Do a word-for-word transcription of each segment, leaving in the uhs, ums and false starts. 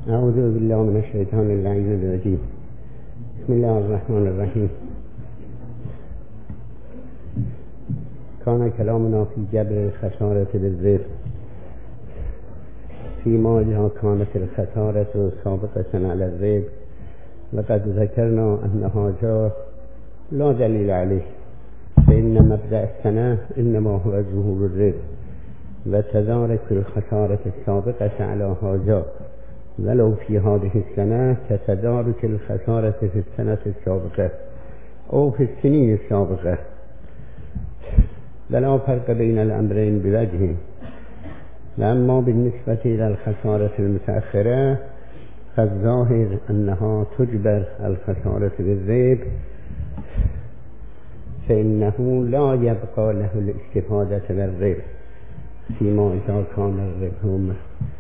أعوذ بالله من الشيطان اللعين الرجيم. بسم الله الرحمن الرحيم. كان كلامنا في جبر الخسارة بالربا، فيما إذا كانت الخسارة سابقة على الربا، وقد ذكرنا أن هذا لا دليل عليه، فإن مبدأ السنة إنما هو ظهور الربا وتدارك الخسارة السابقة على هذا، ولو في هذه السنة كتدارك الخسارة في السنة السابقة أو في السنين السابقة، ولا فرق بين الأمرين بوجه. أما بالنسبة إلى الخسارة المتأخرة فالظاهر أنها تجبر الخسارة بالربا، فإنه لا يبقى له الاستفادة بالربا فيما إذا كان الربح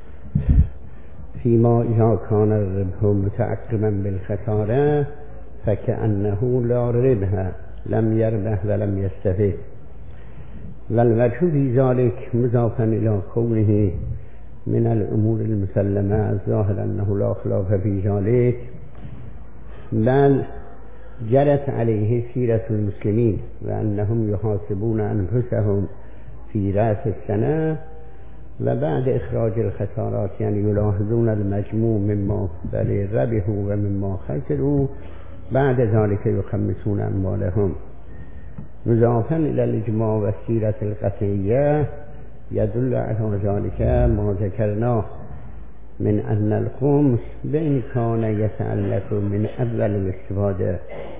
فيما إذا كان الربح متعقبا بالخسارة، فكأنه لا ربح، لم يربح ولم يستفيد. والوجه في ذلك مضافا إلى كونه من الأمور المسلمة الظاهر أنه لا خلاف في ذلك، بل جرت عليه سيرة المسلمين وأنهم يحاسبون أنفسهم في رأس السنة وبعد إخراج الخسارات، يعني يلاحظون المجموع مما بل ربحوا ومما خسروا، بعد ذلك يخمسون أموالهم. مضافا إلى الإجماع والسيرة القطعية يدل على ذلك ما ذكرناه من أن الخمس بإن كان يتعلق من أول الاستفادة،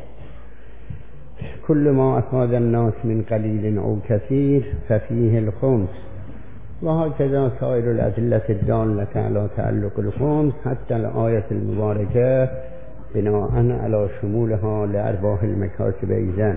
كل ما أفاد الناس من قليل أو كثير ففيه الخمس، وهكذا سائر الأدلة الدالة على تعلق الخمس حتى الآية المباركة بناء على شمولها لأرباح المكاسب أيضا،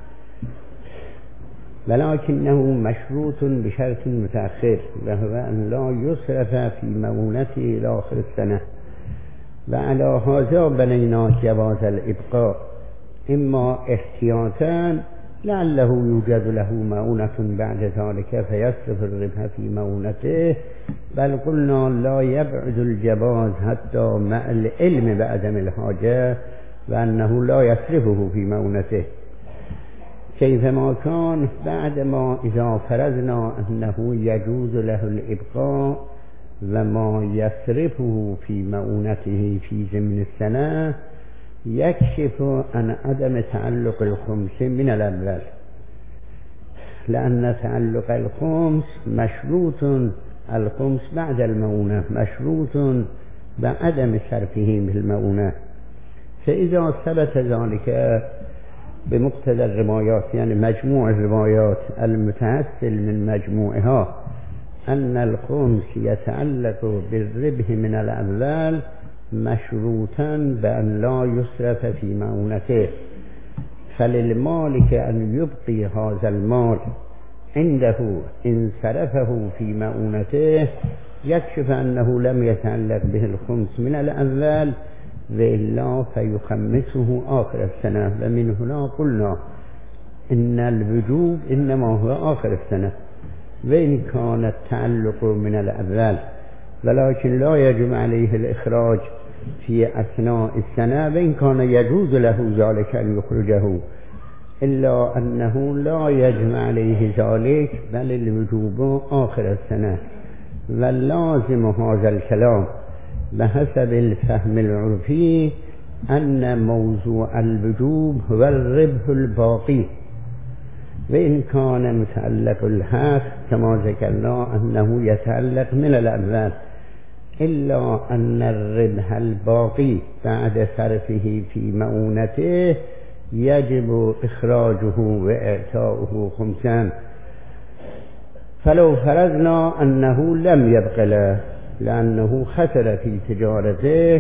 ولكنه مشروط بشرط متأخر، وهو أن لا يصرف في مؤونته إلى آخر السنة. وعلى هذا بنينا جواز الإبقاء، إما احتياطا لعله يوجد له مؤونة بعد ذلك فيصرف الربح في مؤونته، بل قلنا لا يبعد الجواز حتى مع العلم بعدم الحاجة وأنه لا يصرفه في مؤونته، كيفما كان بعدما إذا فرضنا أنه يجوز له الإبقاء وما يصرفه في مؤونته في ضمن السنة يكشف عن عدم تعلق الخمس من الأول، لأن تعلق الخمس مشروط، الخمس بعد المؤونة مشروط بعدم صرفه بالمؤونة. فإذا ثبت ذلك بمقتضى الروايات، يعني مجموع الروايات المتحصل من مجموعها أن الخمس يتعلق بالربح من الأول مشروطا بأن لا يصرف في مؤونته، فللمالك أن يبقي هذا المال عنده إن صرفه في مؤونته يكشف أنه لم يتعلق به الخمس من الأول، وإلا فيخمسه آخر السنة. ومن هنا قلنا إن الوجوب إنما هو آخر السنة وإن كان التعلق من الأول، ولكن لا يجب عليه الإخراج في أثناء السنة، وإن كان يجوز له ذلك أن يخرجه، إلا أنه لا يجب عليه ذلك بل الوجوب آخر السنة. واللازم هذا الكلام بحسب الفهم العرفي أن موضوع الوجوب هو الربح الباقي، وإن كان متعلق الحق كما ذكرنا أنه يتعلق من الأول، إلا أن الربح الباقي بعد صرفه في مؤونته يجب إخراجه وإعطاؤه خمسا. فلو فرضنا أنه لم يبق له لأنه خسر في تجارته،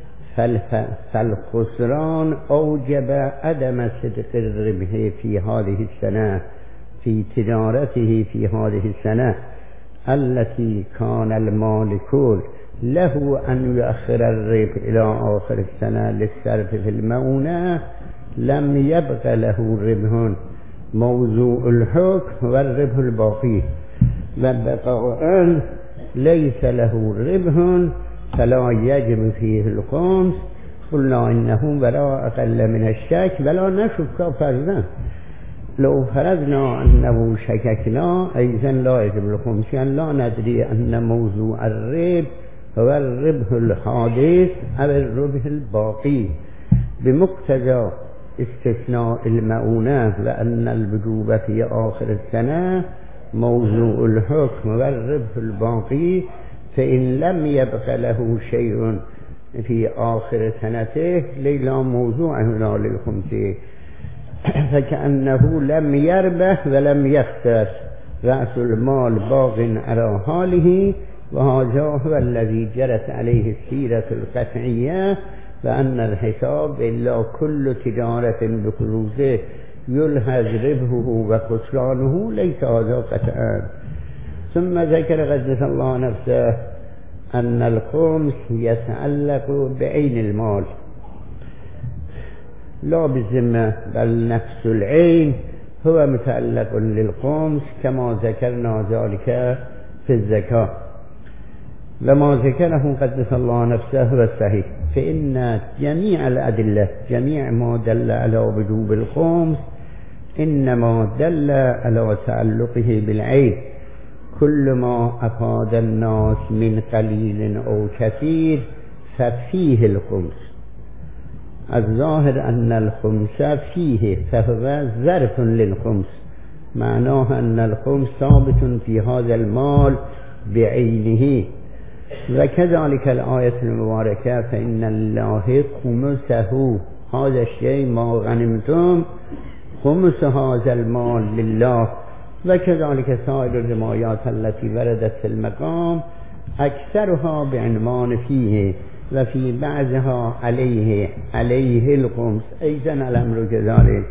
فالخسران أوجب عدم صدق الربح في هذه السنة في تجارته في هذه السنة التي كان المالك له أن يؤخر الربح إلى آخر السنة للصرف في المؤونة، لم يبق له ربح. موضوع الحكم والربح الباقي، وبقاء ليس له ربح فلا یجب فیه الخمس قلنا انه ولا اقل من الشک ولا نشک فرضا لو فرضنا انه شککنا ایضا لا یجب الخمس یعنی لا ندری ان موضوع الربح هو الربح الحادث او الربح الباقی بمقتضى استثناء المؤونة وأن الوجوب في آخر السنة موضوع الحكم والربح الباقي فإن لم يبق له شيء في آخر سنته ليلا موضوع هنا للخمس فكأنه لم يربح ولم يخسر رأس المال باق على حاله وهذا هو الذي جرت عليه السيرة القطعية وأن الحساب إلا كل تجارة بخروجه يلحظ ربحه وخسرانه ليس هذا قطعا. ثم ذكر قدس الله نفسه أن الخمس يتعلق بعين المال لا بالذمة بل نفس العين هو متعلق للخمس كما ذكرنا ذلك في الزكاة وما ذكره قدس الله نفسه هو الصحيح فإن جميع الأدلة جميع ما دل على وجوب الخمس إنما دل على تعلقه بالعين كل ما أفاد الناس من قليل أو كثير ففيه الخمس الظاهر أن الخمس فيه فهو ظرف للخمس معناه أن الخمس ثابت في هذا المال بعينه وكذلك الآية المباركة فإن الله خمسه هذا الشيء ما غنمتم خمس هذا المال لله وكذلك سائر الروايات التي وردت في المقام أكثرها بعنوان فيه وفي بعضها عليه عليه الخمس أيضا الأمر كذلك.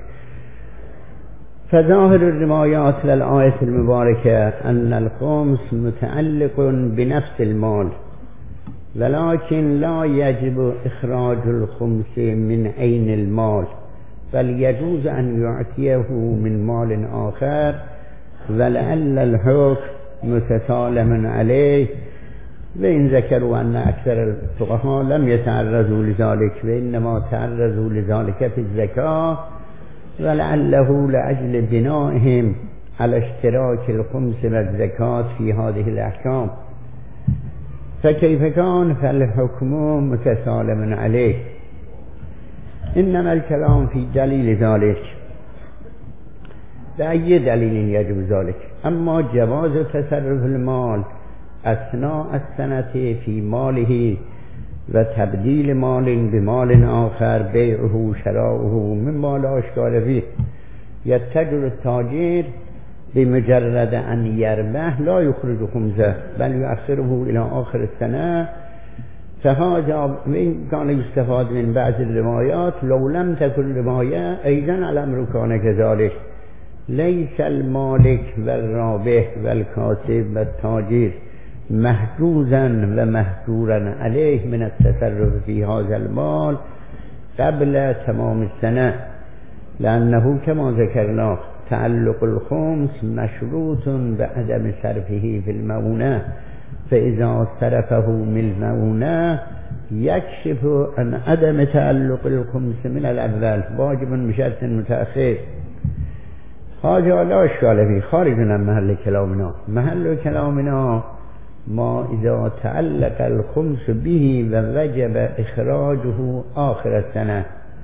فظاهر الروايات للآية المباركة أن الخمس متعلق بنفس المال ولكن لا يجب إخراج الخمس من عين المال بل يجوز أن يعطيه من مال آخر ولعل الحكم متسالم عليه وإن ذكروا أن أكثر الفقهاء لم يتعرضوا لذلك وإنما تعرضوا لذلك في الزكاة ولعله لأجل بنائهم على اشتراك الخمس والزكاة في هذه الأحكام فكيف كان فالحكم متسالم عليه. إنما الكلام في دليل ذلك بأي دليل يجب ذلك أما جواز تصرف المال أثناء السنة في ماله وتبديل مال بمال آخر بيعه شراؤه مما لا إشكال فيه يتجر التاجر بمجرد أن يربح لا يخرج خمسه بل يؤخره إلى آخر السنة فهذا من كان يستفاد من بعض الروايات لو لم تكن رواية أيضا الأمر كان كذلك ليس المالك والرابح والكاتب والتاجر محجوزا ومحجورا عليه من التصرف في هذا المال قبل تمام السنة لأنه كما ذكرنا تعلق الخمس مشروط بعدم صرفه في المؤونة فإذا صرفه من المؤونة يكشف عن عدم تعلق الخمس من الأول واجب بشرط متأخر. هذا لا إشكال فيه خارج عن محل كلامنا. محل كلامنا ما إذا تعلق الخمس به ووجب إخراجه آخر السنة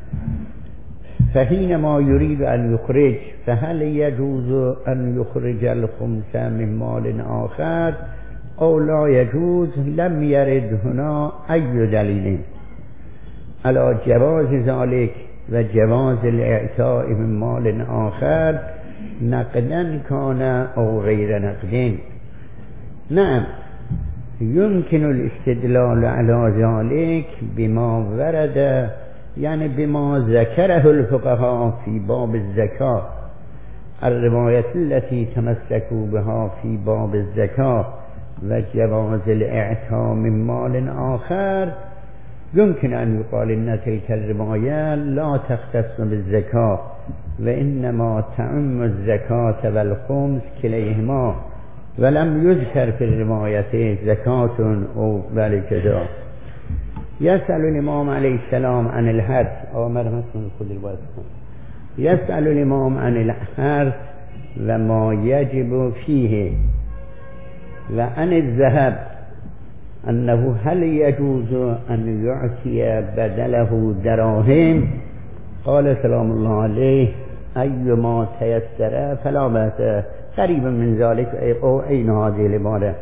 فحينما يريد أن يخرج فهل يجوز أن يخرج الخمس من مال آخر أو لا يجوز؟ لم يرد هنا أي دليل على جواز ذلك وجواز الإعطاء من مال آخر نقدا كان أو غير نقد. نعم يمكن الاستدلال على ذلك بما ورد يعني بما ذكره الفقهاء في باب الزكاة الرواية التي تمسكوا بها في باب الزكاة وجواز الإعطاء من مال آخر. يمكن أن يقال إن تلك الرواية لا تختص بالزكاة وإنما تعم الزكاة والخمس كليهما ولم يذكر في الرواية زكاة أو ذلك ذا يسأل الإمام عليه السلام عن الحرث أو مرحمة من كل الوقت يسأل الإمام عن الحرث وما يجب فيه وعن الذهب أنه هل يجوز أن يعطي بدله دراهم؟ قال سلام الله عليه أيما تيسر فلا بأس. قريبا من ذلك أو أين هذه العبارة.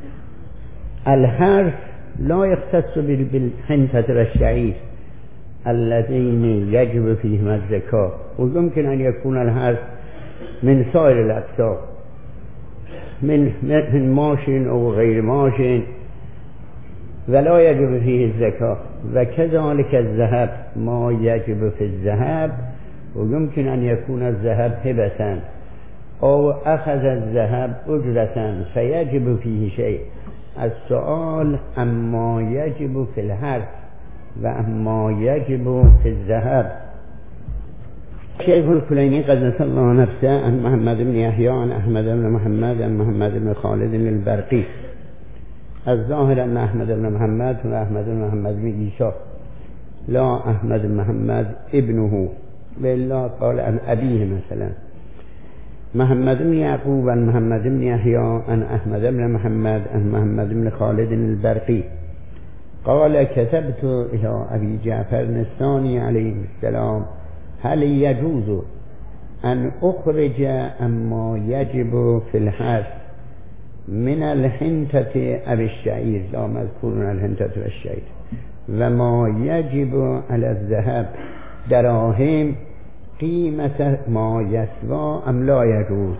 الحرث لا يختص بالحنطة والشعير الذين يجب فيهما الزكاة، ويمكن أن يكون الحرث من سائر الأقسام من من ماش أو غير ماش ولا يجب فيه الزكاة. وكذلك الذهب ما يجب في الذهب، ويمكن أن يكون الذهب هبة أو أخذ الذهب أجرة فيجب فيه شيء. السؤال أما يجب في الحرث وأما يجب في الذهب. شيخ الكليني قدس الله نفسه عن محمد بن يحيى عن أحمد بن محمد عن محمد بن خالد البرقي. الظاهر أن أحمد بن محمد هو أحمد بن محمد بن عيسى لا أحمد بن محمد ابنه، بالله قال عن أبيه مثلا محمد بن يعقوب عن محمد بن يحيى عن أحمد بن محمد عن محمد بن خالد البرقي قال كتبت إلى أبي جعفر الثاني عليه السلام هل يجوز أن أخرج أما يجب في الحرث من الحنطة أو الشعير، لا مذكور من الحنطة والشعير، وما يجب على الذهب دراهم قيمة ما يسوى أم لا يجوز؟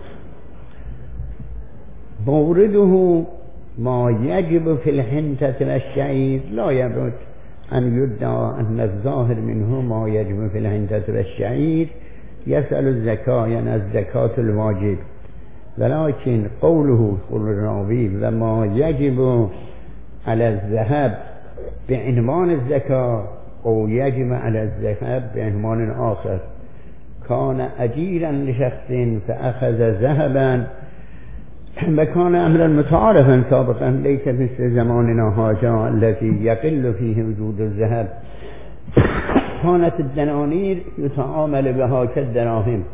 مورده ما يجب في الحنطة والشعير لا يبعد أن يدعى أن الظاهر منه ما يجب في الحنطة والشعير يسأل الزكاة، يعني الزكاة الواجب، ولكن قوله قول الراوي وما يجب على الذهب بعنوان الزكاة أو يجب على الذهب بعنوان آخر. كان أجيرا لشخص فأخذ ذهبا وكان أمرا متعارفا سابقا ليس مثل زماننا هذا الذي يقل فيه وجود الذهب. كانت الدنانير يتعامل بها كالدراهم،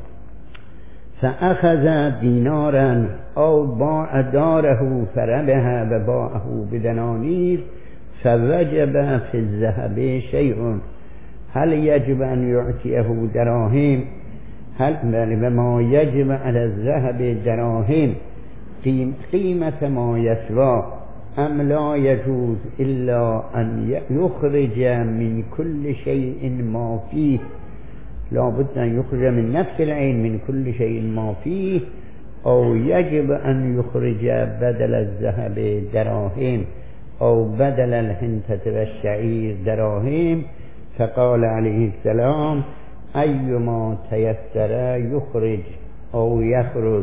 فأخذ دينارا أو باع داره فربها وباعه بدنانير فوجب في الذهب شيء، هل يجب أن يعطيه دراهم؟ هل بما يجب على الذهب دراهم قيمة ما يسوى أم لا يجوز إلا أن يخرج من كل شيء ما فيه؟ لا بد أن يخرج من نفس العين من كل شيء ما فيه، أو يجب أن يخرج بدل الذهب دراهم أو بدل الحنطة والشعير دراهم. فقال عليه السلام أيما تيسر يخرج أو يخرج،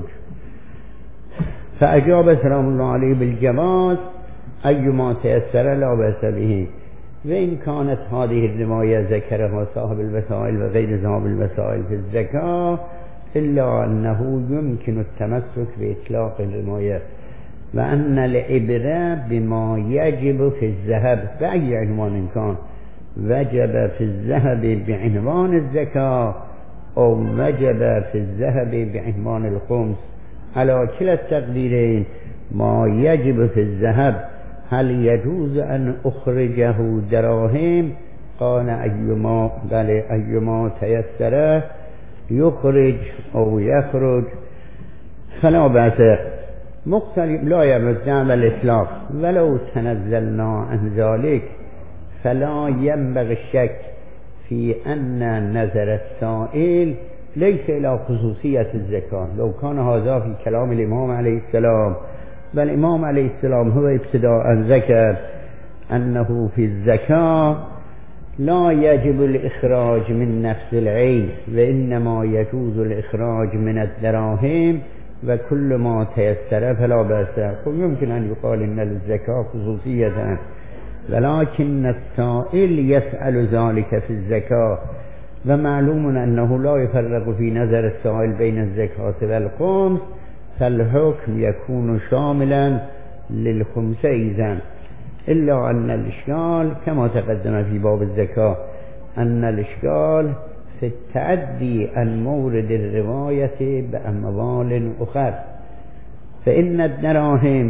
فأجاب سلام الله عليه بالجواز أيما تيسر لا بأس به. وإن كانت هذه الرواية ذكرها صاحب الوسائل وغير صاحب الوسائل في الزكاة إلا أنه يمكن التمسك بإطلاق الرواية، وأن العبرة بما يجب في الذهب بأي عنوان كان، وجب في الذهب بعنوان الزكاة أو وجب في الذهب بعنوان الخمس، على كلا التقديرين ما يجب في الذهب هل يجوز أن أخرجه دراهم؟ قال أيما بل أيما تيسر يخرج أو يخرج فلا بأس. مختلف لا يجوز الإطلاق، ولو تنزلنا عن ذلك فلا ينبغي الشك في أن نظر السائل ليس إلى خصوصية الزكاة. لو كان هذا في كلام الإمام عليه السلام، والإمام عليه السلام هو ابتداء ذكر أنه في الزكاة لا يجب الإخراج من نفس العين، وإنما يجوز الإخراج من الدراهم وكل ما تيسر فلا بأس. ويمكن أن يقال إن الزكاة خصوصية، ولكن السائل يسأل ذلك في الزكاة، ومعلوم أنه لا يفرق في نظر السائل بين الزكاة والخمس، فالحكم يكون شاملا للخمس إذن. إلا أن الإشكال كما تقدم في باب الزكاة أن الإشكال في التعدي عن مورد الرواية بأموال أخرى، فإن الدراهم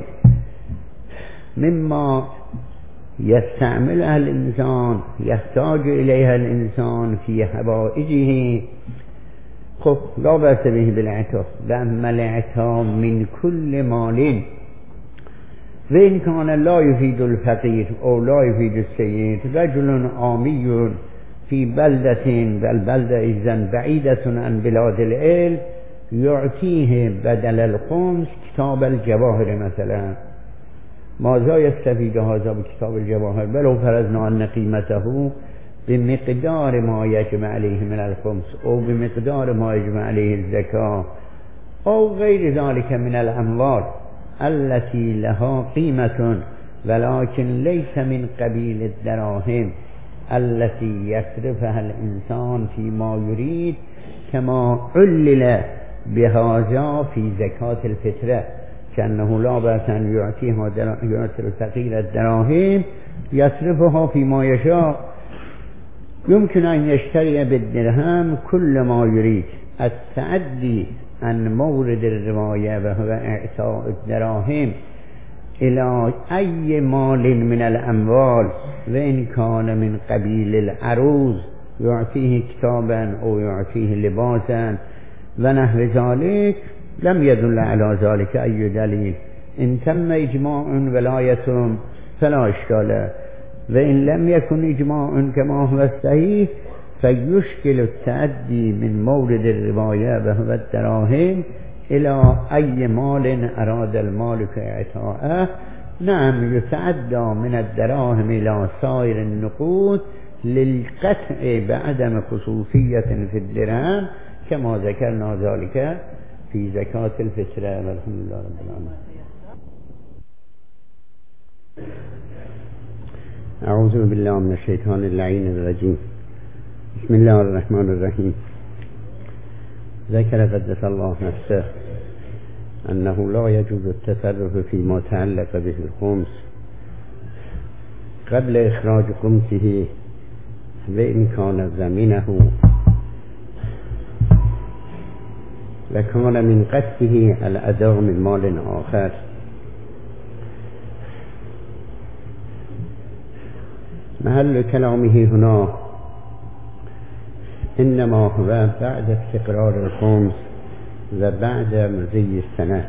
مما يستعملها الإنسان يحتاج إليها الإنسان في حوائجه، خب لا بأس به بالعطاء، وأما العطاء من كل مال وإن كان لا يفيد الفقير أو لا يفيد السيد، رجل عامي في بلدة والبلدة إذن بعيدة عن بلاد العلم يعطيه بدل الخمس كتاب الجواهر مثلا، ماذا يستفيد هذا بكتاب الجواهر؟ بلو فرضنا أن قيمته بمقدار ما يجمع عليه من الخمس أو بمقدار ما يجمع عليه الزكاة أو غير ذلك من الأموال التي لها قيمة ولكن ليس من قبيل الدراهم التي يصرفها الإنسان فيما يريد، كما علل بهذا في زكاة الفطرة، كأنه لا بأس أن يعطيها يعطي الفقير الدراهم يصرفها فيما يشاء، يمكن أن يشتري بالدرهم كل ما يريد. التعدي عن مورد الرواية وهو إعطاء الدراهم إلى أي مال من الأموال وإن كان من قبيل العروض يعطيه كتابا أو يعطيه لباسا ونحو ذلك لم يدل على ذلك أي دليل. إن تم إجماع ولاية فلا إشكال، وإن لم يكن إجماع كما هو الصحيح فيشكل التعدي من مورد الرواية وهو الدراهم إلى أي مال أراد المالك إعطاءه. نعم يتعدى من الدراهم إلى سائر النقود للقطع بعدم خصوصية في الدرهم كما ذكرنا ذلك في زكاة الفطرة، والحمد لله رب العالمين. أعوذ بالله من الشيطان اللعين الرجيم. بسم الله الرحمن الرحيم. ذكر قدس الله نفسه أنه لا يجوز التصرف فيما تعلق به الخمس قبل إخراج خمسه وإن كان ضمنه وكان من قصده الأداء من مال آخر. محل كلامه هنا إنما هو بعد استقرار الخمس وبعد مضي السنة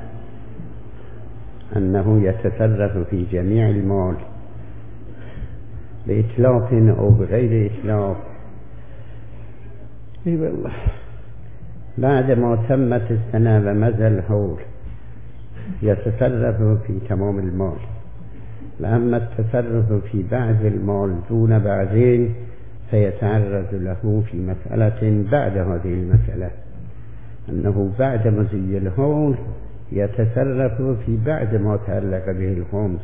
أنه يتصرف في جميع المال بإتلاف أو بغير إتلاف. اي والله بعد ما تمت السنة ومضى الحول يتصرف في تمام المال، وأما التصرف في بعض المال دون بعضين فيتعرض له في مسألة بعد هذه المسألة، أنه بعد مضي الحول يتصرف في بعد ما تعلق به الخمس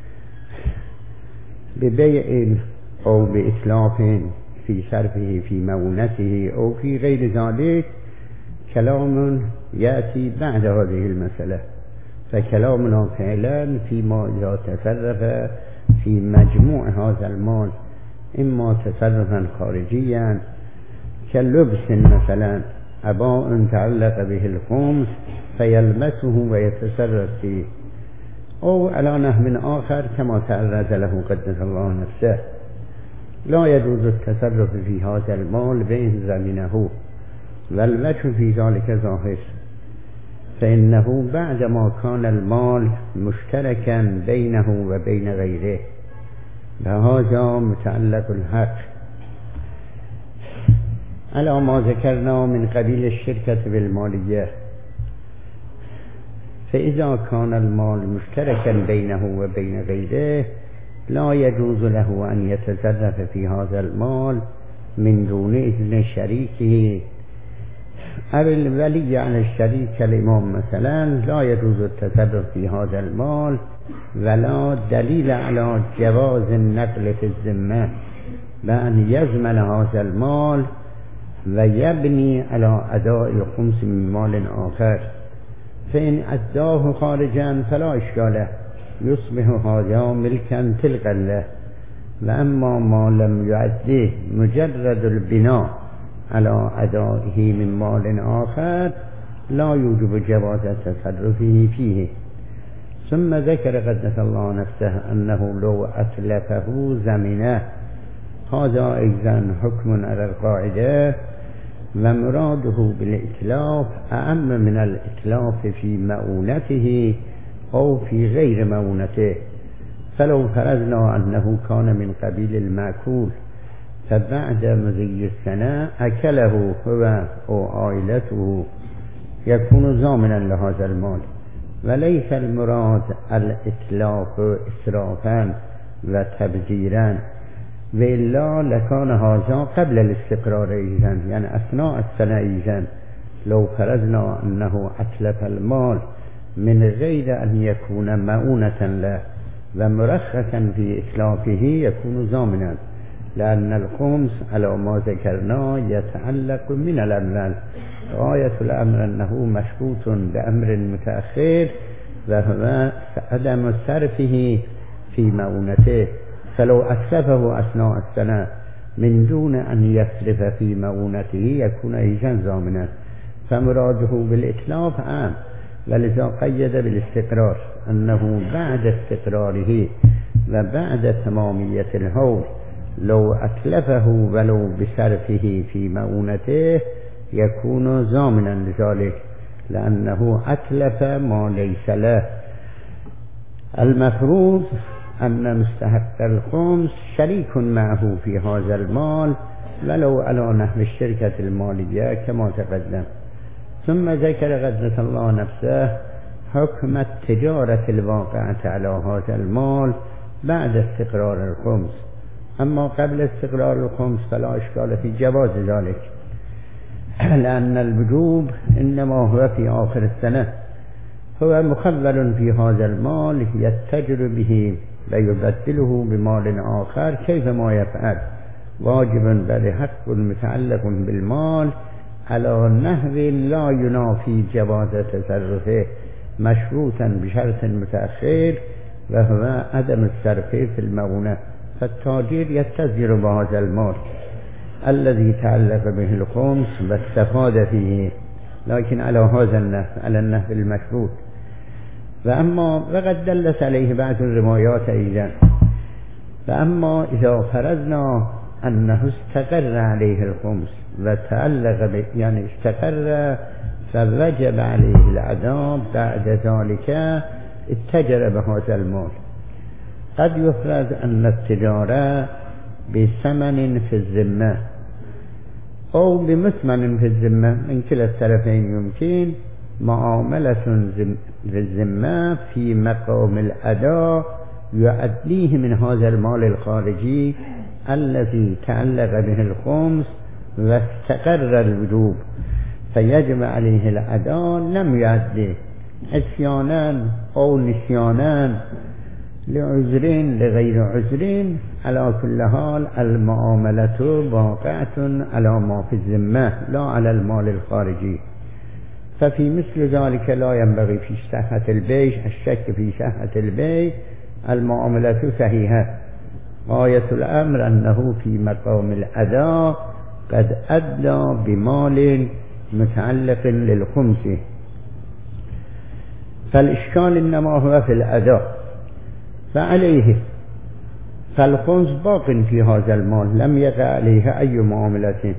ببيع أو بإتلاف في صرفه في مؤونته أو في غير ذلك. كلام يأتي بعد هذه المسألة، فكلامنا فعلا فيما إذا تصرف في مجموع هذا المال إما تصرفا خارجيا كاللبس مثلا، أباء تعلق به الخمس فيلمسه ويتصرف فيه، أو على نحو آخر كما تعرض له قدس الله نفسه. لا يجوز التصرف في هذا المال بين زمنه، والوجه في ذلك ظاهر، فإنه بعدما كان المال مشتركا بينه وبين غيره فهذا متعلق الحق على ما ذكرنا من قبيل الشركة بالمالية. فإذا كان المال مشتركا بينه وبين غيره لا يجوز له أن يتصرف في هذا المال من دون إذن شريكه. أو الولي عن الشريك الإمام مثلا لا يجوز التصرف في هذا المال، ولا دليل على جواز النقل في الذمة بأن يضمن هذا المال ويبني على أداء الخمس من مال آخر. فإن أداه خارجا فلا إشكال، يصبح هذا ملكا تلقى له. وأما ما لم يؤديه مجرد البناء على أدائه من مال آخر لا يوجب جواز تصرفه فيه. ثم ذكر قدس الله نفسه أنه لو أتلفه زمنه، هذا أيضا حكم على القاعدة، ومراده بالإتلاف أعم من الإتلاف في مؤونته أو في غير مؤونته. فلو فرضنا أنه كان من قبيل المأكول فبعد مضي السنة أكله هو أو عائلته يكون ضامنا لهذا المال، وليس المراد الإتلاف إسرافا وتبذيرا، وإلا لكان هذا قبل الاستقرار أيضا، يعني أثناء السنة أيضا. لو فرضنا أنه أتلف المال من غير أن يكون مؤونة له ومرخصا في إتلافه يكون ضامنا، لأن الخمس على ما ذكرنا يتعلق من الأمر. غاية الأمر أنه مشروط بأمر متأخر وهو عدم صرفه في مؤونته، فلو أتلفه أثناء السنة من دون أن يصرف في مؤونته يكون أيضا ضامنا. فمراده بالإتلاف عام، ولذا قيد بالاستقرار أنه بعد استقراره وبعد تمامية الحول لو أتلفه ولو بصرفه في مؤونته يكون ضامنا لذلك، لأنه أتلف ما ليس له. المفروض أن مستحق الخمس شريك معه في هذا المال ولو على نحو الشركة المالية كما تقدم. ثم ذكر قدس الله نفسه حكم التجارة الواقعة على هذا المال بعد استقرار الخمس. أما قبل استقرار الخمس فلا إشكال في جواز ذلك، لأن الوجوب إنما هو في آخر السنة. هو مخول في هذا المال يتجر به ويبدله بمال آخر كيفما يفعل، واجب بل حق متعلق بالمال على نحو لا ينافي جواز تصرفه، مشروطا بشرط متأخر وهو عدم الصرف في المؤونة. فالتاجر يتجر بهذا المال الذي تعلق به الخمس واستفاد فيه، لكن على هذا النحو، على النحو المشروط. وأما وقد دلت عليه بعض الروايات أيضا. فأما إذا فرضنا أنه استقر عليه الخمس وتعلق به، يعني استقر فوجب عليه العذاب بعد ذلك اتجر بهذا المال. قد يفرض أن التجارة بثمن في الذمة أو بمثمن في الذمة، من كلا الطرفين يمكن معاملة في الذمة في مقام الأداء يؤديه من هذا المال الخارجي الذي تعلق به الخمس واستقر الوجوب، فيجب عليه الأداء لم يؤديه عصيانا أو نسيانا لعذرين لغير عذرين. على كل حال المعاملة واقعة على ما في الذمة لا على المال الخارجي. ففي مثل ذلك لا ينبغي في صحة البيع الشك في صحة البيع، المعاملة صحيحة. غاية الأمر أنه في مقام الأداء قد أدى بمال متعلق للخمس، فالإشكال إنما هو في الأداء. فعليه فالخمس باق في هذا المال لم يقع عليه أي معاملة،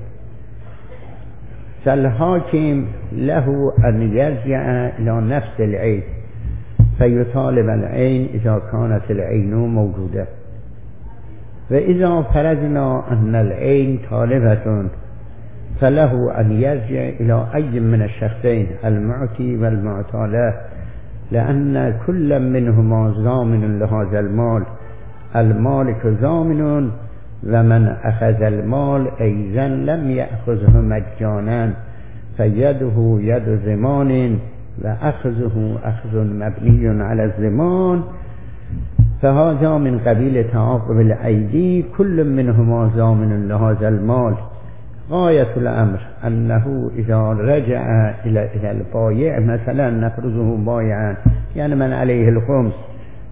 فالحاكم له أن يرجع إلى نفس العين فيطالب العين إذا كانت العين موجودة. وإذا فرضنا أن العين طالبة فله أن يرجع إلى أي من الشخصين المعطي والمعطى له، لأن كل منهما ضامن لهذا المال. المالك ضامن، ومن أخذ المال أيضا لم يأخذه مجانا، فيده يد ضمان وأخذه أخذ مبني على الضمان، فهذا من قبيل تعاقب الأيدي، كل منهما ضامن لهذا المال. غاية الأمر أنه إذا رجع إلى البايع، مثلا نفرضه بايعا يعني من عليه الخمس،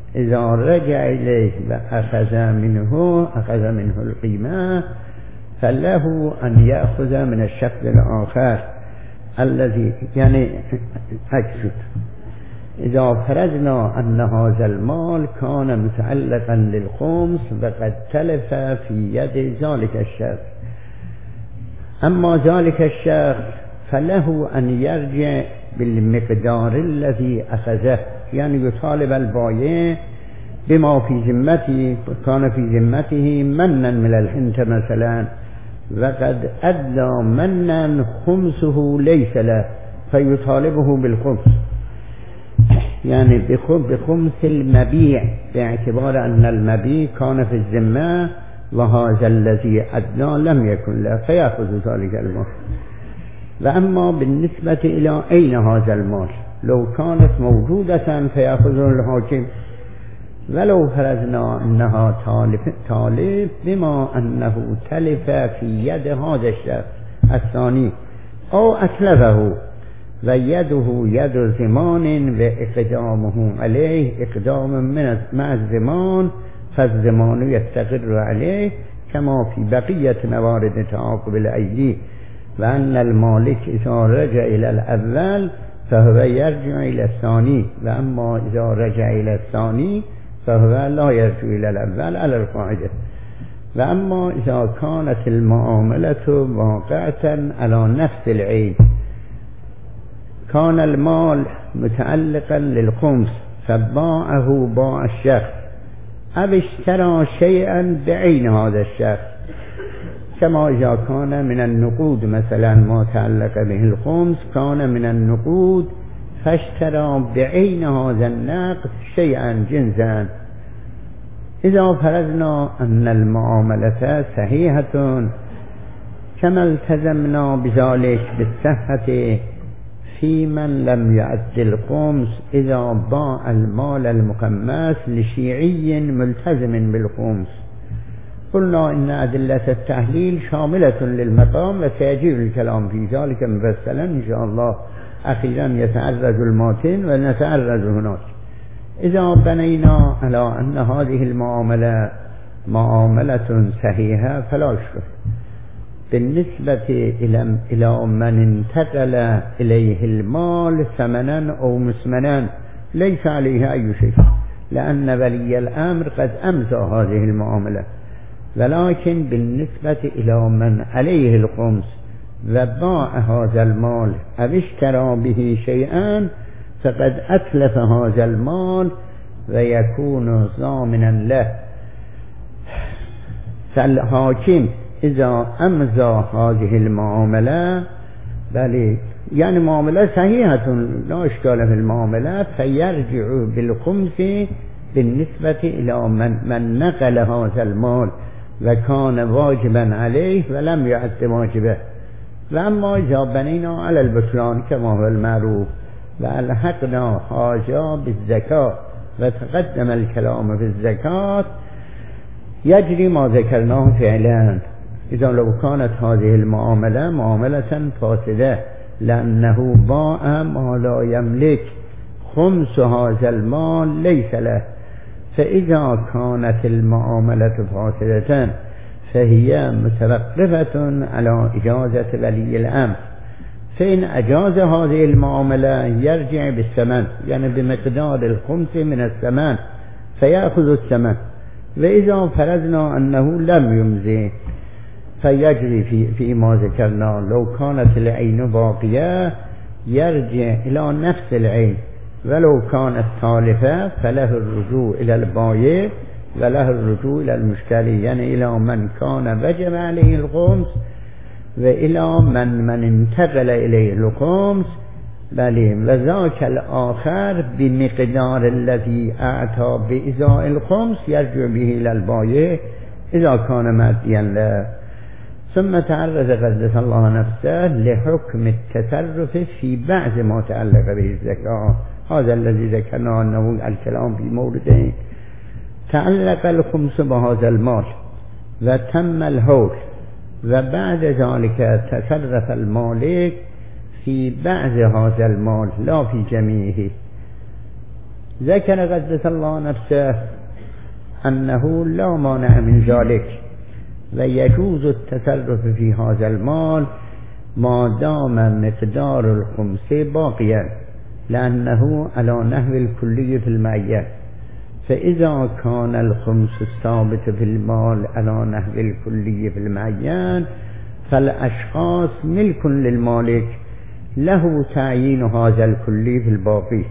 اذا رجع الیه و اخذ منه اخذ منه القیمه فله ان یأخذ من الشخص الاخر الذي یعنی اکسود اذا فرضنا ان هذا المال كان متعلقا للخمس وقد تلف في يد ذلك الشخص اما ذلك الشخص فله ان يرجع بالمقدار الذي اخذه يعني يطالب البائع بما في ذمته كان في ذمته منا من الحنطة مثلا وقد أدى منا خمسه ليس له فيطالبه بالخمس يعني بخمس المبيع باعتبار أن المبيع كان في الذمة وهذا الذي أدى لم يكن له فيأخذ ذلك المال. وأما بالنسبة إلى أين هذا المال لو كانت موجودة فيأخذه الحاكم ولو فرضنا أنها طالب, طالب بما أنه تلف في يد هذا الشخص الثاني أو أتلفه ويده يد زمان وإقدامه عليه إقدام من مع الزمان فالزمان يستقر عليه كما في بقية موارد تعاقب الأيدي وأن المالك إذا رجع إلى الأول فهو يرجع إلى الثاني وأما إذا رجع إلى الثاني فهو لا يرجع إلى الأول على القاعدة. وأما إذا كانت المعاملة واقعة على نفس العين كان المال متعلقا للخمس فباعه باع الشخص أو اشترى شيئا بعين هذا الشخص كما إذا كان من النقود مثلا ما تعلق به الخمس كان من النقود فاشترى بعين هذا النقد شيئا جنسا. إذا فرضنا أن المعاملة صحيحة كما التزمنا بذلك بالصحة في من لم يؤد الخمس إذا باع المال المخمس لشيعي ملتزم بالخمس قلنا إن أدلة التحليل شاملة للمقام وسيجيء الكلام في ذلك مفصلا إن شاء الله. أخيرا يتعرض الماتن ونتعرض هناك. إذا بنينا على أن هذه المعاملة معاملة صحيحة فلا شك بالنسبة إلى من انتقل إليه المال ثمنا أو مسمنا ليس عليه أي شيء لأن ولي الأمر قد أمضى هذه المعاملة. ولكن بالنسبة إلى من عليه الخمس وباع هذا المال أو اشترى به شيئا فقد أتلف هذا المال ويكون ضامنا له. فالحاكم إذا أمضى هذه المعاملة بل يعني معاملة صحيحة لا إشكال في المعاملة فيرجع بالخمس بالنسبة إلى من, من نقل هذا المال وكان واجبا عليه ولم يؤد واجبه. وأما إذا بنينا على البطلان كما هو المعروف وألحقنا حاجة بالزكاة وتقدم الكلام في الزكاة يجري ما ذكرناه فعلا. إذا لو كانت هذه المعاملة معاملة فاسدة لأنه باع ما لا يملك خمس هذا المال ليس له فإذا كانت المعاملة فاسدة فهي متوقفة على إجازة ولي الأمر فإن أجاز هذه المعاملة يرجع بالثمن يعني بمقدار الخمس من الثمن فيأخذ الثمن. وإذا فرضنا أنه لم يمضي فيجري في فيما ذكرنا لو كانت العين باقية يرجع إلى نفس العين ولو كانت تالفة فله الرجوع إلى البائع وله الرجوع إلى المشتري يعني إلى من كان وجب عليه الخمس وإلى من من انتقل إليه الخمس بل وذاك الآخر بمقدار الذي أعطى بإزاء الخمس يرجع به إلى البائع إذا كان ماديا له. ثم تعرض قدس الله نفسه لحكم التصرف في بعض ما تعلق به الزكاة. هذا الذي ذكرنا أنه الكلام في موردين تعلق الخمس بهذا المال وتم الحول وبعد ذلك تصرف المالك في بعض هذا المال لا في جميعه. ذكر قدس الله نفسه أنه لا مانع من ذلك ويجوز التصرف في هذا المال ما دام مقدار الخمس باقيا لأنه على نحو الكلي في المعين. فإذا كان الخمس الثابت في المال على نحو الكلي في المعين فالأشخاص ملك للمالك له تعيين هذا الكلي في الباقي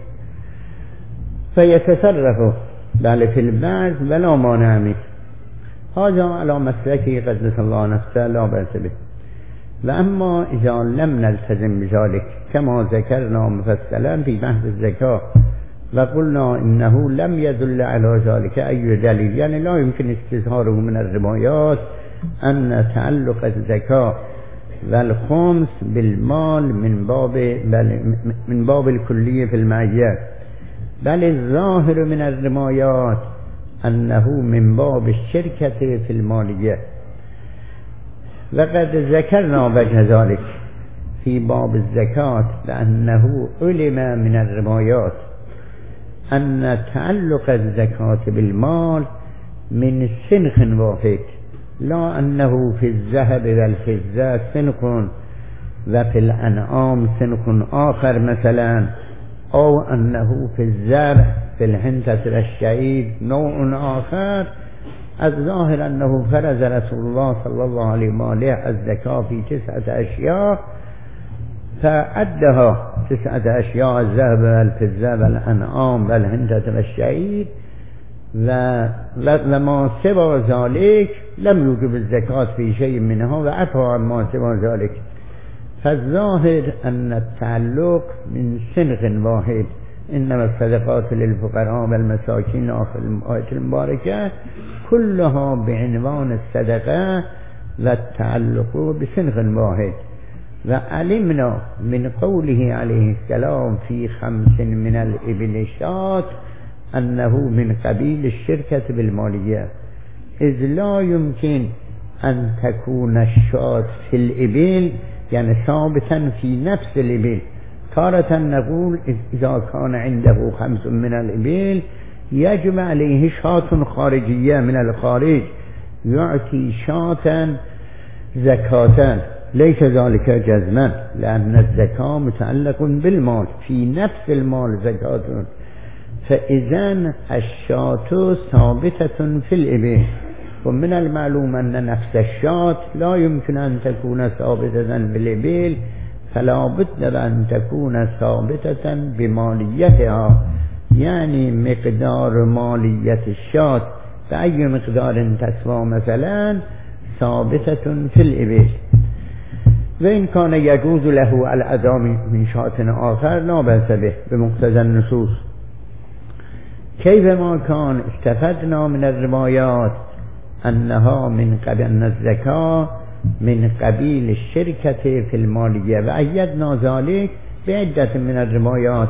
فيتصرف بل في البعض ولا مانع منه. هذا على مسلكه قدس الله نفسه لا بأس به. وأما إذا لم نلتزم بذلك كما ذكرنا مفصلا في بحث الزكاة وقلنا إنه لم يدل على ذلك أي دليل، يعني لا يمكن استظهاره من الروايات أن تعلق الزكاة والخمس بالمال من باب من باب الكلية في المعيات، بل الظاهر من الروايات أنه من باب الشركة في المالية. وقد ذكرنا وجه ذلك في باب الزكاة بأنه علم من الروايات أن تعلق الزكاة بالمال من سنخ واحد، لا أنه في الذهب والفضة سنخ وفي الأنعام سنخ آخر مثلا، أو أنه في الزرع في الحنطة والشعير نوع آخر. الظاهر أنه فرض رسول الله صلى الله عليه وآله الزكاة في تسعة أشياء فعدها تسعة أشياء: الذهب والفضة والأنعام والحنطة والشعير، وما سوى ذلك لم يوجب الزكاة في شيء منها وعفى عما سوى ذلك. فالظاهر أن التعلق من سنخ واحد، إنما الصدقات للفقراء والمساكين آخر الآية المباركة كلها بعنوان الصدقة والتعلق بسنخ واحد. وعلمنا من قوله عليه السلام في خمس من الإبل شاة أنه من قبيل الشركة بالمالية، إذ لا يمكن أن تكون الشاة في الإبل يعني ثابتا في نفس الإبل. تارة نقول إذا كان عنده خمس من الإبل يجب عليه شاة خارجية من الخارج يعطي شاة زكاة، ليس ذلك جزما، لأن الزكاة متعلق بالمال، في نفس المال زكاة. فإذن الشاة ثابتة في الإبل، ومن المعلوم أن نفس الشاة لا يمكن أن تكون ثابتة بالإبل، فلا بد أن تكون ثابتة بماليتها، يعني مقدار مالية الشاة بأي مقدار تسوى مثلا ثابتة في الإبل. وإن كان يجوز له الأداء من شاة آخر لا بأس به بمقتضى النصوص. كيفما كان استفدنا من الروايات أنها من قبل أن الزكاة من قبيل الشركة في المالية، وأيدنا ذلك بعدة من الروايات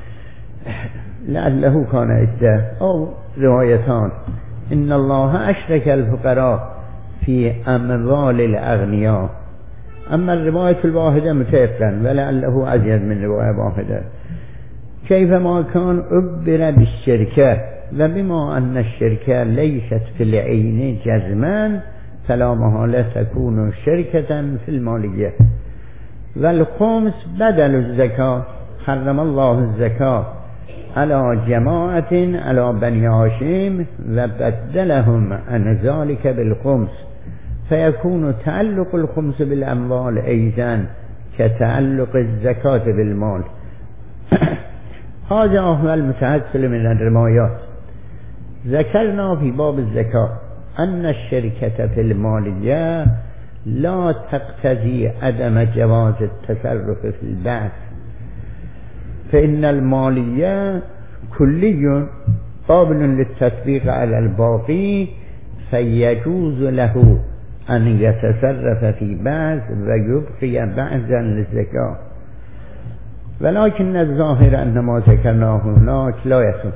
لعله كان عدة أو روايتان. إن الله أشرك الفقراء في أموال الأغنياء، أما الرواية الواحدة متيقن ولعله أزيد من رواية واحدة. كيفما كان أبر بالشركة، وبما أن الشركة ليست في العين جزما فلا محالة تكون شركة في المالية. والخمس بدل الزكاة، حرم الله الزكاة على جماعة على بني هاشم وبدلهم عن ذلك بالخمس، فيكون تعلق الخمس بالأموال أيضا كتعلق الزكاة بالمال. هذا هو المتحصل من الروايات. ذكرنا في باب الزكاة أن الشركة في المالية لا تقتضي عدم جواز التصرف في البعث، فإن المالية كلي قابل للتطبيق على الباقي، فيجوز له أن يتصرف في بعض ويبقي بعضا للزكاة. ولكن الظاهر أن ما ذكرناه هناك لا يكون،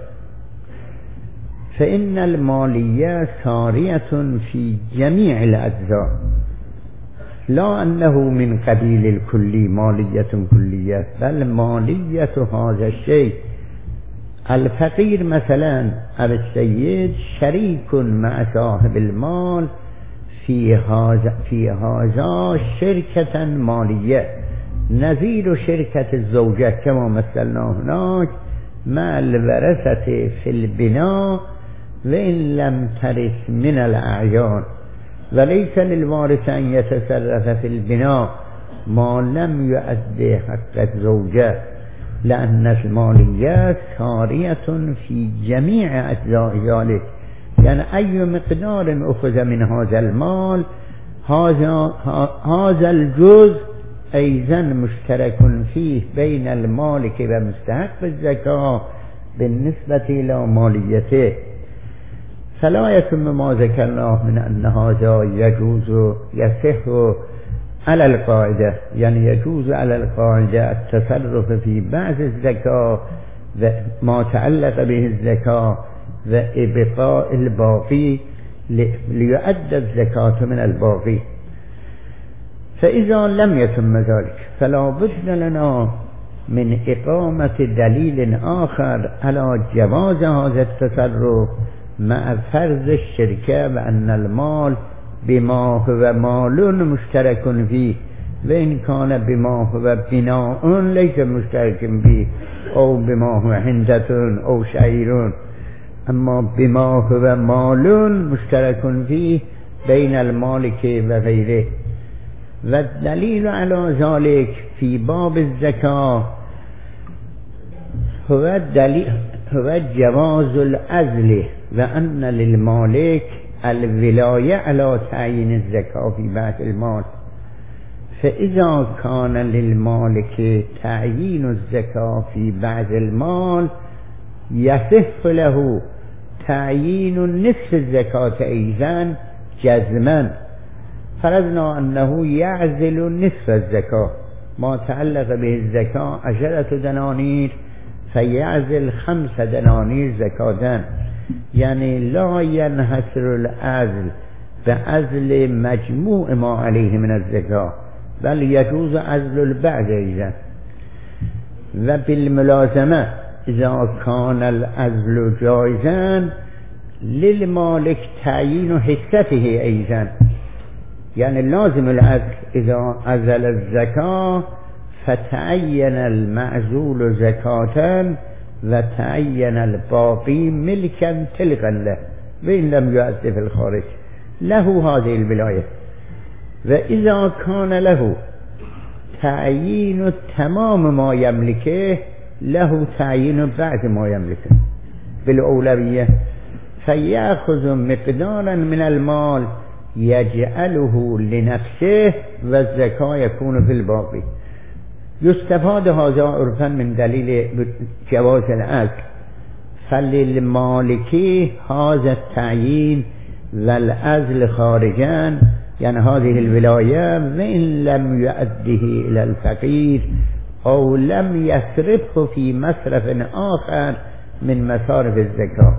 فإن المالية سارية في جميع الأجزاء، لا أنه من قبيل الكلي مالية كلية، بل مالية هذا الشيء الفقیر مثلا السید شریک مع صاحب المال فی هذا فی هذا شرکتا مالیه نظیر شرکت الزوجه کما مثلنا هناک مع الورثة فی البناء و ان لم ترث من الاعیان وليس للوارث ان يتصرف في البناء ما لم يؤد حق الزوجه لأن الماليات سارية في جميع أجزاء ذلك يعني أي مقدار أخذ من هذا المال هذا هذا الجزء أيضا مشترك فيه بين المالك ومستحق الزكاة بالنسبة إلى ماليته فلا يتم ما ذكرناه من أن هذا يجوز يصح على القاعدة يعني يجوز على القاعدة التصرف في بعض الزكاة وما تعلق به الزكاة وإبقاء الباقي ليؤدى الزكاة من الباقي فإذا لم يتم ذلك فلا بد لنا من إقامة دليل آخر على جواز هذا التصرف مع فرض الشركة وأن المال بما هو مال مشترك فيه وإن كان بما هو بناء ليس مشترك فيه أو بما هو حنطة أو شعير أما بما هو مال مشترك فيه بين المالك وغيره والدليل على ذلك في باب الزكاة هو دليل هو جواز العزل وأن للمالك الولاية على تعيين الزكاة في بعض المال فإذا كان للمالك تعيين الزكاة في بعض المال يصح له تعيين نصف الزكاة أيضا جزما فرضنا أنه يعزل نصف الزكاة ما تعلق به الزكاة عشرة دنانير فيعزل خمس دنانير زكاة يعني لا ينحصر العزل بعزل مجموع ما عليه من الزكاة بل يجوز عزل البعض أيضا وبالملازمة إذا كان العزل جائزا للمالك تعيين حصته أيضا يعني لازم العزل إذا عزل الزكاة فتعين المعزول زكاة وتعين الباقي ملكا تلقا له وإن لم يؤد في الخارج له هذه الولاية وإذا كان له تعيين تمام ما يملكه له تعيين بعض ما يملكه بالأولوية فيأخذ مقدارا من المال يجعله لنفسه والزكاة يكون في الباقي يستفاد هذا عرفا من دليل جواز العزل فللمالك هذا التعيين والعزل خارجا يعني هذه الولاية وإن لم يؤده إلى الفقير أو لم يصرفه في مصرف آخر من مصارف الزكاة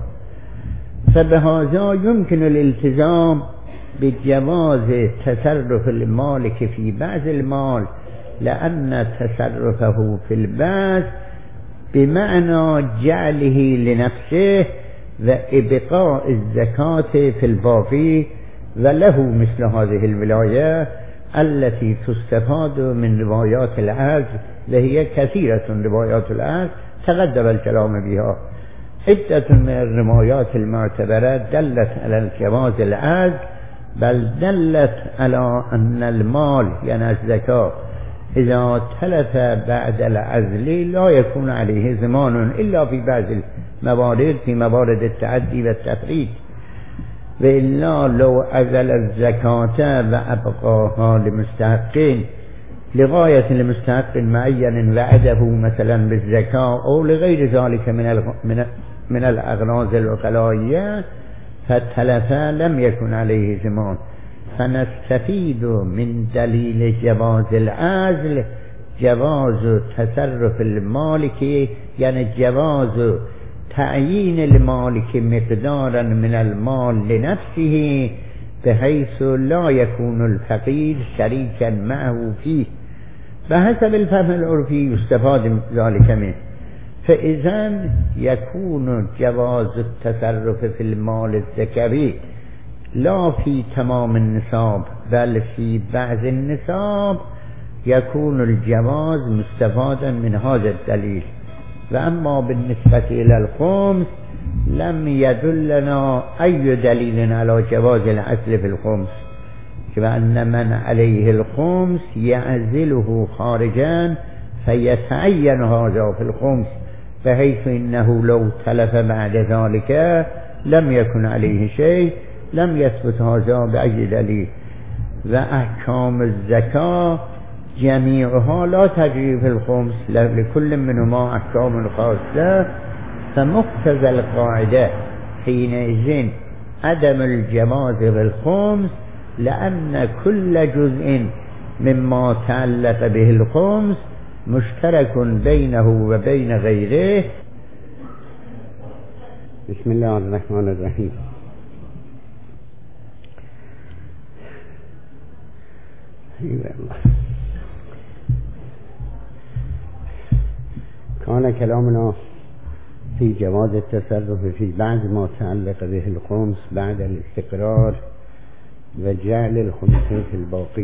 فبهذا يمكن الالتزام بجواز تصرف المالك في بعض المال لأن تصرفه في البعض بمعنى جعله لنفسه وإبقاء الزكاة في الباقي وله مثل هذه الولاية التي تستفاد من روايات العزل وهي كثيرة روايات العزل تقدم الكلام بها عدة من الروايات المعتبرة دلت على الجواز العزل بل دلت على أن المال يعني الزكاة إذا تلف بعد العزل لا يكون عليه زمان إلا في بعض الموارد في موارد التعدي والتفريط وإلا لو عزل الزكاة وأبقاها لمستحقين لغاية لمستحق معين وعده مثلا بالزكاة أو لغير ذلك من من من الأغراض الوكلائية فالتلف لم يكن عليه زمان فنستفيد من دليل جواز العزل جواز تصرف المالك يعني جواز تعيين المالك مقدارا من المال لنفسه بحيث لا يكون الفقير شريكا معه فيه بحسب الفهم العرفي يستفاد ذلك منه فإذا يكون جواز التصرف في المال الذكری لا في تمام النصاب بل في بعض النصاب يكون الجواز مستفادا من هذا الدليل. وأما بالنسبة إلى الخمس لم يدلنا أي دليل على جواز العزل في الخمس، كأن من عليه الخمس يعزله خارجا فيتعين هذا في الخمس، بحيث إنه لو تلف بعد ذلك لم يكن عليه شيء، لم يثبت هذا بأي دليل. وأحكام الزكاة جميعها لا تجري في الخمس، لكل منهما أحكام خاصة، فمقتضى القاعدة حينئذ عدم الجواز في الخمس، لأن كل جزء مما تعلق به الخمس مشترك بينه وبين غيره. بسم الله الرحمن الرحيم. كان كلامنا في جواز التصرف في بعض ما تعلق به الخمس بعد الاستقرار وجعل الخمس في الباقي.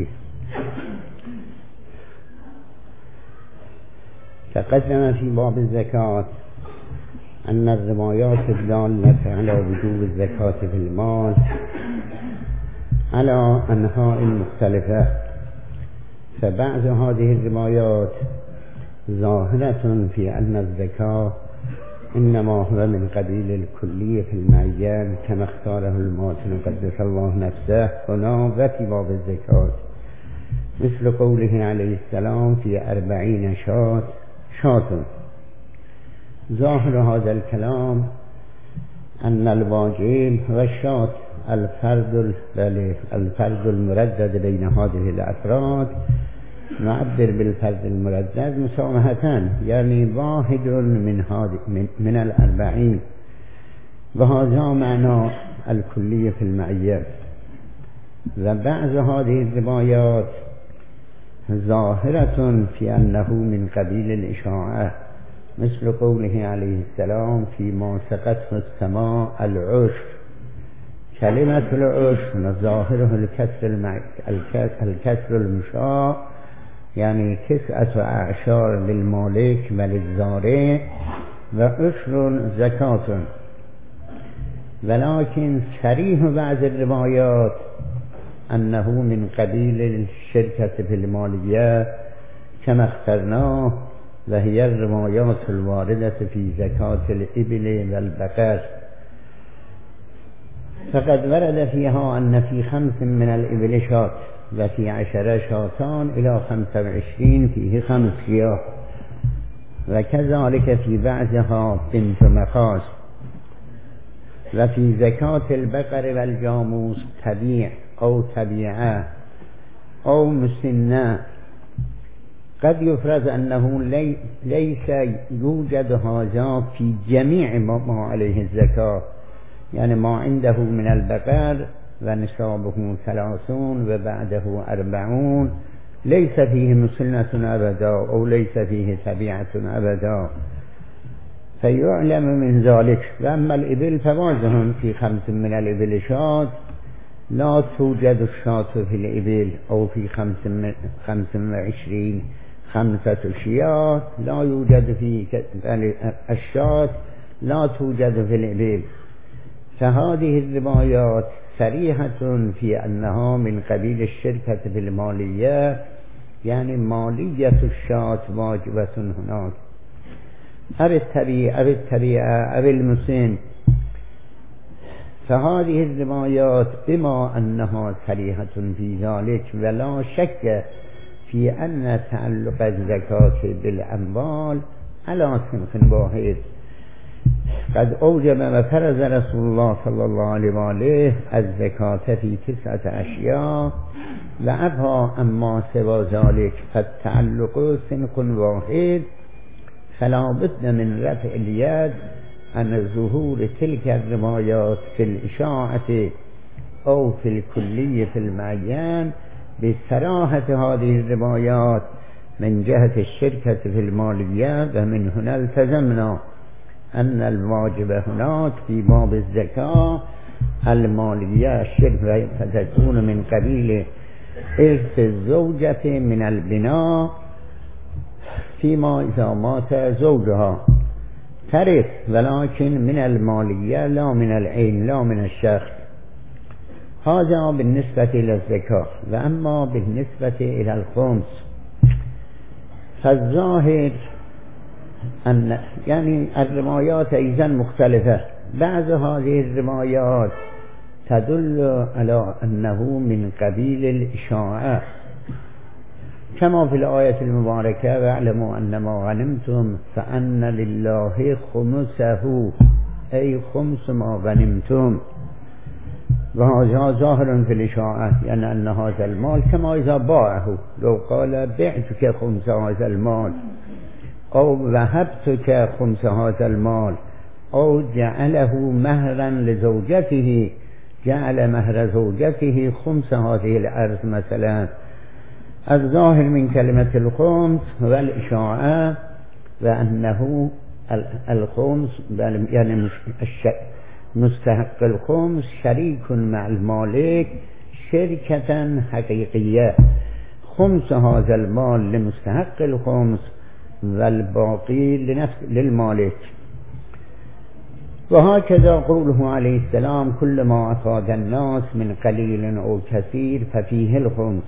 تقدم في باب الزكاة أن الروايات الدالة على وجوب الزكاة في المال على أنواع مختلفة، فبعض هذه الروايات ظاهرة في أن الزكاة إنما هو من قبيل الكلية في المعين كما اختاره الماتن قدس الله نفسه هنا وفي باب الزكاة، مثل قوله عليه السلام في أربعين شاة شاة. ظاهر هذا الكلام أن الواجب هو الشاة الفرد الفرد المردد بين هذه الأفراد، نعبر بالفرد المردد مسامحة، يعني واحد من هذه من, من الأربعين، وهذا معنى الكلية في المعية. وبعض هذه الروايات ظاهرة في أنه من قبيل الإشاعة، مثل قوله عليه السلام فيما سقته السماء العشر. كلمة العشر ظاهره الكسر المع... الكسر المشاع، يعني تسعة أعشار للمالك وللزارع وعشر زكاة. ولكن صريح بعض الروايات أنه من قبيل الشركة في المالية كما اخترناه، وهي الروايات الواردة في زكاة الإبل والبقر. فقد ورد فيها أن في خمس من الإبل شاة، وفي عشر شاتان إلى خمسة وعشرين فيه خمس شياه، وكذلك في بعضها بنت مخاص. وفي زكاة البقر والجاموس تبيع أو تبيعة أو مسنة. قد يفرض أنه لي ليس يوجد هذا في جميع ما عليه الزكاة، يعني ما عنده من البقر ونصابه ثلاثون وبعده أربعون ليس فيه مسنة أبدا أو ليس فيه تبيعة أبدا، فيعلم من ذلك. وأما الإبل فواضح في خمس من الإبل شاة، لا توجد الشاة في الإبل، أو في خمس وعشرين خمسة شياه لا يوجد في الشاة، لا توجد في الإبل. فهذه الروايات صريحة في أنها من قبيل الشركة في المالية، يعني مالية الشاة واجبة هناك. أو التبيع أو التبيعة أو المسن. فهذه الروايات بما أنها صريحة في ذلك، ولا شك في أن تعلق الزكاة بالأموال على صنف واحد. قد أوجب وفرض رسول الله صلى الله عليه وآله الزكاة في تسعة أشياء، وأبها أما سوى ذلك فالتعلق صنف واحد، فلا بد من رفع اليد عن ظهور تلك الروايات في الإشاعة أو في الكلية في المعين بصراحة هذه الروايات من جهة الشركة في المالية، ومن هنا التزمنا أن الواجب هناك في باب الزكاة المالية الشركة فتكون من قبيل إرث الزوجة من البناء فيما إذا مات زوجها ترث، ولكن من المالية لا من العين لا من الشخص. هذا بالنسبة إلى الزكاة. وأما بالنسبة إلى الخمس فالظاهر أن يعني الروايات أيضا مختلفة. بعض هذه الروايات تدل على أنه من قبيل الإشاعة كما في الآية المباركة واعلموا أن ما غنمتم فأن لله خمسه، أي خمس ما غنمتم. وهذا ظاهر في الإشاعة، يعني أن هذا المال كما إذا باعه، لو قال بعتك خمس هذا المال أو وهبتك خمس هذا المال أو جعله مهرا لزوجته، جعل مهر زوجته خمس هذه الأرض مثلا. الظاهر من كلمة الخمس والإشاعة وأنه الخمس يعني مستحق الخمس شريك مع المالك شركة حقيقية، خمس هذا المال لمستحق الخمس والباقي لنفس للمالك. وهكذا قوله عليه السلام كل ما أفاد الناس من قليل أو كثير ففيه الخمس.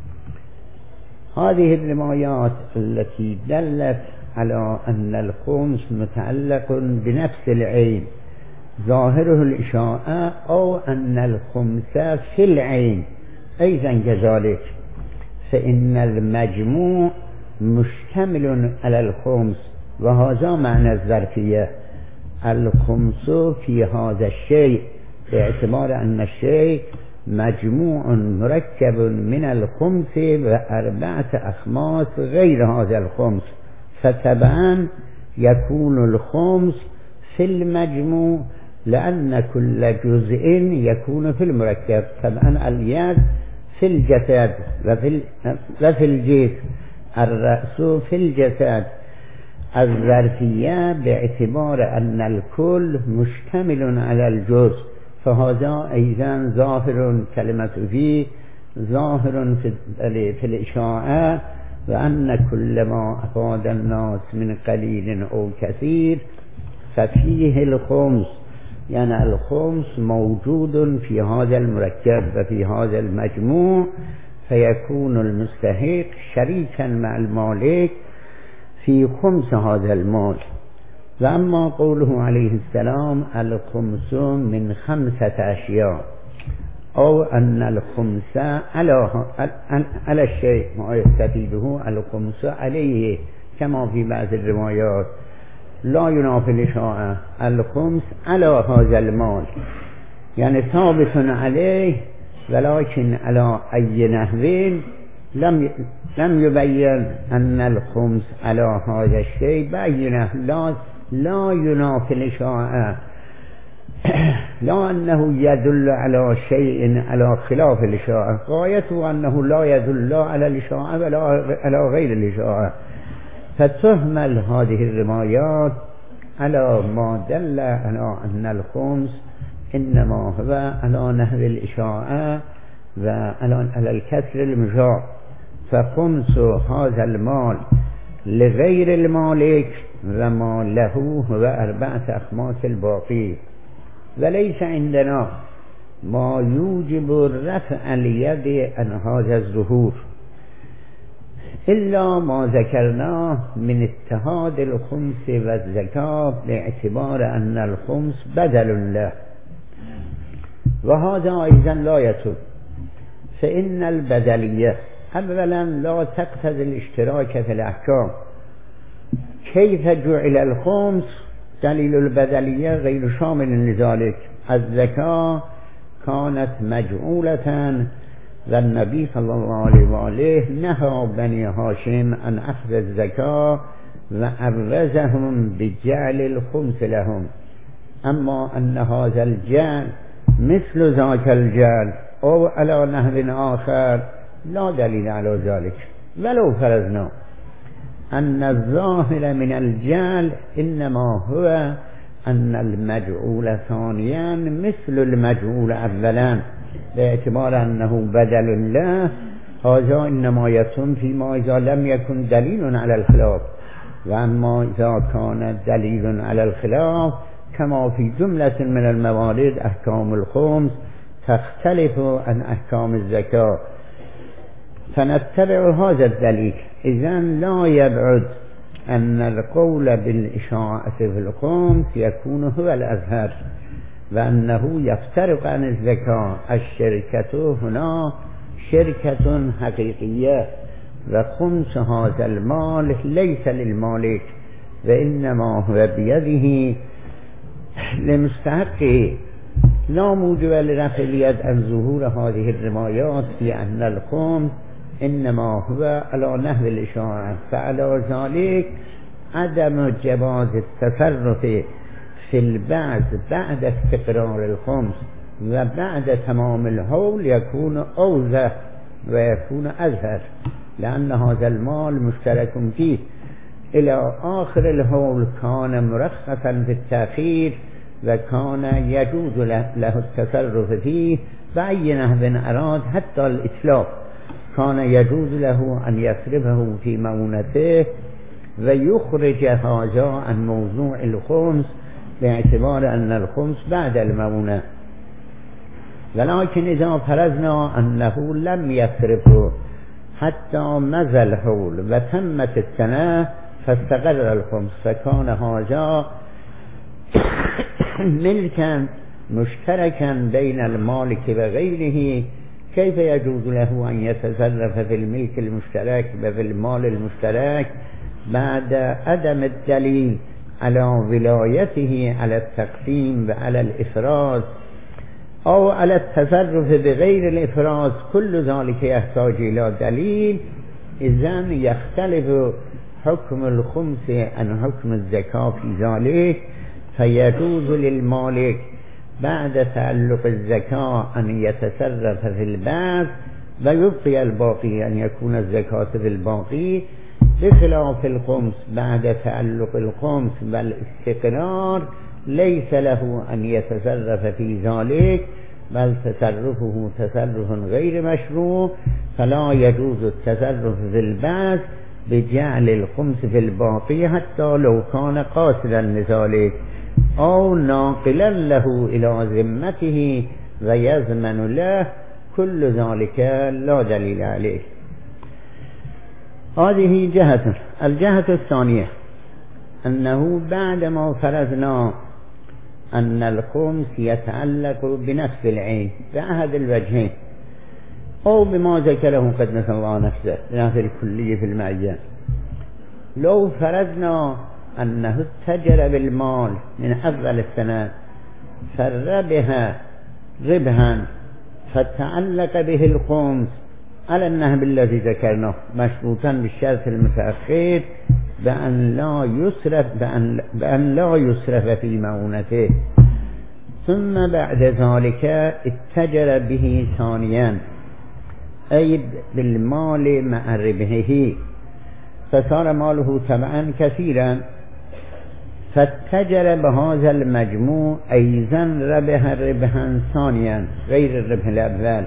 هذه الروايات التي دلت على أن الخمس متعلق بنفس العين ظاهره الإشاعة، أو أن الخمس في العين أيضا كذلك، فإن المجموع مشتمل على الخمس، وهذا معنى الظرفية. الخمس في هذا الشيء باعتبار أن الشيء مجموع مركب من الخمس وأربعة أخماس غير هذا الخمس، فتبعا يكون الخمس في المجموع لأن كل جزء يكون في المركب. طبعا اليد في الجسد وفي, وفي الجسم، الرأس في الجسد. الظرفية باعتبار أن الكل مشتمل على الجزء، فهذا أيضا ظاهر كلمة فيه ظاهر في الإشاعة، وأن كل ما أفاد الناس من قليل أو كثير ففيه الخمس، يعني الخمس موجود في هذا المركب وفي هذا المجموع، فيكون المستحق شريكا مع المالك في خمس هذا المال. وأما قوله عليه السلام الخمس من خمسة أشياء، أو أن الخمس على على الشيء ما يستفيده الخمس عليه كما في بعض الروايات، لا ينافي الإشاعة. الخمس على هذا المال يعني ثابت عليه، ولكن على أي نحو لم لم يبين أن الخمس على هذا الشيء بينه، لا لا ينافي الإشاعة، لا أنه يدل على شيء على خلاف الإشاعة، غايته أنه لا يدل لا على الإشاعة ولا على غير الإشاعة. فتهمل هذه الروايات على ما دل على أن الخمس إنما هو على نحو الإشاعة وعلى الكسر المشاع. فخمس هذا المال لغير المالك وما له هو أربعة أخماس الباقي. وليس عندنا ما يوجب رفع اليد عن هذا الظهور إلا ما ذكرناه من اتحاد الخمس والزكاة باعتبار أن الخمس بدل له، وهذا أيضا لا يتم. فإن البدلية أولا لا تقتضي الاشتراك في الأحكام. كيف جعل الخمس؟ دليل البدلية غير شامل لذلك. الزكاة كانت مجعولة والنبي صلى الله عليه وآله نهى بني هاشم عن أخذ الزكاة وعوزهم بجعل الخمس لهم. أما أن هذا الجعل مثل ذاك الجعل أو على نحو آخر لا دليل على ذلك. ولو فرضنا أن الظاهر من الجعل إنما هو أن المجعول ثانيا مثل المجعول أولا، باعتبار أنه بدل له. هذا إنما يتم فيما إذا لم يكن دليل على الخلاف، وأما إذا كان دليل على الخلاف كما في جملة من الموارد أحكام الخمس تختلف عن أحكام الزكاة، فنتبع هذا الدليل. إذن لا يبعد أن القول بالإشاعة في الخمس يكون هو الأظهر، وأنه يفترق عن الزكاة. الشركة هنا شركة حقيقية، وخمس هذا المال ليس للمالك، وإنما هو بيده لمستحقه. لا موجب لرفع اليد عن ظهور هذه الروايات، لأن الخمس إنما هو على نحو الإشاعة، فعلى ذلك عدم جواز التصرف في البعض بعد استقرار الخمس وبعد تمام الحول يكون أوضح ويكون أظهر، لأن هذا المال مشترك فيه. إلى آخر الحول كان مرخصا في التأخير، وكان يجوز له التصرف فيه بأي نحو أراد، حتى الإتلاف كان يجوز له أن يصرفه في مؤونته ويخرج هذا عن موضوع الخمس، باعتبار أن الخمس بعد المؤونة. ولكن إذا فرضنا أنه لم يصرفه حتى مضى الحول وتمت السنة فاستقر الخمس، فكان هذا ملكا مشتركا بين المالك وغيره. كيف يجوز له أن يتصرف في الملك المشترك وفي المال المشترك بعد عدم الدليل على ولايته على التقسيم وعلى الإفراز أو على التصرف بغير الإفراز؟ كل ذلك يحتاج إلى دليل. إذن يختلف حكم الخمس عن حكم الزكاة في ذلك، فيجوز للمالك بعد تعلق الزكاة أن يتصرف في البعض ويبقي الباقي، أن يكون الزكاة في الباقي، بخلاف الخمس بعد تعلق الخمس والاستقرار ليس له أن يتصرف في ذلك، بل تصرفه تصرف غير مشروع، فلا يجوز التصرف في البعض بجعل الخمس في الباقي حتى لو كان قاصدا لذلك أو ناقلا له إلى ذمته ويضمن له. كل ذلك لا دليل عليه. هذه جهة. الجهة الثانية أنه بعدما فرضنا أن الخمس يتعلق بنفس العين بأحد الوجهين أو بما ذكره قدس الله نفسه بنفس الكلية في المعين، لو فرضنا أنه اتجر بالمال من أول السنة فربها ربحا فتعلق به الخمس على النهب الذي ذكرناه مشروطا بالشرط المتأخر بأن لا يسرف بأن, بأن لا يسرف في مؤونته، ثم بعد ذلك اتجر به ثانيا أي بالمال مع ربحه، فصار ماله تبعا كثيرا، فاتجر بهذا المجموع أيضا ربح ربحا ثانيا غير الربح الأول،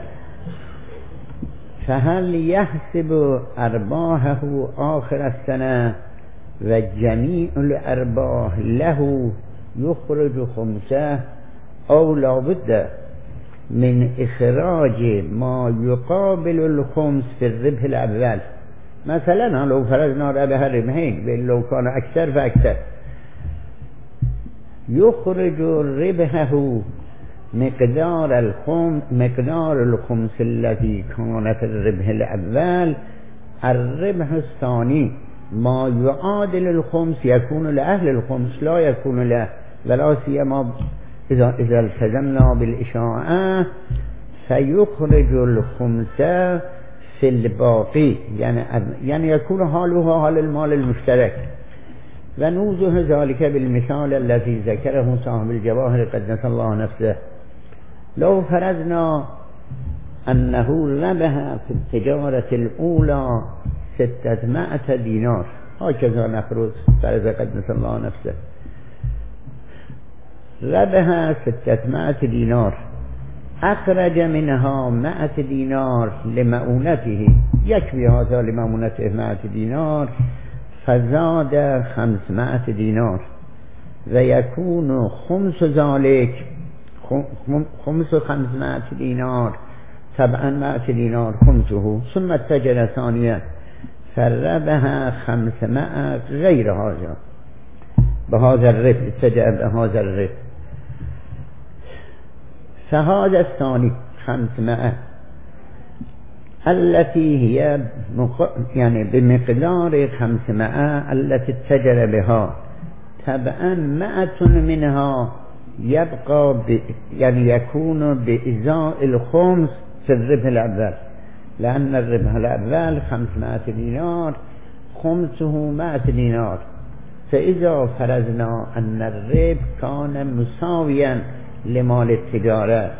فهل يحسب أرباحه آخر السنة وجميع الأرباح له يخرج خمسة، أو لا بد من إخراج ما يقابل الخمس في الربح الأول؟ مثلا لو فرضنا ربح ربحين، لو كان أكثر فأكثر، يخرج ربحه مقدار الخمس مقدار الخمس الذي كان في الربح الأول، الربح الثاني ما يعادل الخمس يكون لأهل الخمس لا يكون له، ولا سيما إذا إذا التزمنا بالإشاعة فيخرج الخمس في الباقي، يعني يعني يكون حاله حال المال المشترك. ونوضح ذلك بالمثال الذي ذكره صاحب الجواهر قدس الله نفسه. لو فرضنا أنه ربح في التجارة الأولى ستمائة دينار هكذا نفرض فرض قدس الله نفسه. ربح ستمائة دينار، أخرج منها مائة دينار لمؤونته، يكفي هذا لمؤونته مائة دينار، فزاد خمسمائة دينار، ويكون خمس ذلك خمس خمسمائة دينار طبعا مائة دينار خمسه، ثم اتجر ثانيا فربح خمسمائة غير هذا بهذا الربح، اتجر بهذا الربح. فهذا الثاني خمسمائة التي هي يعني بمقدار خمسمائة التي اتجر بها، طبعا مائة منها يبقى ب... يعني يكون بإزاء الخمس في الربح الأول، لأن الربح الأول خمسمائة دينار خمسه مائة دينار. فإذا فرضنا أن الربح كان مساويا لمال التجارة،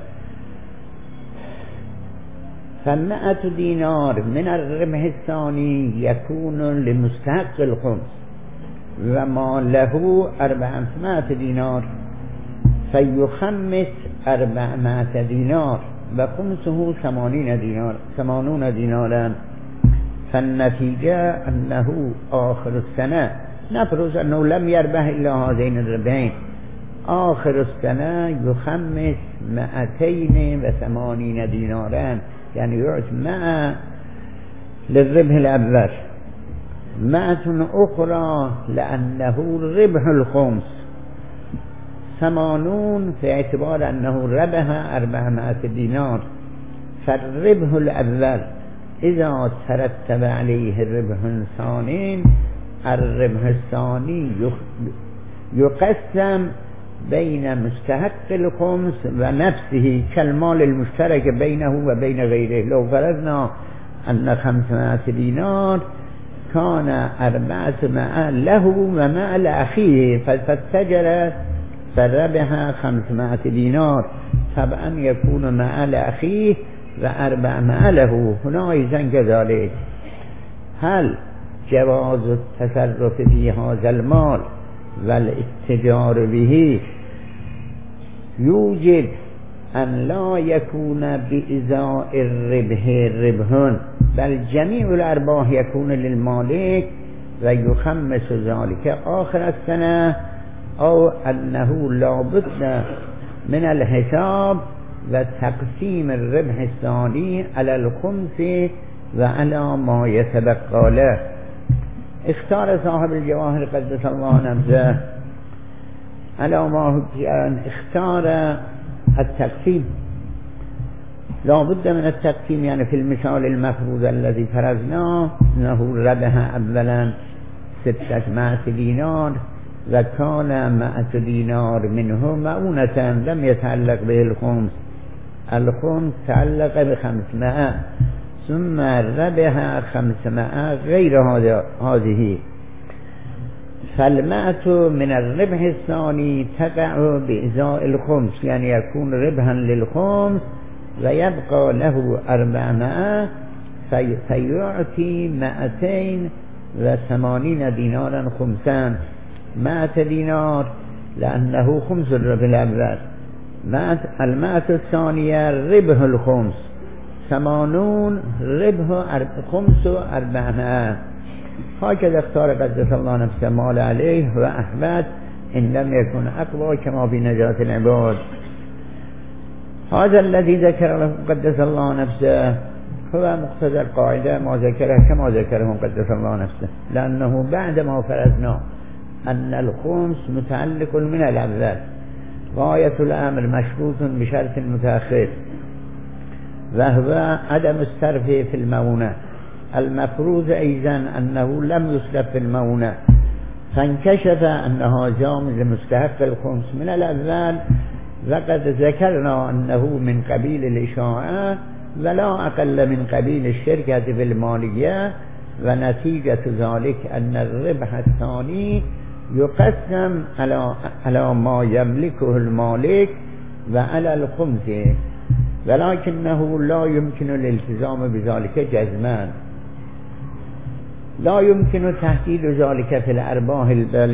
فمائة دينار من الربح الثاني يكون لمستحق الخمس، وما له أربعمائة دينار فيخمس أربعمائة دينار وخمسه ثمانين دينار ثمانون دينارا. فالنتيجة أنه آخر السنة، نفرض أنه لم يربح إلا هذين الربحين، آخر السنة يخمس مائتين وثمانين دينارا، يعني يعطي مائة للربح الأول، مائة أخرى لأنه ربح الخمس، ثمانون في اعتبار أنه ربح أربعمائة دينار. فالربح الأول إذا ترتب عليه الربح الثاني، الربح الثاني يقسم بين مستحق الخمس ونفسه كالمال المشترك بينه وبين غيره. لو فرضنا أن خمسمائة دينار كان أربعمائة له ومائة لأخيه، فاتجر فربح خمسمائة دينار، طبعا يكون مائة لأخيه وأربعمائة له. هنا أيضا كذلك، هل جواز التصرف في هذا المال والاتجار به يوجب أن لا يكون بإزاء الربح ربح، بل جميع الأرباح يكون للمالك ويخمس ذلك آخر السنة، أو أنه لا بد من الحساب وتقسيم الربح الثاني على الخمس وعلى ما يتبقى له. اختار صاحب الجواهر قدس الله نفسه على ما اختار التقسيم، لا بد من التقسيم. يعني في المثال المفروض الذي فرضناه أنه ربح أولا ستمائة دينار وكان مائة دينار منه مؤونة لم يتعلق به الخمس، الخمس تعلق بخمسمائة، ثم ربح خمسمائة غير هذه، فالمائة من الربح الثاني تقع بإزاء الخمس، يعني يكون ربحا للخمس ويبقى له أربعمائة، في فيعطي مائتين وثمانين دينارا خمسان، مائة دينار لأنه خمس الربح الأول، المائة الثانية ربح الخمس، ثمانون ربح خمس أربعمائة. هكذا اختار قدس الله نفسه مال عليه وأحمد إن لم يكن أقوى كما في نجاة العباد. هذا الذي ذكره قدس الله نفسه هو مقتضى القاعدة ما ذكره كما ذكره قدس الله نفسه، لأنه بعدما فرضنا أن الخمس متعلق من الأول، غاية الأمر مشروط بشرط متأخر وهو عدم الصرف في المؤونة. المفروض أيضا أنه لم يصرف في المؤونة، فانكشف أنه جامز لمستحق الخمس من الأول، وقد ذكرنا أنه من قبيل الإشاعة ولا أقل من قبيل الشركة في المالية، ونتيجة ذلك أن الربح الثاني يقسم على على ما يملكه المالك وعلى الخمس، ولكنه لا يمكن الالتزام بذلك جزما، لا يمكن تحديد ذلك في الأرباح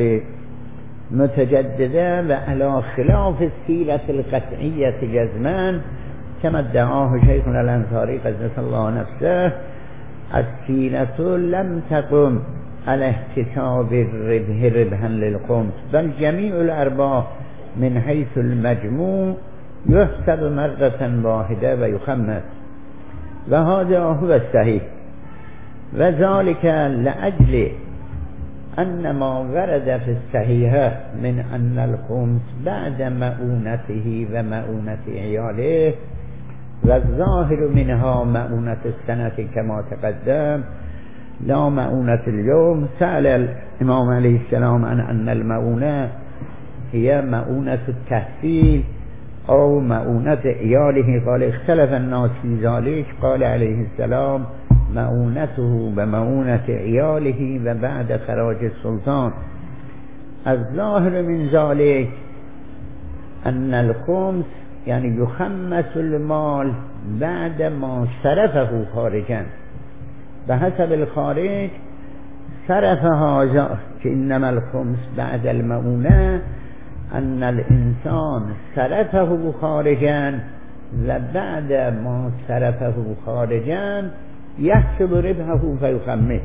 المتجددة وعلى خلاف السيرة القطعية جزمان كما ادعاه شيخنا الأنصاري قدس الله نفسه. السيرة لم تقم على احتساب الربح ربحا للخمس، بل جميع الأرباح من حيث المجموع يحسب مرة واحدة ويخمس، وهذا هو الصحيح. وذلك لأجل أن ما ورد في الصحيحة من أن الخمس بعد مؤونته ومؤونة عياله، والظاهر منها مؤونة السنة كما تقدم لا مؤونة اليوم. سأل الإمام عليه السلام عن أن المؤونة هي مؤونة التحصيل أو مؤونة عياله، قال اختلف الناس في ذلك، قال عليه السلام مؤونته بمؤونة عياله وبعد خراج السلطان. الظاهر من ذلك أن الخمس يعني يخمس المال بعد ما صرفه خارجا، بحسب الخارج صرف هذا، إنما الخمس بعد المؤونة أن الإنسان صرفه خارجا وبعد ما صرفه خارجا يحسب ربحه فيخمس.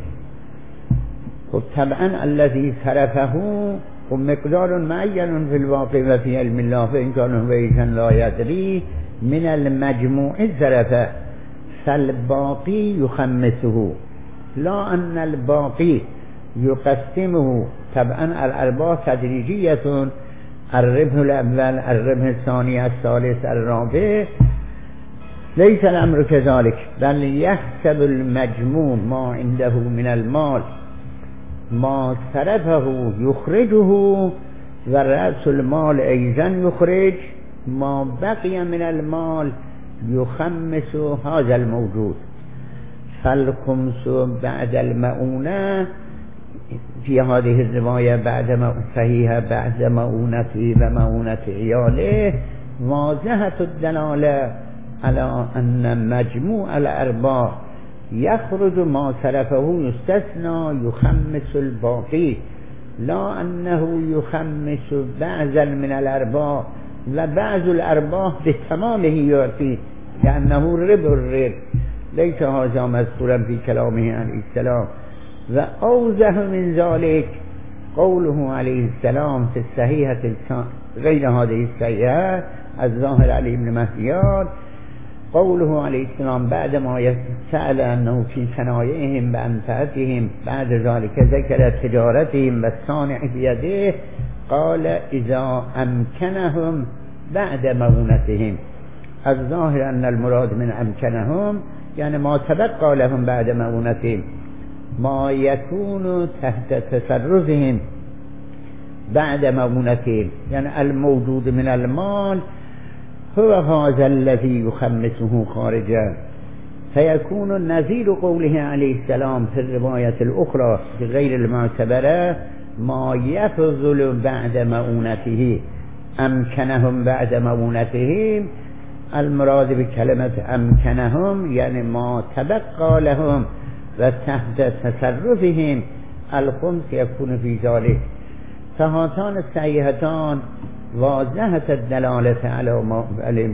طبعا الذي صرفه ومقدار معين في الواقع وفي علم الله، فإن كان ويشا لا يدري من المجموع صرفه، فالباقي يخمسه، لا أن الباقي يقسمه. طبعا الأرباح تدريجية، الربح الأول، الربح الثاني، الثالث، الرابع، ليس الأمر كذلك، بل يحسب المجموع ما عنده من المال ما صرفه يخرجه، ورأس المال أيضا يخرج، ما بقي من المال يخمس هذا الموجود. فالخمس بعد المؤونة في هذه الرواية بعد صحيحة بعد مؤونته ومؤونة عياله واضحة الدلالة على أن مجموع الأرباح يخرج ما صرفه يستثنى يخمس الباقي، لا أنه يخمس بعضا من الأرباح وبعض الأرباح بتمامه يعطي، لأنه ربع الربح، ليس هذا مذكورا في كلامه عليه السلام. وأوضح من ذلك قوله عليه السلام في الصحيحة غير هذه الصحيحة الظاهر علي بن مهديان، قوله عليه السلام بعد ما يسأل أنه في صنائعهم بأنفعتهم، بعد ذلك ذكر تجارتهم والصانع بيده، قال إذا أمكنهم بعد مؤونتهم. الظاهر أن المراد من أمكنهم يعني ما تبقى لهم بعد مؤونتهم، ما يكون تحت تصرفهم بعد مؤونتهم، يعني الموجود من المال هو هذا الذي يخمسه خارجا، فيكون نظير قوله عليه السلام في الرواية الأخرى في غير المعتبرة ما يفضل بعد مؤونته. أمكنهم بعد مؤونتهم، المراد بكلمة أمكنهم يعني ما تبقى لهم وتحت تصرفهم الخمس يكون في ذلك. فهاتان الصحيحتان واضحة الدلالة على ما,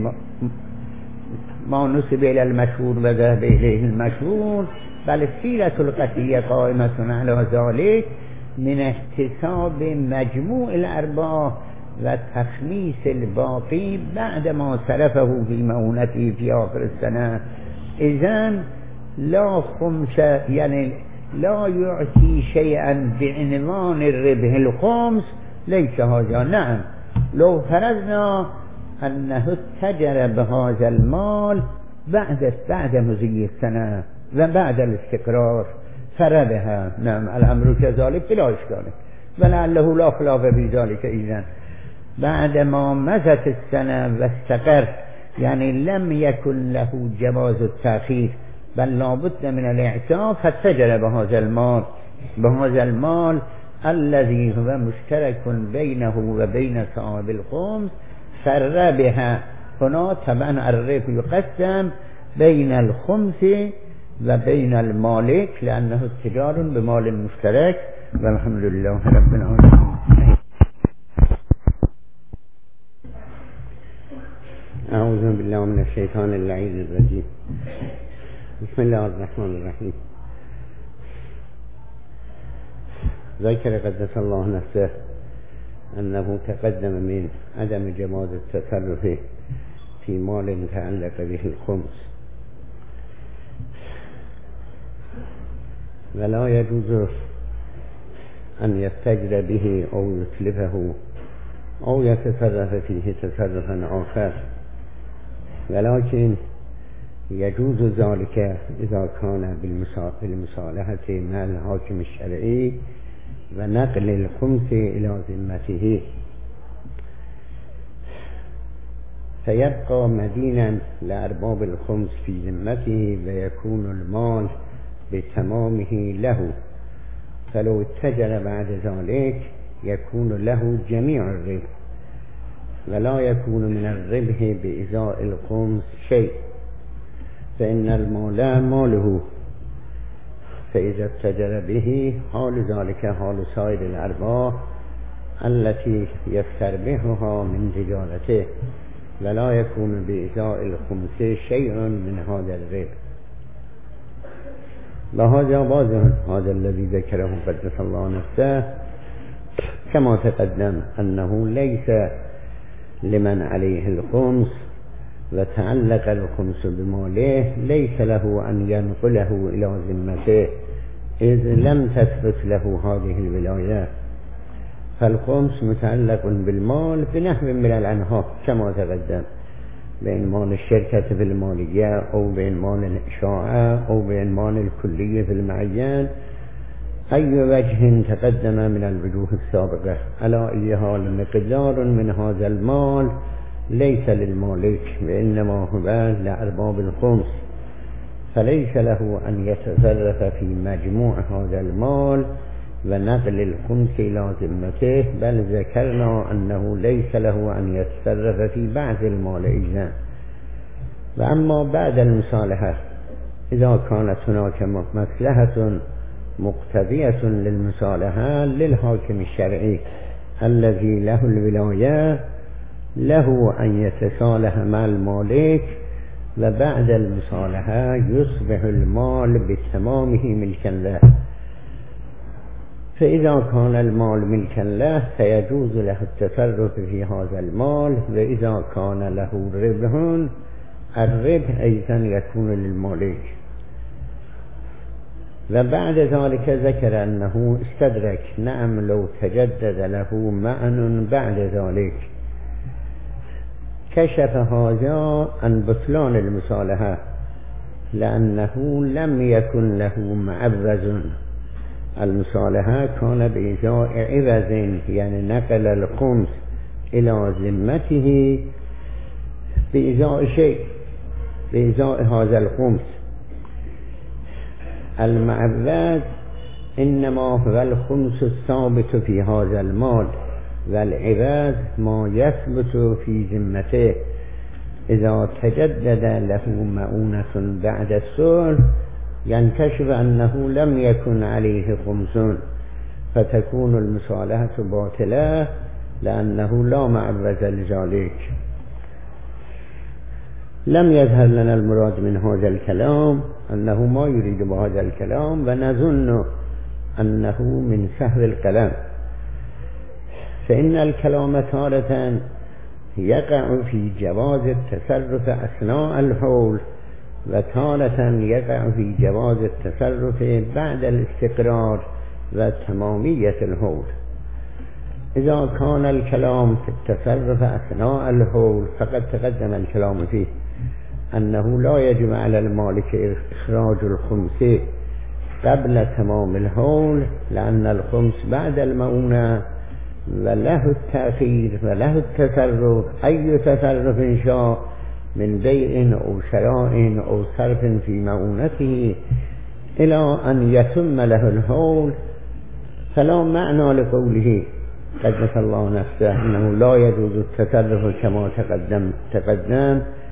ما نسب إلى المشهور وذهب إليه المشهور، بل السيرة القطعية قائمة على ذلك من احتساب مجموع الأرباح وتخميس الباقي بعد ما صرفه في مؤونته في آخر السنة. إذن لا خمس يعني لا يعطي شيئا بعنوان الربح الخمس، ليس هذا. نعم لو فرضنا أنه اتجر بهذا المال بعد بعد مضي السنة وبعد الاستقرار فربها، نعم الأمر كذلك بلا إشكال، ولعله لا خلاف في ذلك. إذن بعد ما مضت السنة واستقر يعني لم يكن له جواز التأخير، بل لابد من الاعتاق، فاتجر بهذا المال بهذا المال الذي هو مشترك بينه وبين صاحب الخمس، فربها. هنا طبعا الربح يقسم بين الخمس و بین المالک لأنه تجار بمال مشترک و الحمد لله رب العالمین. اعوذ بالله من الشیطان اللعین الرجیم. بسم الله الرحمن الرحیم. ذکر قدس الله نفسه انه تقدم من عدم جواز التصرف في مال تعلق به الخمس ولا يجوز ان يستجر به او يتلفه او يتصرف فيه تصرفا آخر، ولكن يجوز ذلك اذا كان بالمصالحة مع الحاكم الشرعي ونقل الخمس الى ذمته فيبقى مدينا لأرباب الخمس في ذمته ويكون المال بتمامه له، فلو اتجر بعد ذلك يكون له جميع الربح ولا يكون من الربح بإزاء الخمس شيء، فإن المال ماله، فإذا اتجر به حال ذلك حال سائر الأرباح التي يستربحها من تجارته ولا يكون بإزاء الخمس شيء من هذا الربح. وهذا واضح هذا الذي ذكره قدس الله نفسه كما تقدم أنه ليس لمن عليه الخمس وتعلق الخمس بماله ليس له أن ينقله إلى ذمته إذ لم تثبت له هذه الولاية، فالخمس متعلق بالمال بنحو من الأنحاء كما تقدم، بعنوان الشركة في المالية أو بعنوان الإشاعة أو بعنوان الكلية في المعين، أي وجه تقدم من الوجوه السابقة. على أي حال مقدار من هذا المال ليس للمالك وإنما هو لأرباب الخمس، فليس له أن يتصرف في مجموع هذا المال ونقل الخمس إلى ذمته، بل ذكرنا أنه ليس له أن يتصرف في بعض المال أيضا. وأما بعد المصالحة إذا كانت هناك مصلحة مقتضية للمصالحة للحاكم الشرعي الذي له الولاية له أن يتصالح مع المالك، وبعد المصالحة يصبح المال بتمامه ملكا له، فإذا كان المال ملكا له فيجوز له التصرف في هذا المال، وإذا كان له ربح الربح أيضا يكون للمالك. وبعد ذلك ذكر أنه استدرك نعم لو تجدد له معن بعد ذلك كشف هذا عن بطلان المصالحة لأنه لم يكن له معوز. المصالحة كان بإزاء عوض يعني نقل الخمس إلى ذمته بإزاء شيء بإزاء هذا الخمس. المعوض إنما هو الخمس الثابت في هذا المال، والعوض ما يثبت في ذمته. إذا تجدد له مؤونة بعد الصلح ينكشف أنه لم يكن عليه خمس فتكون المصالحة باطلة لأنه لا معوض لذلك. لم يظهر لنا المراد من هذا الكلام أنه ما يريد بهذا الكلام، ونظن أنه من سهو الكلام، فإن الكلام تارة يقع في جواز التصرف أثناء الحول وتارة يقع في جواز التصرف بعد الاستقرار وتمامية الحول. إذا كان الكلام في التصرف أثناء الحول فقد تقدم الكلام فيه أنه لا يجب على المالك إخراج الخمس قبل تمام الحول، لأن الخمس بعد المؤونة وله التأخير وله التصرف أي تصرف شاء من بيع أو شراء أو صرف في مؤونته إلى أن يتم له الحول، فلا معنى لقوله قدس الله نفسه أنه لا يجوز التصرف كما تقدم تقدم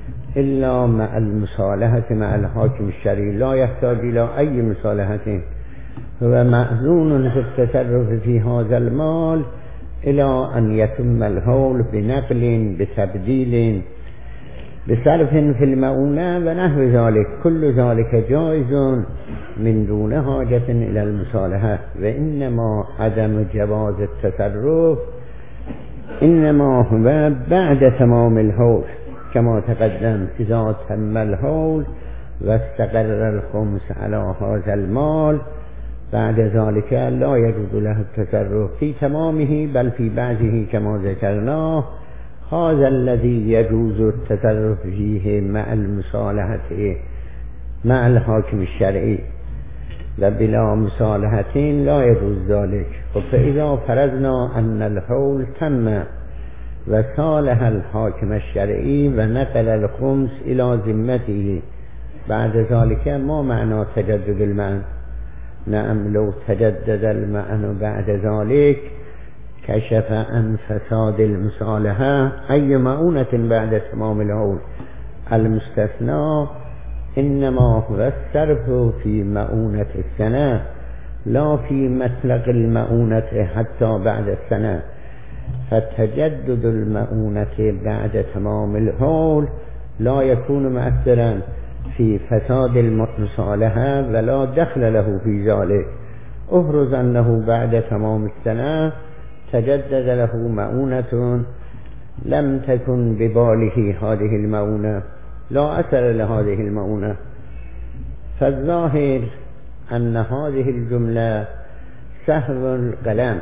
إلا مع المصالحة مع الحاكم الشرعي، لا يحتاج إلى أي مصالحة. هو مأذون في التصرف في هذا المال إلى أن يتم الحول بنقل بتبديل بصرف في المؤونة ونحو ذلك. كل ذلك جائز من دون حاجة إلى المصالحة. وإنما عدم جواز التصرف إنما هو بعد تمام الحول كما تقدم. إذا تم الحول واستقر الخمس على هذا المال بعد ذلك لا يجوز له التصرف في تمامه بل في بعضه كما ذكرناه. هذا الذي يجوز التصرف فيه مع المصالحة مع الحاكم الشرعي، وبلا مصالحة لا يجوز ذلك. فإذا فرضنا أن الحول تم وصالح الحاكم الشرعي ونقل الخمس إلى ذمته بعد ذلك، ما معنى تجدد المعنى؟ نعم، لو تجدد المعنى بعد ذلك كشف عن فساد المصالحة أي مؤونة بعد تمام الحول. المستثنى إنما هو الصرف في مؤونة السنة لا في مطلق المؤونة حتى بعد السنة. فتجدد المؤونة بعد تمام الحول لا يكون مؤثرا في فساد المصالحة ولا دخل له في ذلك. أفرض أنه بعد تمام السنة تجدد له مؤونة لم تكن بباله هذه المؤونة، لا أثر لهذه المؤونة، فالظاهر أن هذه الجملة سهو القلم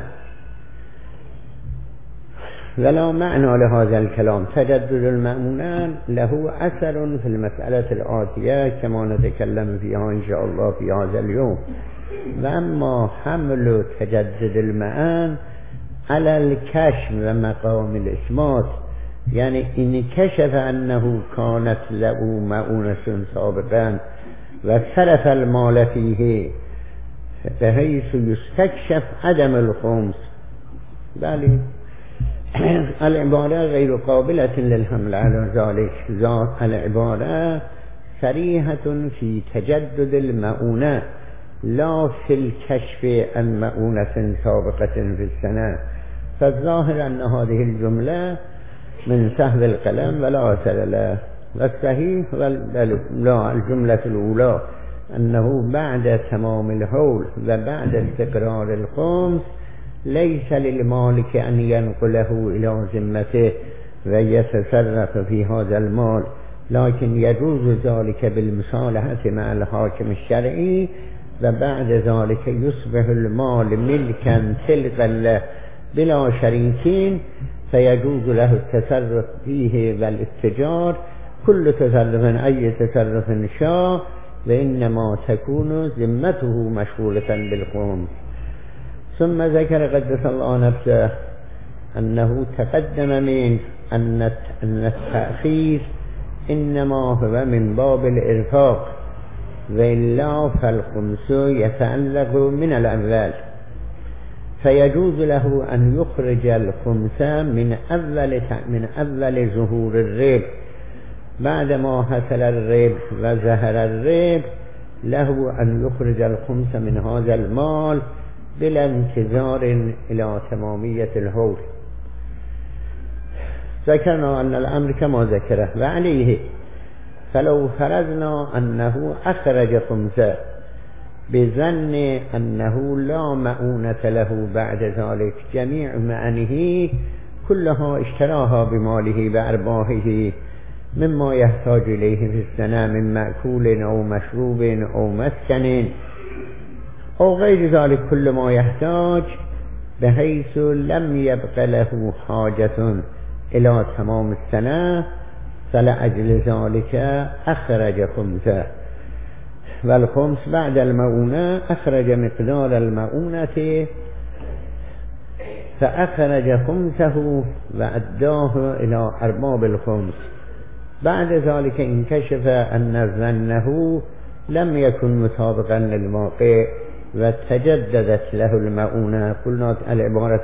ولا معنى لهذا الكلام. تجدد المؤونة له أثر في المسألة الآتية كما نتكلم فيها إن شاء الله في هذا اليوم. وأما حمل تجدد المعان على الكشف ومقام الإثبات، يعني إن كشف أنه كانت له مؤونة سابقا وصرف المال فيه بحيث يستكشف عدم الخمس، بل العبارة غير قابلة للحمل على ذلك. ذات العبارة صريحة في تجدد المؤونة لا في الكشف عن مؤونة سابقة في السنة. فالظاهر أن هذه الجملة من سهو القلم ولا أثر له. والصحيح لا، الجملة الأولى أنه بعد تمام الحول وبعد استقرار الخمس ليس للمالك أن ينقله إلى ذمته ويتصرف في هذا المال، لكن يجوز ذلك بالمصالحة مع الحاكم الشرعي، وبعد ذلك يصبح المال ملكا تلقا له بلا شريكين، فيجوز له التصرف فيه والاتجار كل تصرف أي تصرف شاء، وإنما تكون ذمته مشغولة بالخمس. ثم ذكر قدس الله نفسه أنه تقدم من أن التأخير إنما هو من باب الإرفاق، وإلا فالخمس يتعلق من الأول، فيجوز له أن يخرج الخمس من أول من أول ظهور الربح. بعدما حصل الربح وظهر الربح له أن يخرج الخمس من هذا المال بلا انتظار إلى تمامية الحول. ذكرنا أن الأمر كما ذكره. وعليه فلو فرضنا أنه أخرج خمسة بظن أنه لا مؤونة له بعد ذلك، جميع معنه كلها اشتراها بماله بأرباحه مما يحتاج إليه في السنة من مأكول أو مشروب أو مسكن أو غير ذلك كل ما يحتاج، بحيث لم يبق له حاجة إلى تمام السنة، فلأجل ذلك أخرج خمسة. والخمس بعد المؤونة أخرج مقدار المؤونة، فأخرج خمسه وأداه إلى أرباب الخمس. بعد ذلك انكشف أن ظنه لم يكن مطابقا للواقع وتجددت له المؤونة. قلنا العبارة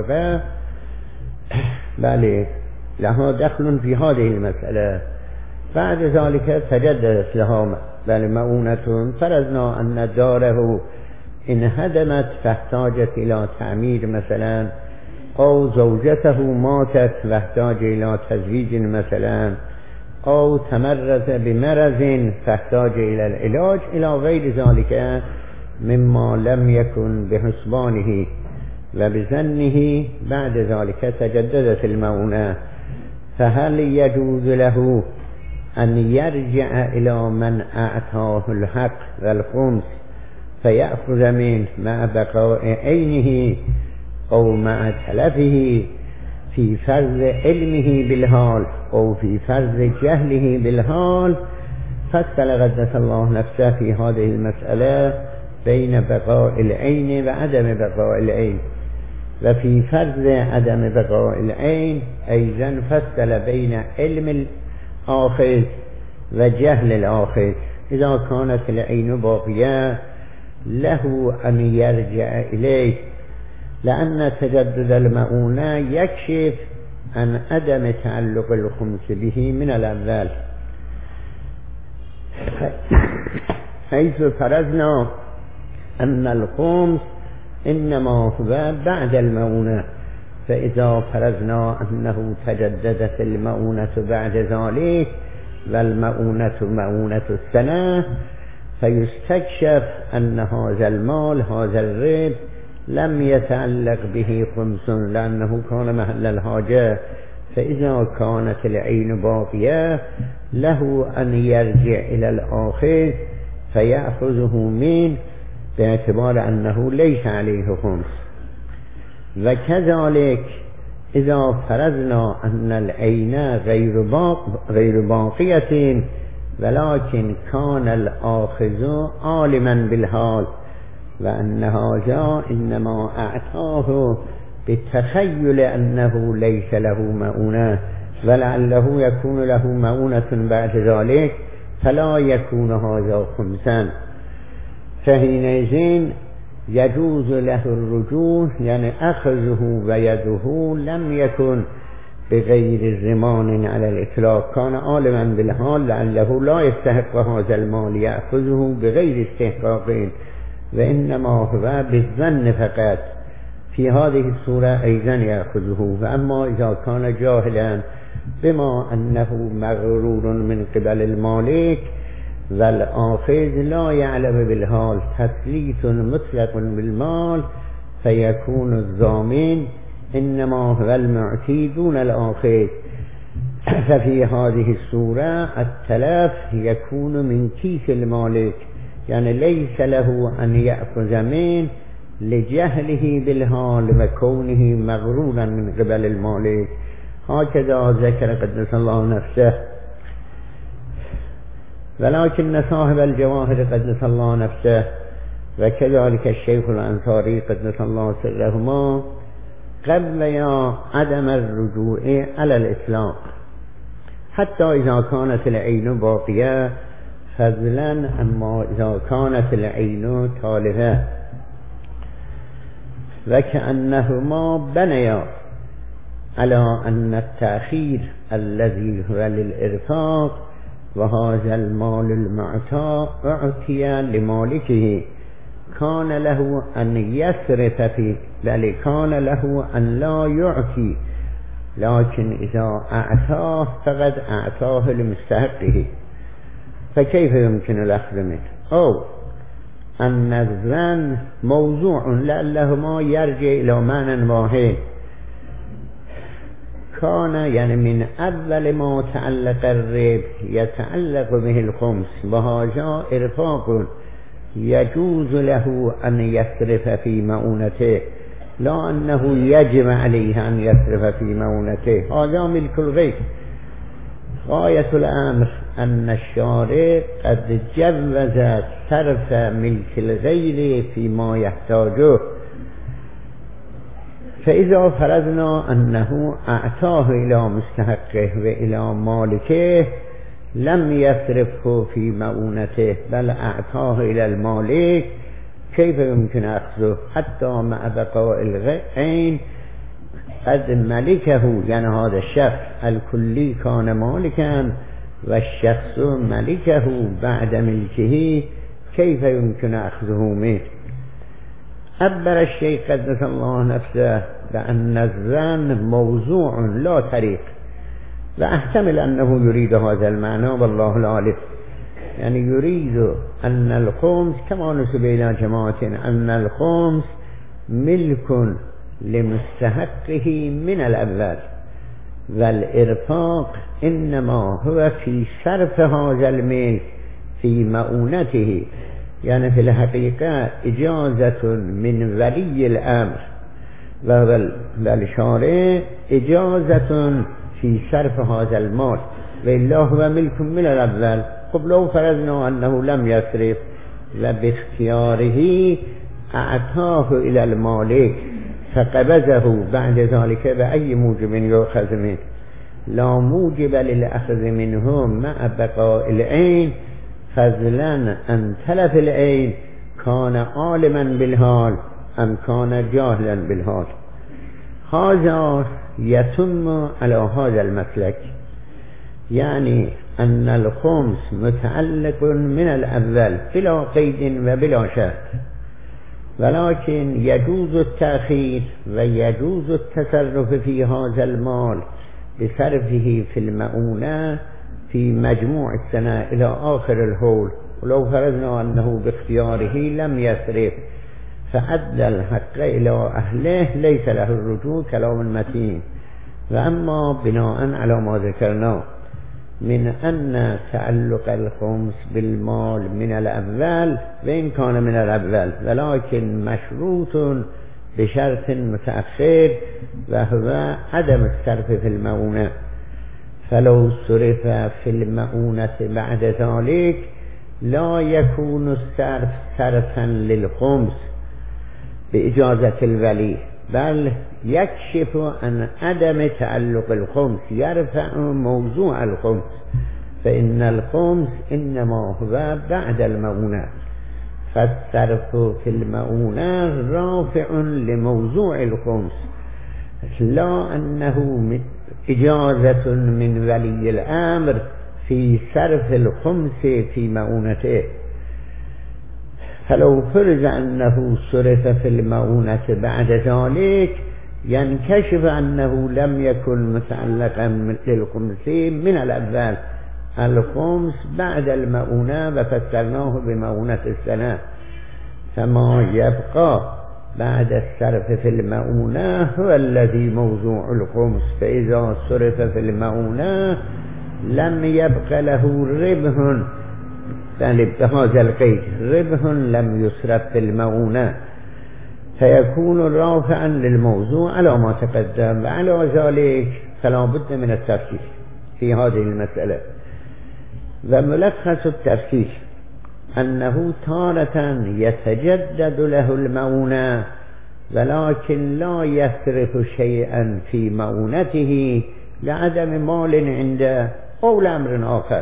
السابقة بل لها دخل في هذه المسألة. بعد ذلك تجددت لها بل مؤونة فرضنا أن داره انهدمت فاحتاجت إلى تعمير مثلا، أو زوجته ماتت واحتاج إلى تزويج مثلا، أو تمرض بمرض فاحتاج إلى العلاج إلى غير ذلك مما لم يكن بحسبانه وبظنه. بعد ذلك تجددت المؤونة، فهل يجوز له أن يرجع إلى من أعطاه الحق والخمس فيأخذ منه مع بقاء عينه أو مع تلفه في فرض علمه بالحال أو في فرض جهله بالحال؟ فصل قدس الله نفسه في هذه المسألة بين بقاء العين وعدم بقاء العين. وفي فرض عدم بقاء العين أيضا فصل بين علم الآخذ وجهل الآخذ. إذا كانت العين باقية له أن يرجع إليه، لأن تجدد المؤونة يكشف عن عدم تعلق الخمس به من الأول، حيث فرضنا أن الخمس إنما هو بعد المؤونة. فإذا فرضنا أنه تجددت المؤونة بعد ذلك والمؤونة مؤونة السنة، فيستكشف أن هذا المال هذا الربح لم يتعلق به خمس لأنه كان محل الحاجة. فإذا كانت العين باقية له أن يرجع إلى الآخذ فيأخذه منه باعتبار أنه ليس عليه خمس. وكذلك إذا فرضنا أن العين غير, باق غير باقية ولكن كان الآخذ عالما بالحال وأن هذا إنما أعطاه بالتخيل أنه ليس له مؤونة ولعله يكون له مؤونة بعد ذلك فلا يكون هذا خمسا، فحينئذ يجوز له الرجوع، يعني أخذه ويده لم يكن بغير زمان على الإطلاق، كان عالما بالحال لعله لا يستحق هذا المال يأخذه بغير استحقاق وإنما هو بالظن فقط. في هذه الصورة أيضا يأخذه. وأما إذا كان جاهلا بما أنه مغرور من قبل المالك والآخذ لا يعلم بالحال تسليط مطلق بالمال فيكون الضامن إنما هو المعطي دون الآخذ. ففي هذه الصورة التلف يكون من كيس المالك، يعني ليس له أن يأخذ منه لجهله بالحال وكونه مغرورا من قبل المالك. هكذا ذكر قدس الله نفسه. ولكن صاحب الجواهر قدس الله نفسه وكذلك الشيخ الأنصاري قدس الله سرهما قبل يا عدم الرجوع على الإطلاق حتى إذا كانت العين باقية، فضلا أما إذا كانت العين تالفة، وكأنهما بنيا على أن التأخير الذي هو للإرفاق وهذا المال المعطى أعطي لمالكه كان له أن يصرف فيه، بل كان له أن لا يعطي، لكن إذا أعطاه فقد أعطاه لمستحقه، فكيف يمكن الأخذ منه؟ أو أن الظن موضوع لعله ما يرجع إلى معنى واحد، كان يعني من أول ما تعلق الربح يتعلق به الخمس وهذا إرفاق يجوز له أن يصرف في مؤونته، لا أنه يجب عليه أن يصرف في مؤونته، هذا ملك الغير. غاية الأمر أن الشارع قد جوز صرف ملك الغير فيما يحتاجه. فإذا فرضنا أنه أعطاه إلى مستحقه وإلى مالكه لم يصرفه في مؤونته بل أعطاه إلى المالك، كيف يمكن أخذه حتى مع بقاء العين قد ملكه؟ يعني هذا الشخص الكلي كان مالكا و الشخص ملکه بعد ملکه کیف يمكن اخذه منه. عبر الشيخ قدس الله نفسه بأن الظن موضوع لا طريق، وأحتمل أنه يريد هذا المعنى والله العالم. يعني يريد أن الخمس كما نسب إلى جماعة أن الخمس ملك لمستحقه من الأول، والإرفاق إنما هو في صرف هذا الملك في مؤونته. يعني في الحقيقة إجازة من ولي الأمر والشارع إجازة في صرف هذا المال، وإلا هو ملك من الأول. خب لو فرضنا أنه لم يصرف وباختياره أعطاه إلى المالك فقبضه بعد ذلك بأي موجب يؤخذ منه، لا موجب للأخذ منه مع بقاء العين، فضلا أن تلف العين كان عالما بالحال أم كان جاهلا بالحال. هذا يتم على هذا المسلك، يعني أن الخمس متعلق من الأول بلا قيد وبلا شرط، ولكن يجوز التأخير ويجوز التصرف في هذا المال بصرفه في المؤونة في مجموع السنة إلى آخر الحول. ولو فرضنا أنه باختياره لم يصرف فأدى الحق إلى أهله ليس له الرجوع كلام متين. وأما بناء على ما ذكرنا من أن تعلق الخمس بالمال من الأول وإن كان من الأول ولكن مشروط بشرط متأخر وهو عدم الصرف في المؤونة، فلو صرف في المؤونة بعد ذلك لا يكون الصرف صرفا للخمس بإجازة الولي، بل يكشف عن عدم تعلق الخمس، يرفع موضوع الخمس، فإن الخمس إنما هو بعد المؤونة، فالصرف في المؤونة رافع لموضوع الخمس، لا أنه إجازة من ولي الأمر في صرف الخمس في مؤونته. فلو فرض أنه صرف في المؤونة بعد ذلك ينكشف أنه لم يكن متعلقا للخمس من الأول، الخمس بعد المؤونة وفسرناه بمؤونة السنة، فما يبقى بعد الصرف في المؤونة هو الذي موضوع الخمس. فإذا صرف في المؤونة لم يبق له ربح، يعني بهذا القيد ربح لم يصرف في المؤونة، فيكون رافعا للموضوع على ما تقدم. وعلى ذلك فلا بد من التفكير في هذه المسألة. وملخص التفكير أنه تارة يتجدد له المؤونة ولكن لا يصرف شيئا في مؤونته لعدم مال عنده أو لأمر آخر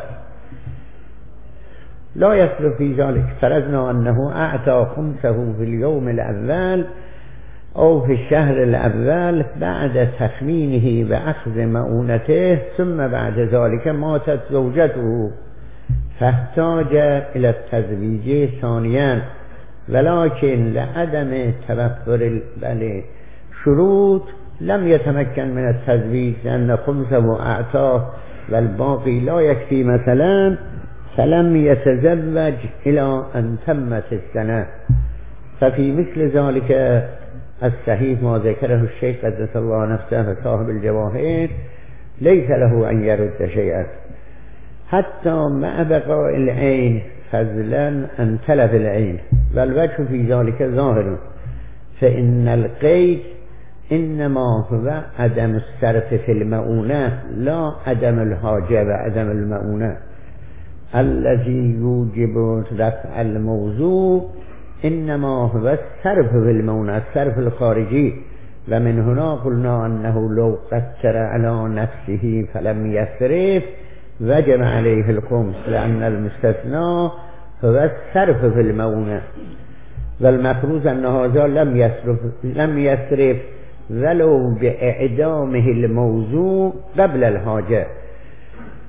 لا يصرف في ذلك. فرضنا أنه أعطى خمسه في اليوم الأول أو في الشهر الأول بعد تخمينه وأخذ مؤونته، ثم بعد ذلك ماتت زوجته فاحتاج إلى التزويج ثانيا، ولكن لعدم توفر شروط لم يتمكن من التزويج لأن خمسه أعطاه والباقي لا يكفي مثلا، فلم يتزوج إلى أن تمت السنة. ففي مثل ذلك الصحيح ما ذكره الشيخ قدس الله نفسه صاحب الجواهر ليس له أن يرد شيئا حتى مع بقاء العين، فضلا أن تلف العين، والوجه في ذلك ظاهر. فإن القيد إنما هو عدم الصرف في المؤونة لا عدم الحاجة وعدم المؤونة. الذي يوجب رفع الموضوع إنما هو الصرف في المؤونة، الصرف الخارجي. ومن هنا قلنا أنه لو قصر على نفسه فلم يصرف وجب عليه الخمس، لأن المستثنى هو الصرف في المؤونة، والمفروض أن هذا لم يصرف لم يصرف ولو بإعدامه الموضوع قبل الحاجة.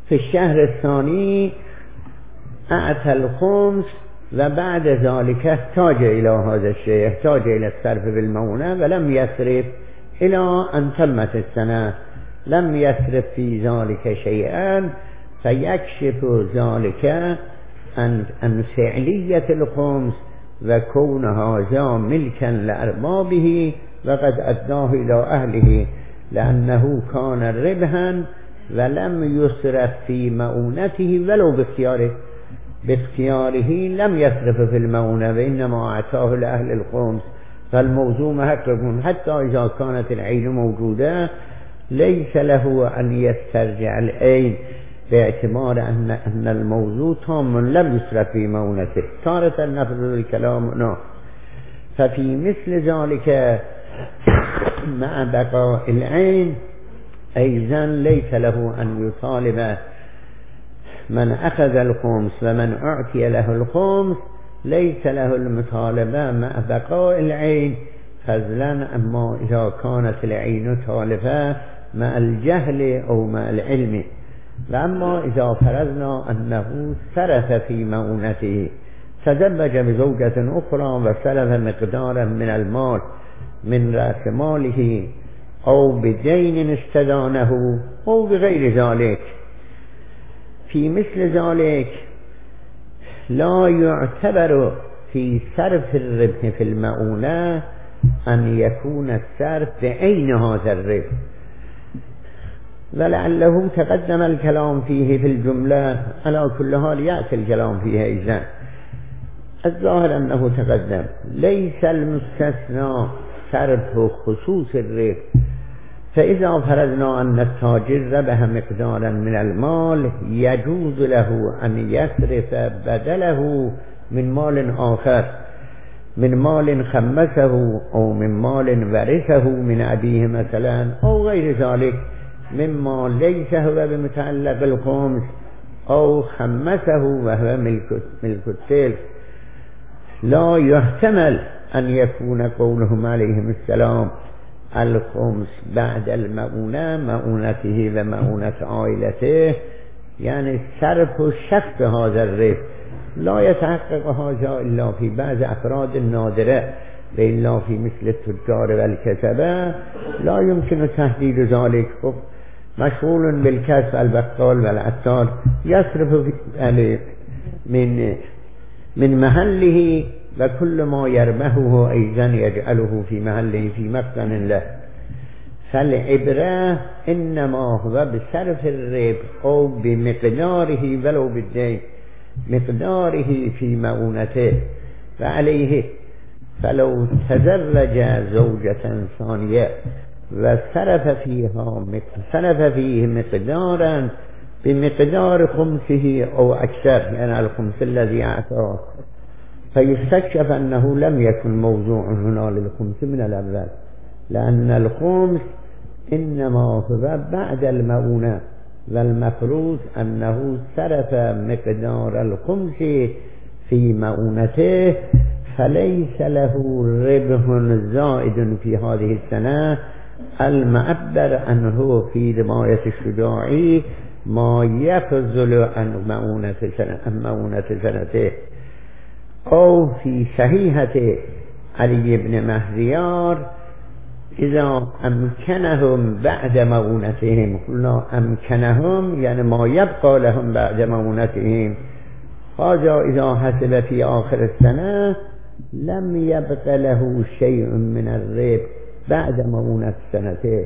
في الشهر الثاني أعطى الخمس وبعد ذلك احتاج إلى هذا الشيء، احتاج إلى الصرف بالمؤونة ولم يصرف إلى أن تمت السنة، لم يصرف في ذلك شيئا، فيكشف ذلك عن عن فعلية الخمس وكون هذا ملكا لأربابه وقد أداه إلى أهله، لأنه كان ربحا ولم يصرف في مؤونته ولو باختياره، باختياره لم يصرف في المؤونة وإنما أعطاه لأهل الخمس، فالموضوع محقق حتى إذا كانت العين موجودة ليس له أن يسترجع العين باعتبار أن أن الموضوع تام لم يصرف في مؤونته. تارة نفذ الكلام هنا، ففي مثل ذلك مع بقاء العين أيضا ليس له أن يطالب من أخذ الخمس ومن أعطي له الخمس، ليس له المطالبة مع بقاء العين فضلا أما إذا كانت العين طالبة مع الجهل أو مع العلم. وأما إذا فرضنا أنه صرف في مؤونته، تزوج بزوجة أخرى وصرف مقدارا من المال من رأس ماله أو بدين استدانه أو بغير ذلك، في مثل ذلك لا يعتبر في صرف الربح في المؤونة أن يكون الصرف بعين هذا الربح، ولعله تقدم الكلام فيه في الجملة، على كل حال يأتي الكلام فيه أيضا. الظاهر أنه تقدم. ليس المستثنى صرف خصوص الربح، فإذا فرضنا أن التاجر ربح مقدارا من المال يجوز له أن يصرف بدله من مال آخر، من مال خمسه أو من مال ورثه من أبيه مثلا أو غير ذلك مما ليس هو بمتعلق الخمس أو خمسه وهو ملك التلك. لا يحتمل أن يكون قولهم عليهم السلام الخمس بعد المؤونة مؤونته ومؤونة عائلته، يعني صرف الشخص هذا الربح لا يتحقق هذا إلا في بعض أفراد النادرة، وإلا في مثل التجار والكسبة لا يمكن تحديد ذلك. خب مشغول بالكسب البقال والعطار يصرف من من محله وكل ما يربحه أيضا يجعله في محله في مخزن له، فالعبرة إنما هو بصرف الربح أو بمقداره ولو بالدين، مقداره في مؤونته. وعليه فلو تزوج زوجة ثانية وصرف فيها صرف فيه مقدارا بمقدار خمسه أو أكثر، يعني الخمس الذي أعطاه، فيستكشف أنه لم يكن موضوع هنا للخمس من الأول، لأن الخمس إنما هو بعد المؤونة، والمفروض أنه صرف مقدار الخمس في مؤونته، فليس له ربح زائد في هذه السنة المعبر عنه في رواية الشجاعي ما يفضل عن مؤونة سنة مؤونة سنته، أو في صحيحة علي بن مهريار إذا أمكنهم بعد مؤونتهم، قلنا أمكنهم يعني ما يبقى لهم بعد مؤونتهم، هذا إذا حسب في آخر السنة لم يبق له شيء من الربح بعد مؤونة سنته،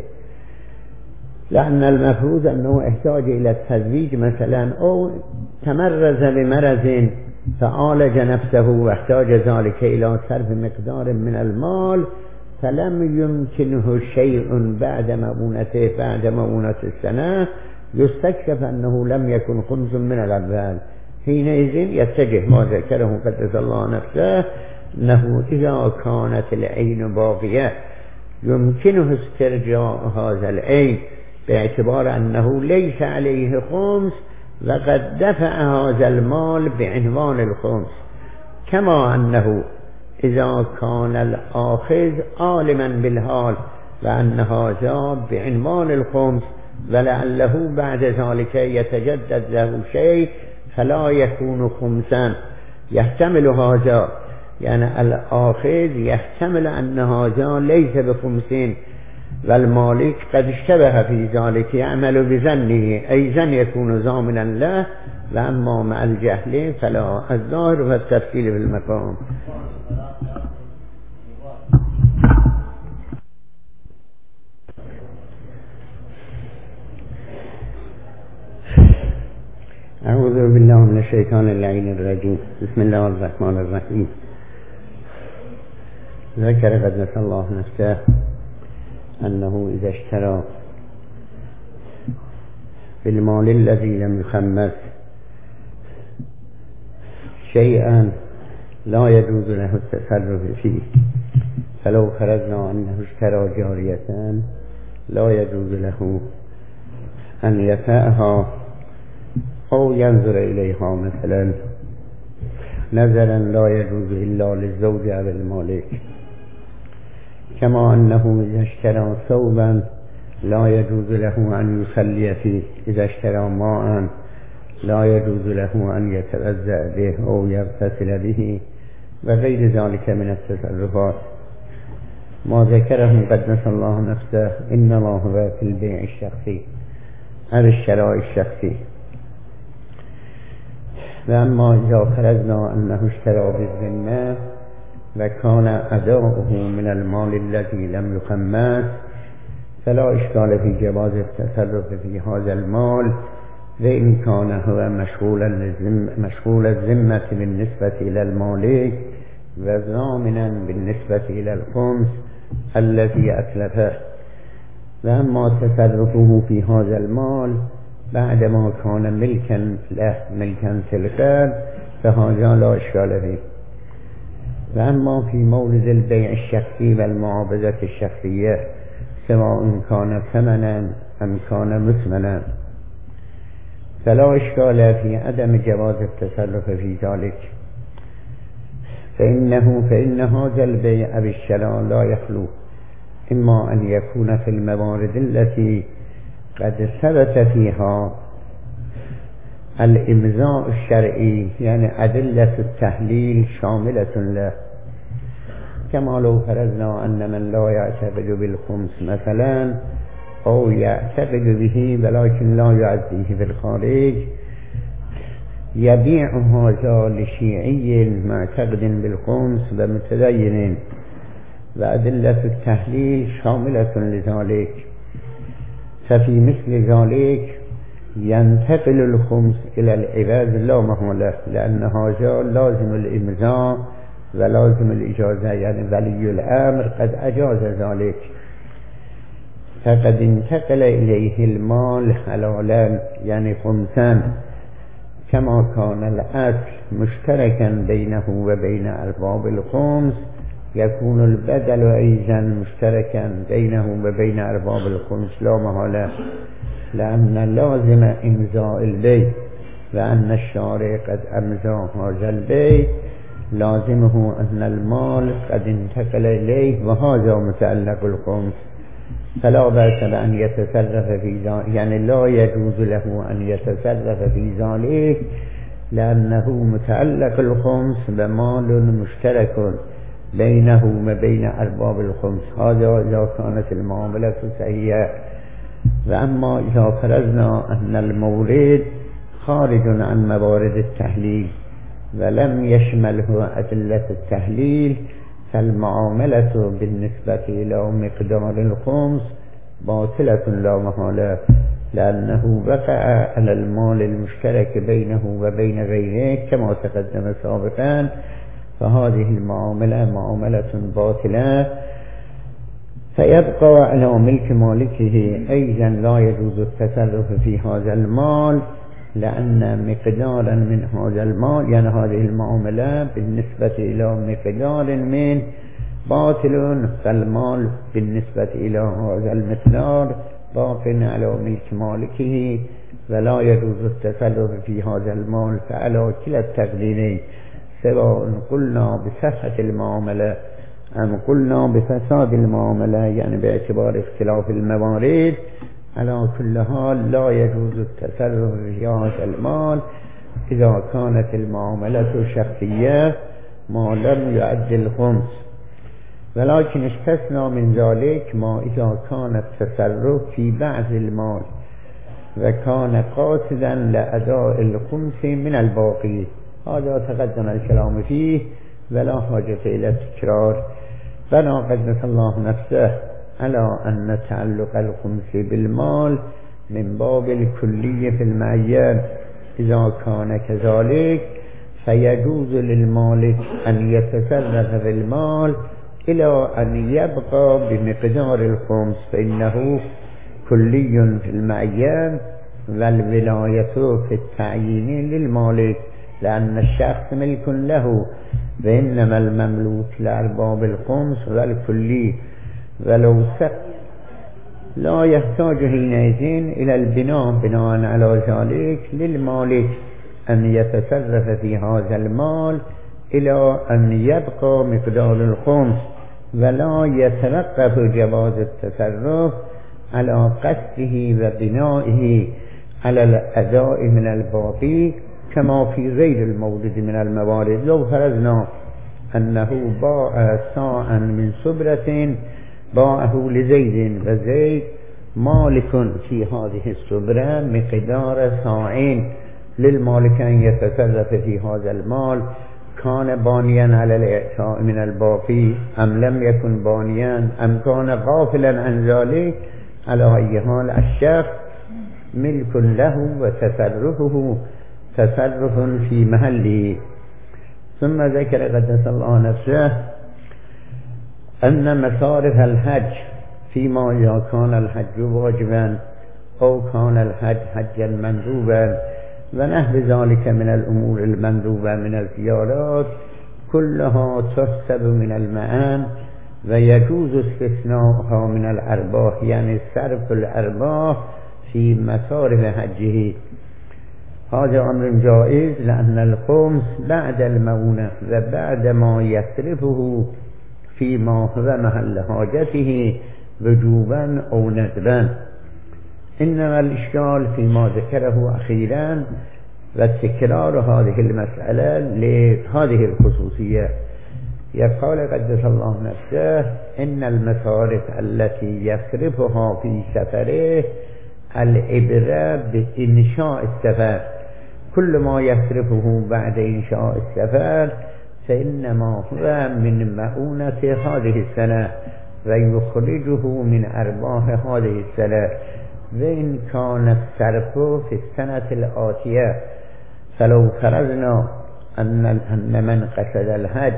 لأن المفروض أنه احتاج إلى التزويج مثلا أو تمرز بمرض فعالج نفسه واحتاج ذلك إلى صرف مقدار من المال، فلم يمكنه شيء بعد مؤونته بعد مؤونة السنة، يستكشف أنه لم يكن خمس من الأول، حينئذ يتجه ما ذكره قدس الله نفسه أنه إذا كانت العين باقية يمكنه استرجاع هذا العين باعتبار أنه ليس عليه خمس وقد دفع هذا المال بعنوان الخمس، كما أنه إذا كان الآخذ عالما بالحال وأن هذا بعنوان الخمس ولعله بعد ذلك يتجدد له شيء فلا يكون خمسا. يحتمل هذا، يعني الآخذ يحتمل أن هذا ليس بخمسين، والمالك قد اشتبه في ذلك يعمل بظنه، أي ظن يكون ضامنا له، وأما مع الجهل فلا. الظاهر والتفصيل في المقام. أعوذ بالله من الشيطان اللعين الرجيم. بسم الله الرحمن الرحيم. ذكر قدس الله نفسه أنه إذا اشترى بالمال الذي لم يخمس شيئا لا يجوز له التصرف فيه، فلو فرضنا أنه اشترى جارية لا يجوز له أن يفعها أو ينظر إليها، مثلا نظرا لا يجوز إلا للزوج أو المالك. كما أنه إذا اشترى ثوبا لا يجوز له أن يصلي فيه، إذا اشترى ماء لا يجوز له أن يتوضأ به أو يغتسل به، وغير ذلك من التصرفات. ما ذكره قدس الله نفسه إنما هو في البيع الشخصي أو الشراء الشخصي. وأما إذا فرضنا أنه اشترى بالذمة وكان أداؤه من المال الذي لم يخمس فلا إشكال في جواز التصرف في هذا المال، وإن كان هو مشغول مشغول الذمة بالنسبة إلى المالك وضامنا بالنسبة إلى الخمس الذي أتلفه. وأما تصرفه في هذا المال بعدما كان ملكا له ملكا تلقا فهذا لا إشكال فيه. وأما في مورد البيع الشخصي والمعاوضة الشخصية سواء كان ثمنا أم كان مثمنا فلا إشكال في عدم جواز التصرف في ذلك، فإنه فإن هذا البيع بالشراء لا يخلو إما أن يكون في الموارد التي قد ثبت فيها الإمضاء الشرعي، يعني أدلة التحليل شاملة له، كما لو فرضنا أن من لا يعتقد بالخمس مثلا أو يعتقد به ولكن لا يعزيه في الخارج يبيع هذا لشيعي معتقد بالخمس ومتدين، وأدلة التحليل شاملة لذلك، ففي مثل ذلك ينتقل الخمس إلى العوض لا محالة، لأن هذا لازم الإمضاء ولازم الإجازة، يعني ولي الأمر قد أجاز ذلك، فقد انتقل إليه المال حلالا يعني خمسا، كما كان الأصل مشتركا بينه وبين أرباب الخمس يكون البدل أيضا مشتركا بينه وبين أرباب الخمس لا محالة، لأن لازم إمضاء البيع، وأن الشارع قد أمضى هذا البيع لازمه أن المال قد انتقل إليه وهذا متعلق الخمس، فلا بأس بأن يتصرف في ذلك، يعني لا يجوز له أن يتصرف في ذلك لأنه متعلق الخمس بمال مشترك بينه وبين أرباب الخمس، هذا إذا كانت المعاملة صحيحة. وأما إذا فرضنا أن المورد خارج عن موارد التحليل ولم يشمله أدلة التحليل فالمعاملة بالنسبة إلى مقدار الخمس باطلة لا محالة، لأنه وقع على المال المشترك بينه وبين غيره كما تقدم سابقا، فهذه المعاملة معاملة باطلة، فيبقى على ملك مالكه أيضا لا يجوز التصرف في هذا المال، لأن مقدارا من هذا المال يعني هذه المعاملة بالنسبة إلى مقدار من باطل، فالمال بالنسبة إلى هذا المقدار باق على ملك مالكه ولا يجوز التصرف في هذا المال. فعلى كلا التقديرين سواء قلنا بصحة المعاملة أم قلنا بفساد المعاملة، يعني باعتبار اختلاف الموارد، على كل حال لا يجوز التصرف في هذا المال إذا كانت المعاملة شخصية ما لم يعد الخمس، ولكن استثنى من ذلك ما إذا كان التصرف في بعض المال وكان قاصدا لأداء الخمس من الباقي. هذا تقدم الكلام فيه ولا حاجة إلى التكرار. بنا قدس الله نفسه على أن تعلق الخمس بالمال من باب الكلية في المعين. إذا كان كذلك فيجوز للمالك أن يتصرف في المال إلى أن يبقى بمقدار الخمس، فإنه كلي في المعين، والولاية في التعيين للمالك، لأن الشخص ملك له، وإنما المملوك لأرباب الخمس والكلي. ولو سق لا يحتاج حينئذ إلى البناء بناء على ذلك للمالك أن يتصرف في هذا المال إلى أن يبقى مقدار الخمس، ولا يتوقف جواز التصرف على قصده وبنائه على الأداء من الباقي كما في غير المورد من الموارد. لو فرضنا أنه باع صاعا من صبرة باعه لزيد، وزيد مالك في هذه الصبرة مقدار صاعين، للمالك أن يتصرف في هذا المال. كان بانيا على الإعطاء من الباقي أم لم يكن بانيا أم كان غافلا عن ذلك، على أي حال الشخص ملك له وتصرفه تصرف في محله. ثم ذكر قدس الله نفسه أن مصارف الحج فيما إذا كان الحج واجبا أو كان الحج حجا مندوبا ونحو ذلك من الأمور المندوبة من الزيارات كلها تحسب من المعان، ويجوز استثناءها من الأرباح، يعني صرف الأرباح في مصارف حجه. هذا أمر جائز، لأن الخمس بعد المؤونة وبعد ما يصرفه فيما هو محل حاجته وجوبا أو ندبا. إنما الإشكال فيما ذكره أخيرا وتكرار هذه المسألة لهذه الخصوصية. يقول قدس الله نفسه إن المصارف التي يصرفها في سفره العبرة بإنشاء السفر، كل ما يصرفه بعد إنشاء السفر فإنما هو من مؤونة هذه السنة ويخرجه من أرباح هذه السنة، وإن كان الصرف في السنة الآتية. فلو فرضنا أن أن من قصد الحج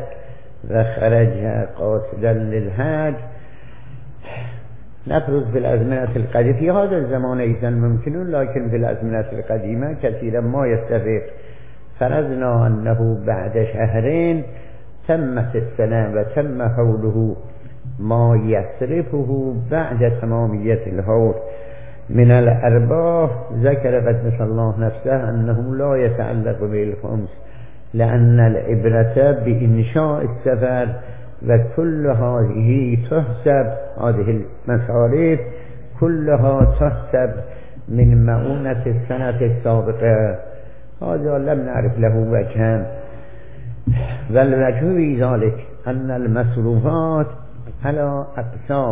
وخرج قاصدا للحج، نفرض في الأزمنة القديمة في هذا الزمان أيضا ممكن، لكن في الأزمنة القديمة كثيرا ما يتفق. فرضنا أنه بعد شهرين تمت السنة وتم حوله، ما يصرفه بعد تمامية الحول من الأرباح ذكر قدس الله نفسه أنه لا يتعلق بالخمس، لأن العبرة بإنشاء السفر، وكل هذه تحسب، هذه المصاريف كلها تحسب من مؤونة السنة السابقة. هذا لم نعرف له وجها، والوجه في ذلك أن المصروفات على أقسام.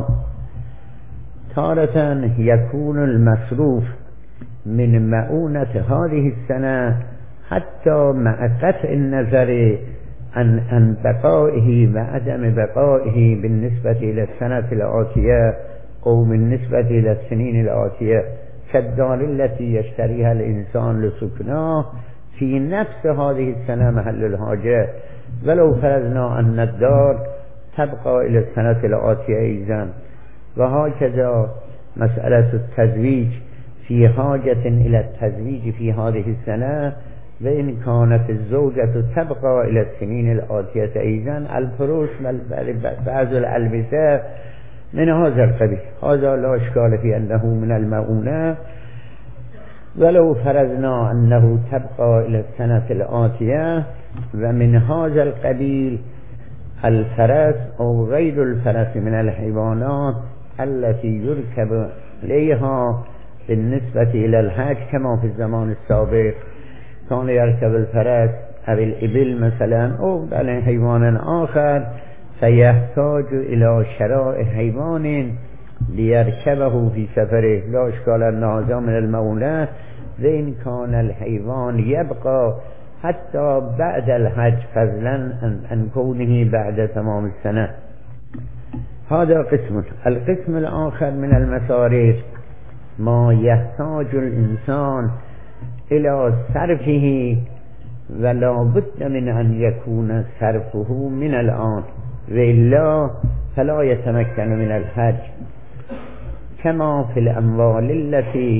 تارة يكون المصروف من مؤونة هذه السنة حتى مع قطع النظر عن عن بقائه وعدم بقائه بالنسبة إلى السنة الآتية أو بالنسبة إلى السنين الآتية، كالدار التي يشتريها الإنسان لسكناه في نفس هذه السنة محل الحاجة. ولو فرضنا أن الدار تبقى إلى السنة الآتية أيضا. وهكذا مسألة التزويج في حاجة إلى التزويج في هذه السنة، وإن كانت الزوجة تبقى إلى السنين الآتية أيضا. الفروش بعض الألبسة من هذا القبيل، هذا لا إشكال في أنه من المؤونة. ولو فرضنا أنه تبقى إلى السنة الآتية، ومن هذا القبيل الفرس أو غير الفرس من الحيوانات التي يركب عليها بالنسبة إلى الحج كما في الزمان السابق كان يركب الفرس أو الإبل مثلا أو على حيوان آخر فيحتاج إلى شراء حيوان ليركبه في سفره، لا إشكال أن هذا من المولى، وإن كان الحيوان يبقى حتى بعد الحج فضلا عن كونه بعد تمام السنة. هذا قسم. القسم الآخر من المصاريف ما يحتاج الإنسان إلى صرفه ولا بد من أن يكون صرفه من الآن وإلا فلا يتمكن من الحج، كما في الأموال التي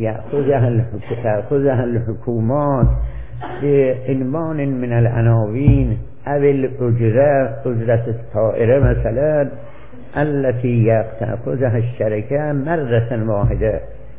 يأخذها الحكومات بعنوان من العناوين أو الأجرة، أجرة الطائرة مثلا التي يأخذها الشركة مرة واحدة،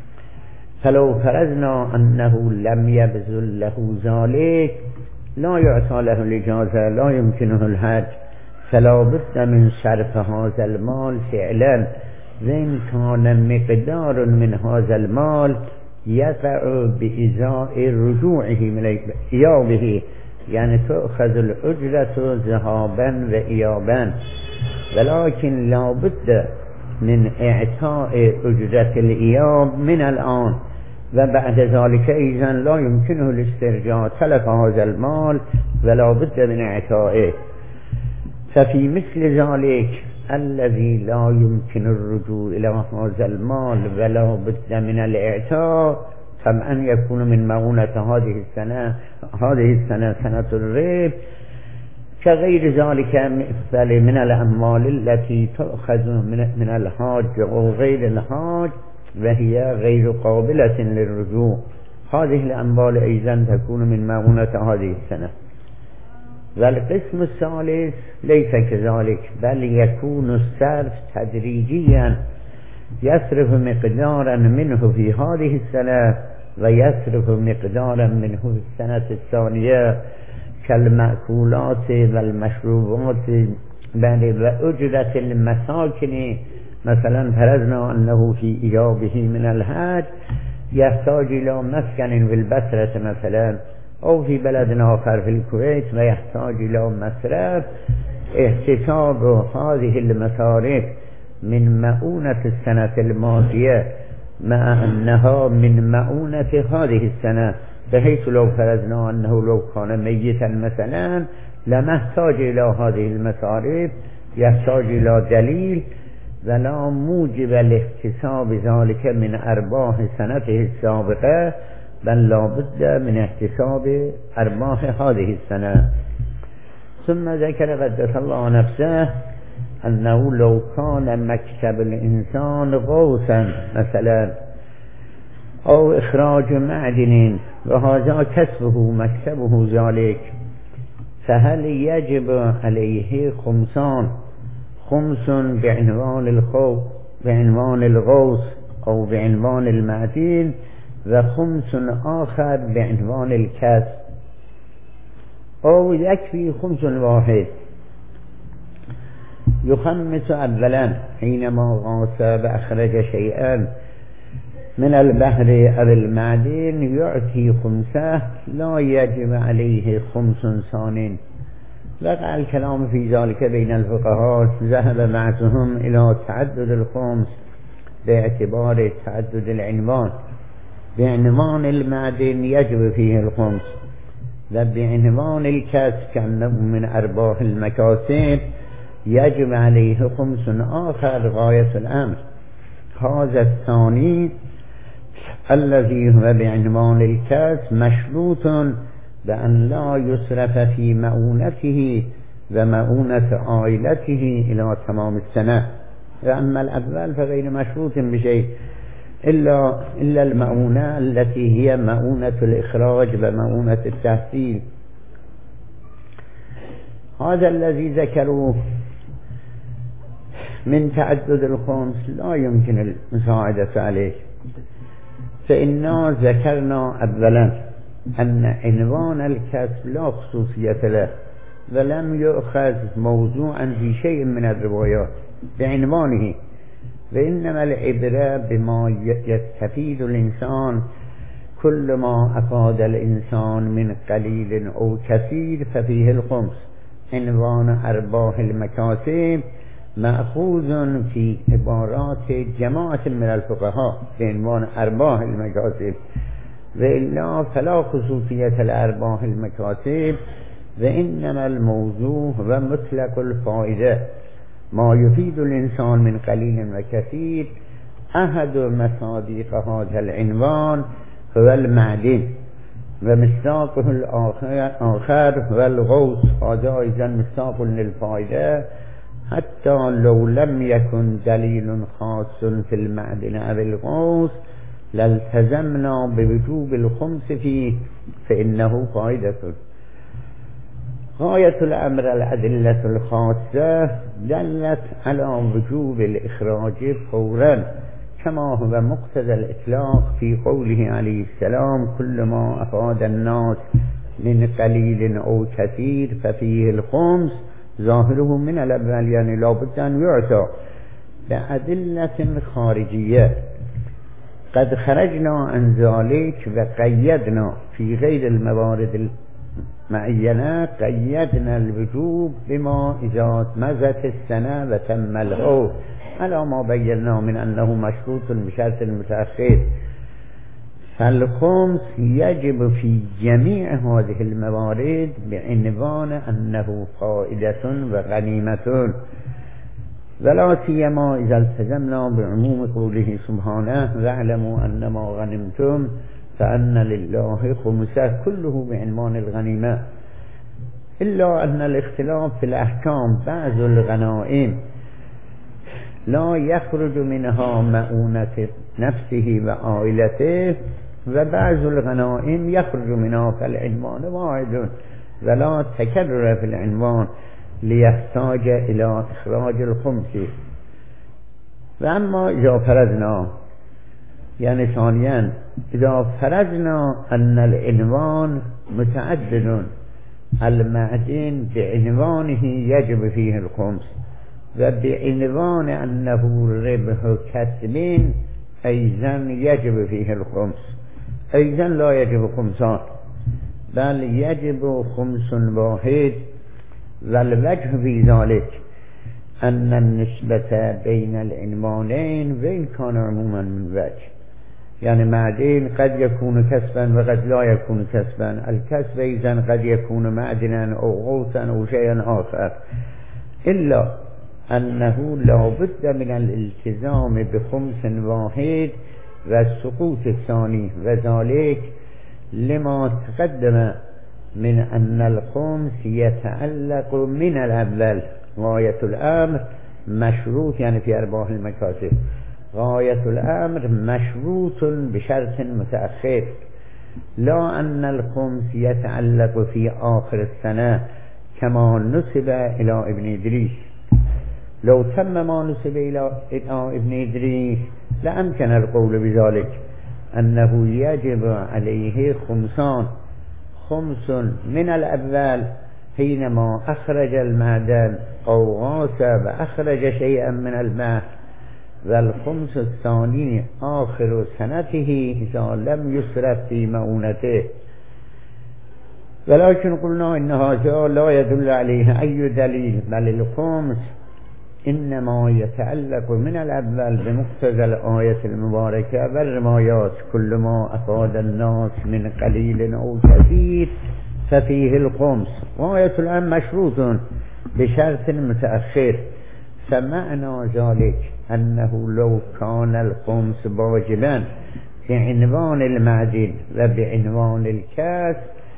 فلو فرضنا أنه لم يبذل له ذلك لا يعطى له الإجازة، لا يمكنه الحج، فلا بد من صرف هذا المال فعلا، وإن كان مقدار من هذا المال يقع بإزاء رجوعه من إيابه، يعني تأخذ الأجرة ذهابا وإيابا، ولكن لا بد من إعطاء أجرة الإياب من الآن، وبعد ذلك إذن لا يمكنه الاسترجاع تلف هذا المال ولا بد من إعطائه. ففي مثل ذلك الذي لا يمكن الرجوع إلى هذا المال ولا بد من الإعطاء طبعا يكون من مؤونة هذه السنة، هذه السنة سنة الريب، كغير ذلك من الأموال التي تأخذ من الحاج أو غير الحاج وهي غير قابلة للرجوع، هذه الأموال أيضا تكون من مؤونة هذه السنة. والقسم الثالث ليس كذلك، بل يكون الصرف تدريجيا، يصرف مقدارا منه في هذه السنة ويصرف مقدارا منه في السنة الثانية كالمأكولات والمشروبات وأجرة المساكن. مثلا فرضنا أنه في إيابه من الحج يحتاج إلى مسكن في البصرة مثلا أو في بلد آخر في الكويت ويحتاج إلى مصرف، احتساب هذه المصاريف من مؤونة السنة الماضية مع أنها من مؤونة هذه السنة، بحيث لو فرضنا أنه لو كان ميتا مثلا لما احتاج إلى هذه المصاريف، يحتاج إلى دليل ولا موجب لاحتساب ذلك من أرباح سنته السابقة، بل لا بد من احتساب أرباح هذه السنة. ثم ذكر قدس الله نفسه أنه لو كان مكسب الإنسان غوثا مثلا أو إخراج معدن وهذا كسبه مكسبه ذلك، فهل يجب عليه خمسان، خمس بعنوان الخوف بعنوان الغوث أو بعنوان المعدن وخمس آخر بعنوان الكسب، أو يكفي خمس واحد؟ يخمس أولا حينما غاص وأخرج شيئا من البحر أو المعدن يعطي خمسة، لا يجب عليه خمس ثان. وقع الكلام في ذلك بين الفقهاء، ذهب بعضهم إلى تعدد الخمس باعتبار تعدد العنوان، بعنوان المعدن يجب فيه الخمس، وبعنوان الكسب كأنه من أرباح المكاسب يجب عليه خمس آخر غاية الأمر. هذا الثاني الذي هو بعنوان الكسب مشروط بأن لا يصرف في مؤونته ومؤونة عائلته إلى تمام السنة، وأما الأول فغير مشروط بشيء إلا, إلا المؤونة التي هي مؤونة الإخراج ومؤونة التحصيل. هذا الذي ذكروه من تعدد الخمس لا يمكن المساعدة عليه، فإنا ذكرنا أولا أن عنوان الكسب لا خصوصية له ولم يؤخذ موضوعا في شيء من الروايات بعنوانه، و انما العبره بما یستفید الانسان كل ما افاد الانسان من قلیل او کثیر ففیه الخمس. عنوان ارباح المکاسب مأخوذ فی عبارات جماعت من الفقهاء به عنوان ارباح المکاسب و الا فلا خصوصیت الارباح المکاسب و انما الموضوع و مطلق الفائده ما یفید الانسان من قلیل و کثیر. احد مصادیق هذا العنوان هو المعدن و مصداقه الآخر و الغوث. هذا ايضا مصداق للفائده حتى لو لم يكن دليل خاص في المعدن او الغوث لالتزمنا بوجوب الخمس فيه فإنه فائدة. غاية الأمر الأدلة الخاصة دلت على وجوب الإخراج فورا كما هو مقتضى الإطلاق في قوله عليه السلام كل ما أفاد الناس من قليل أو كثير ففيه الخمس ظاهره من الأول يعني لابد أن يعطى بأدلة خارجية. قد خرجنا عن ذلك وقيدنا في غير الموارد المعينة قيدنا الوجوب بما إذا مضت السنة وتم العهد على ما بينا من أنه مشروط بشرط متأخر. فالخمس يجب في جميع هذه الموارد بعنوان أنه فائدة وغنيمة ولا سيما إذا التزمنا بعموم قوله سبحانه واعلموا أن ما غنمتم فأن لله خمسه كله بعنوان الغنيمة. إلا أن الاختلاف في الأحكام بعض الغنائم لا يخرج منها مؤونة نفسه وعائلته وبعض الغنائم يخرج منها فالعنوان واحد ولا تكرر في العنوان ليحتاج إلى إخراج الخمس. وأما إذا فرضنا يعني ثانيا إذا فرضنا أن العنوان متعدد المعدن بعنوانه يجب فيه الخمس وبعنوان أنه ربح كسب أيضا يجب فيه الخمس أيضا لا يجب خمسان بل يجب خمس واحد. والوجه في ذلك أن النسبة بين العنوانين وإن كان عموما من وجه يعني معدن قد يكون كسبا وقد لا يكون كسبا. الكسب أيضا قد يكون معدنا أو غوثا أو شيئا آخر إلا أنه لا بد من الالتزام بخمس واحد والسقوط الثاني وذلك لما تقدم من أن الخمس يتعلق من الأول. غاية الأمر مشروط يعني في أرباح المكاسب غاية الأمر مشروط بشرط متأخر لا أن الخمس يتعلق في آخر السنة كما نسب إلى ابن إدريس. لو تم ما نسب إلى ابن إدريس لأمكن القول بذلك أنه يجب عليه خمسان خمس من الأول حينما أخرج المعدن أو غاص وأخرج شيئا من الماء والخمس الثاني آخر سنته إذا لم يسرف في مؤونته. ولكن قلنا إن هذا لا يدل عليه أي دليل بل الخمس إنما يتعلق من الأول بمقتضى الآية المباركة والروايات كل ما أفاد الناس من قليل أو كثير ففيه الخمس. غاية الأمر مشروط بشرط متأخر فمعنى ذلك أنه لو كان الخمس واجبا بعنوان المعدن وبعنوان الكاس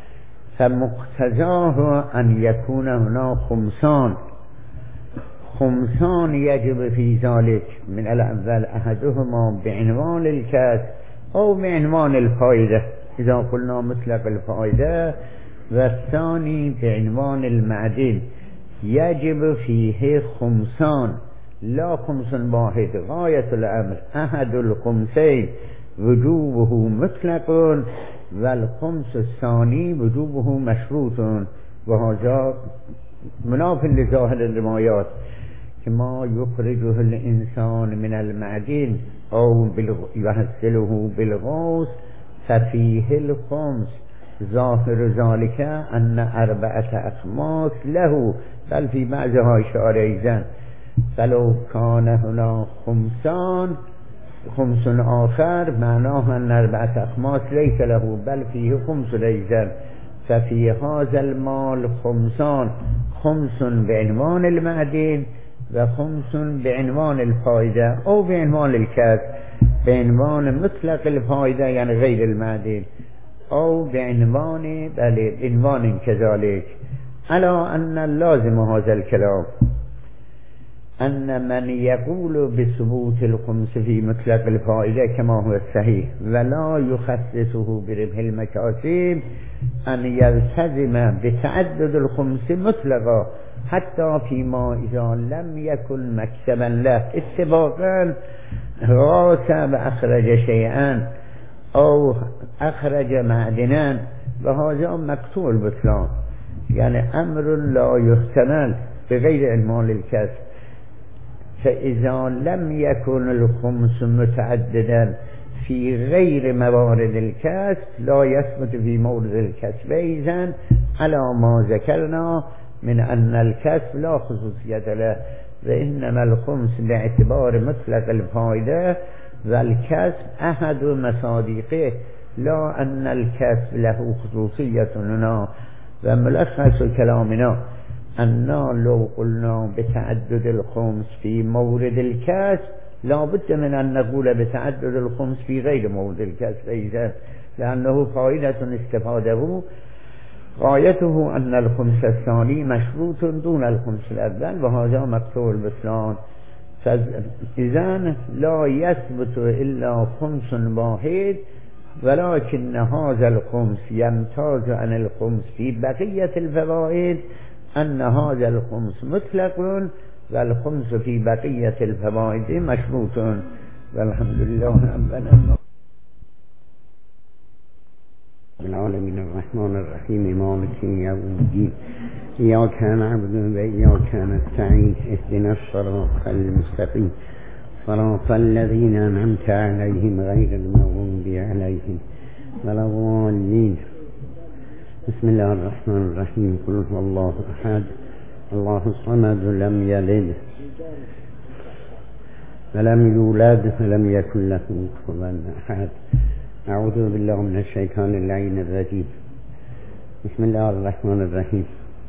فمقتضاه أن يكون هنا خمسان خمسان يجب في ذلك من الأول أحدهما بعنوان الكاس أو بعنوان الفائدة إذا قلنا مطلق الفائدة والثاني بعنوان المعدن يجب فيه خمسان لا خمس واحد. غاية الأمر أحد الخمسين وجوبه مطلق والخمس الثاني وجوبه مشروط وهذا مناف لظاهر الروايات که ما یخرجه الانسان من المعدن او یحصله بالغوث ففیه الخمس ظاهر ذلك ان اربعه اخماس له بل فی بعضها اشاره ایضا فلو کان هنا خمسان خمس آخر معناه ان اربعه اخماس لیس له بل فیه خمس ایضا ففی هذا المال خمسان خمس بعنوان المعدن و خمس بعنوان الفایده او بعنوان الکسب بعنوان مطلق الفایده یعنی غیر المعدن او بعنوان بله بعنوان كذلك الا ان لازم هذا الكلام ان من يقول بثبوت الخمس في مطلق الفائده كما هو الصحيح ولا يخصصه بربح المكاسب ان يلتزم بتعدد الخمس مطلقا حتى فيما اذا لم يكن مكسبا له اتفاقا غاص واخرج شيئا او اخرج معدنا وهذا مقطوع البطلان يعني امر لا يحتمل بغير عنوان الكسب فاذا لم يكن الخمس متعددا في غير موارد الكسب لا يثبت في مورد الكسب اذا على ما ذكرنا من ان الكسب لا خصوصية له وانما الخمس باعتبار مطلق الفائده والكسب احد مصادیقه لا ان الكسب له خصوصية لنا وملخص كلامنا أننا لو قلنا بتعدد الخمس في مورد الكسب لا بد من أن نقول بتعدد الخمس في غير مورد الكسب أيضا لأنه فائدة استفاده غايته أن الخمس الثاني مشروط دون الخمس الأول وهذا مقطوع البطلان إذن لا يثبت إلا خمس واحد ولكن هذا الخمس يمتاز عن الخمس في بقية الفوائد أن هذا الخمس مطلق والخمس في بقية الفوائد مشروط والحمد لله رب العالمين العالمين الرحمن الرحيم مالك يوم الدين إياك نعبد وإياك نستعين اهدنا الصراط المستقيم صراط الذين أنعمت عليهم غير المغضوب عليهم ولا الضالين بسم الله الرحمن الرحيم قل هو الله أحد الله الصمد لم يلد ولم يولد ولم يكن له كفوا أحد أعوذ بالله من الشيطان اللعين الرجيم بسم الله الرحمن الرحيم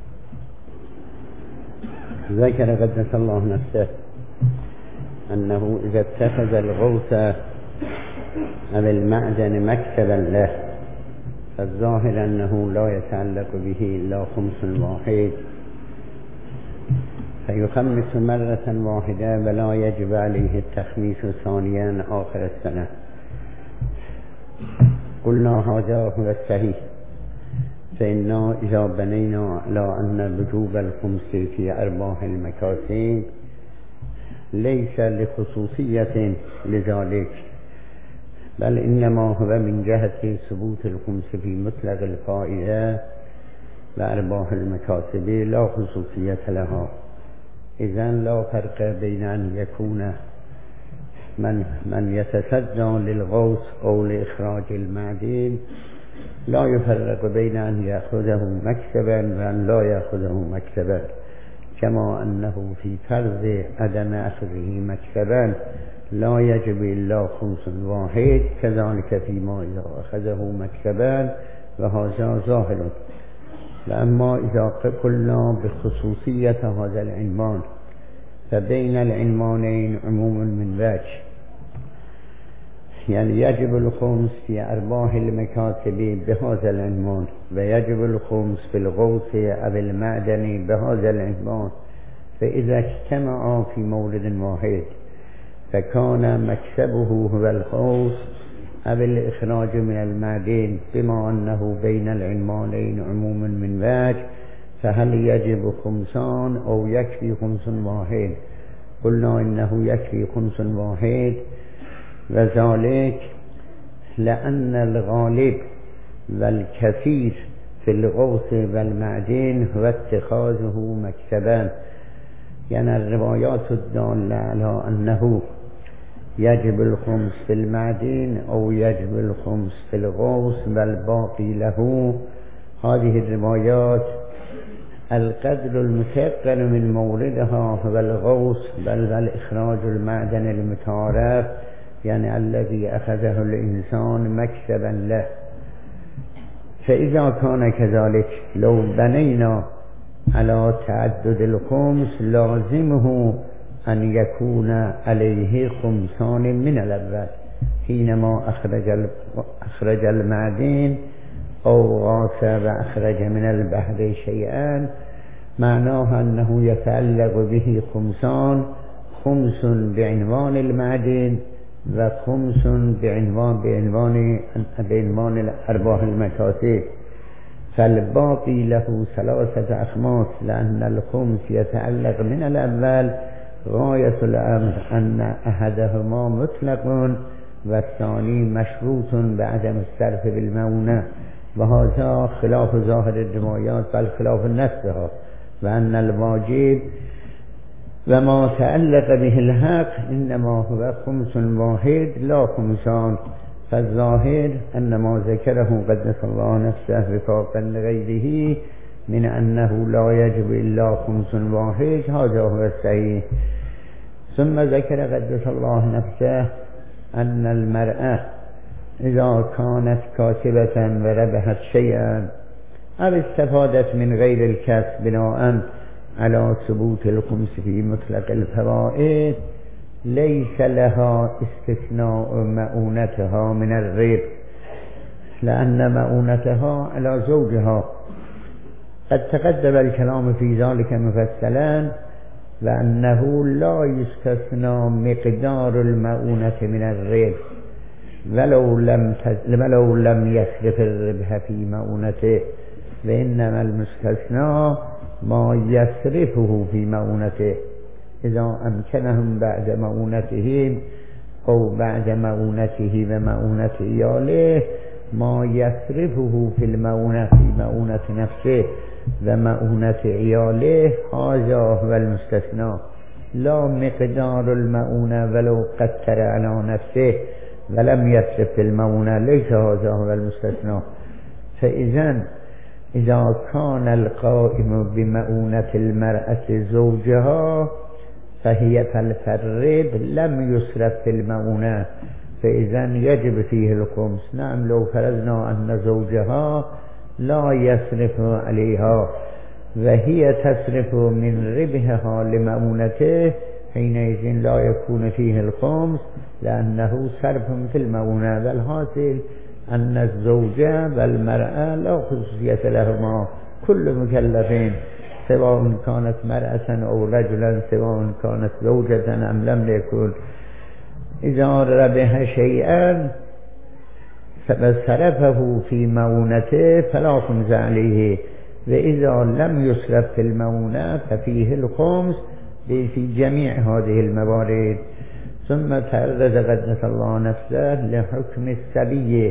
ذكر قدس الله نفسه أنه إذا اتخذ الغوث أو المعدن مكسبا له فالظاهر أنه لا يتعلق به إلا خمس واحد فيخمس مرة واحدة ولا يجب عليه التخميس ثانيا آخر السنة قلنا هذا هو الصحيح فإنا إذا بنينا على أن وجوب الخمس في أرباح المكاسب ليس لخصوصية لذلك بل إنما هو من جهة ثبوت الخمس في مطلق الفائدة وأرباح المكاسب لا خصوصية لها إذن لا فرق بين أن يكون من, من يتصدى للغوث أو لإخراج المعدن لا يفرق بين أن يأخذه مكسبا وأن لا يأخذه مكسبا كما أنه في فرض عدم أخذه مكسبا لا يجب إلا خمس واحد كذلك فيما إذا أخذه مكسبا وهذا ظاهر لأما إذا قلنا بخصوصية هذا العنوان فبين العنوانين عموم من وجه يعني يجب الخمس في أرباح المكاسب بهذا العنوان ويجب الخمس في الغوث أو المعدن بهذا العنوان فإذا اجتمعا في مورد واحد فكان مكسبه هو الغوث أو الإخراج من المعدن بما أنه بين العنوانين عموم من وجه فهل يجب خمسان أو يكفي خمس واحد قلنا إنه يكفي خمس واحد وذلك لأن الغالب والكثير في الغوث والمعدن هو اتخاذه مكسبا يعني الروايات الدالة على أنه يجب الخمس في المعدن أو يجب الخمس في الغوث والباقي له، هذه الروايات القدر المتيقن من موردها هو الغوث بل والإخراج المعدن المتعارف، يعني الذي أخذه الإنسان مكسبا له. فإذا كان كذلك لو بنينا على تعدد الخمس لازمه أن يكون عليه خمسان من الأول حينما أخرج أخرج المعدن أو غاص وأخرج من البحر شيئا، معناه أنه يتعلق به خمسان، خمس بعنوان المعدن وخمس بعنوان بعنوان بعنوان الأرباح المكاسب، فالباقي له ثلاثة أخماس، لأن الخمس يتعلق من الأول. غاية الأمر أن أحدهما مطلق والثاني مشروط بعدم الصرف بالمؤونة، وهذا خلاف ظاهر الروايات بل خلاف نصها، وأن الواجب وما تعلق به الحق إنما هو خمس واحد لا خمسان. فالظاهر أن ما ذكره قدس الله نفسه وفاقا لغيره من أنه لا يجب إلا خمس واحد هذا هو الصحيح. ثم ذكر قدس الله نفسه أن المرأة إذا كانت كاتبة وربحت شيئا أو استفادت من غير الكسب بناء على ثبوت الخمس في مطلق الفوائد ليس لها استثناء مؤونتها من الربح، لأن مؤونتها على زوجها. قد تقدم الكلام في ذلك مفصلا، وأنه لا يستثنى مقدار المؤونة من الربح ولو لم ولو لم يصرف الربح في مؤونته، وإنما المستثنى ما يصرفه في مؤونته إذا أمكنهم بعد مؤونتهم أو بعد مؤونته ومؤونة عياله ما يصرفه في المؤونة في مؤونة نفسه ومؤونة عياله، هذا هو المستثنى، لا مقدار المؤونة ولو قدر على نفسه ولم يصرف في المؤونة، ليس هذا هو المستثنى. فإذا إذا كان القائم بمؤونة المرأة زوجها فهي فالفرد لم يصرف في المؤونة، فإذا يجب فيه الخمس. نعم لو فرضنا أن زوجها لا يصرف عليها وهي تصرف من ربحها لمؤونته حينئذ لا يكون فيه الخمس لأنه صرف في المؤونة. والحاصل أن الزوجة والمرأة لا خصوصية لهما، كل مكلفين سواء كانت مرأة أو رجلا، سواء كانت زوجة أم لم يكن، إذا ربح شيئا فصرفه في مؤونته فلا خمس عليه، وإذا لم يصرف في المؤونة ففيه الخمس في جميع هذه الموارد. ثم تعرض قدس الله نفسه لحكم السبي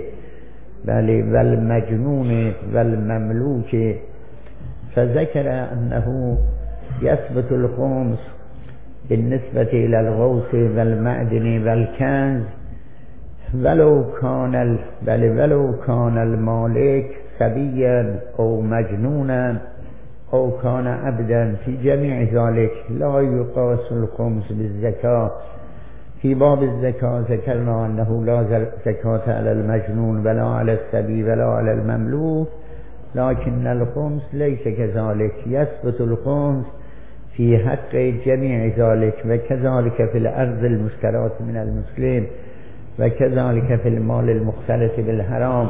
والمجنون والمملوك، فذكر أنه يثبت الخمس بالنسبة إلى الغوث والمعدن والكنز ولو كان بل ولو كان المالك سبيا أو مجنونا أو كان عبدا، في جميع ذلك لا يقاس الخمس بالزكاة. في باب الزكاة ذكرنا أنه لا زكاة على المجنون ولا على السبي ولا على المملوك، لكن الخمس ليس كذلك، يثبت الخمس في حق جميع ذلك، وكذلك في الأرض المشترات من المسلم، وكذلك في المال المختلط بالحرام.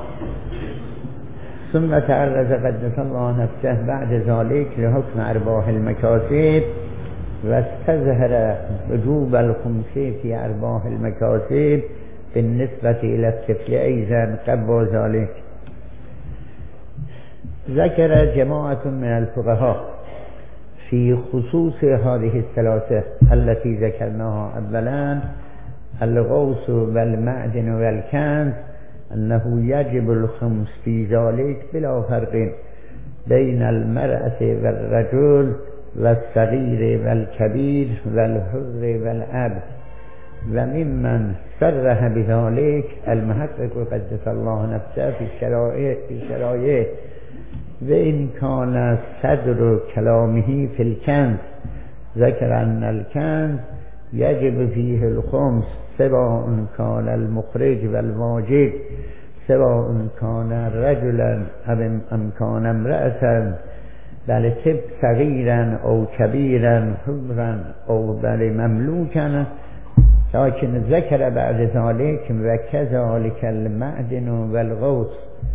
ثم تعرض قدس الله نفسه بعد ذلك لحكم أرباح المكاسب واستظهر وجوب الخمس في أرباح المكاسب بالنسبة إلى الطفل أيضا قبل ذلك. ذكر جماعة من الفقهاء في خصوص هذه الثلاثة التي ذكرناها أولا الغوث والمعدن والكنز أنه يجب الخمس في ذلك بلا فرق بين المرأة والرجل والصغير والكبير والحر والعبد و ممن صرح بذلك المحقق قدس الله نفسه في الشرائع في الشرائع و إن كان صدر كلامه في الكنز ذكر أن الكنز يجب فيه الخمس سواء كان المخرج والواجب سواء كان رجلا أم كان امرأة بل تب صغيرا أو كبيرا حرا أو بل مملوكا لكن ذكر بعد ذلك وكذلك المعدن والغوث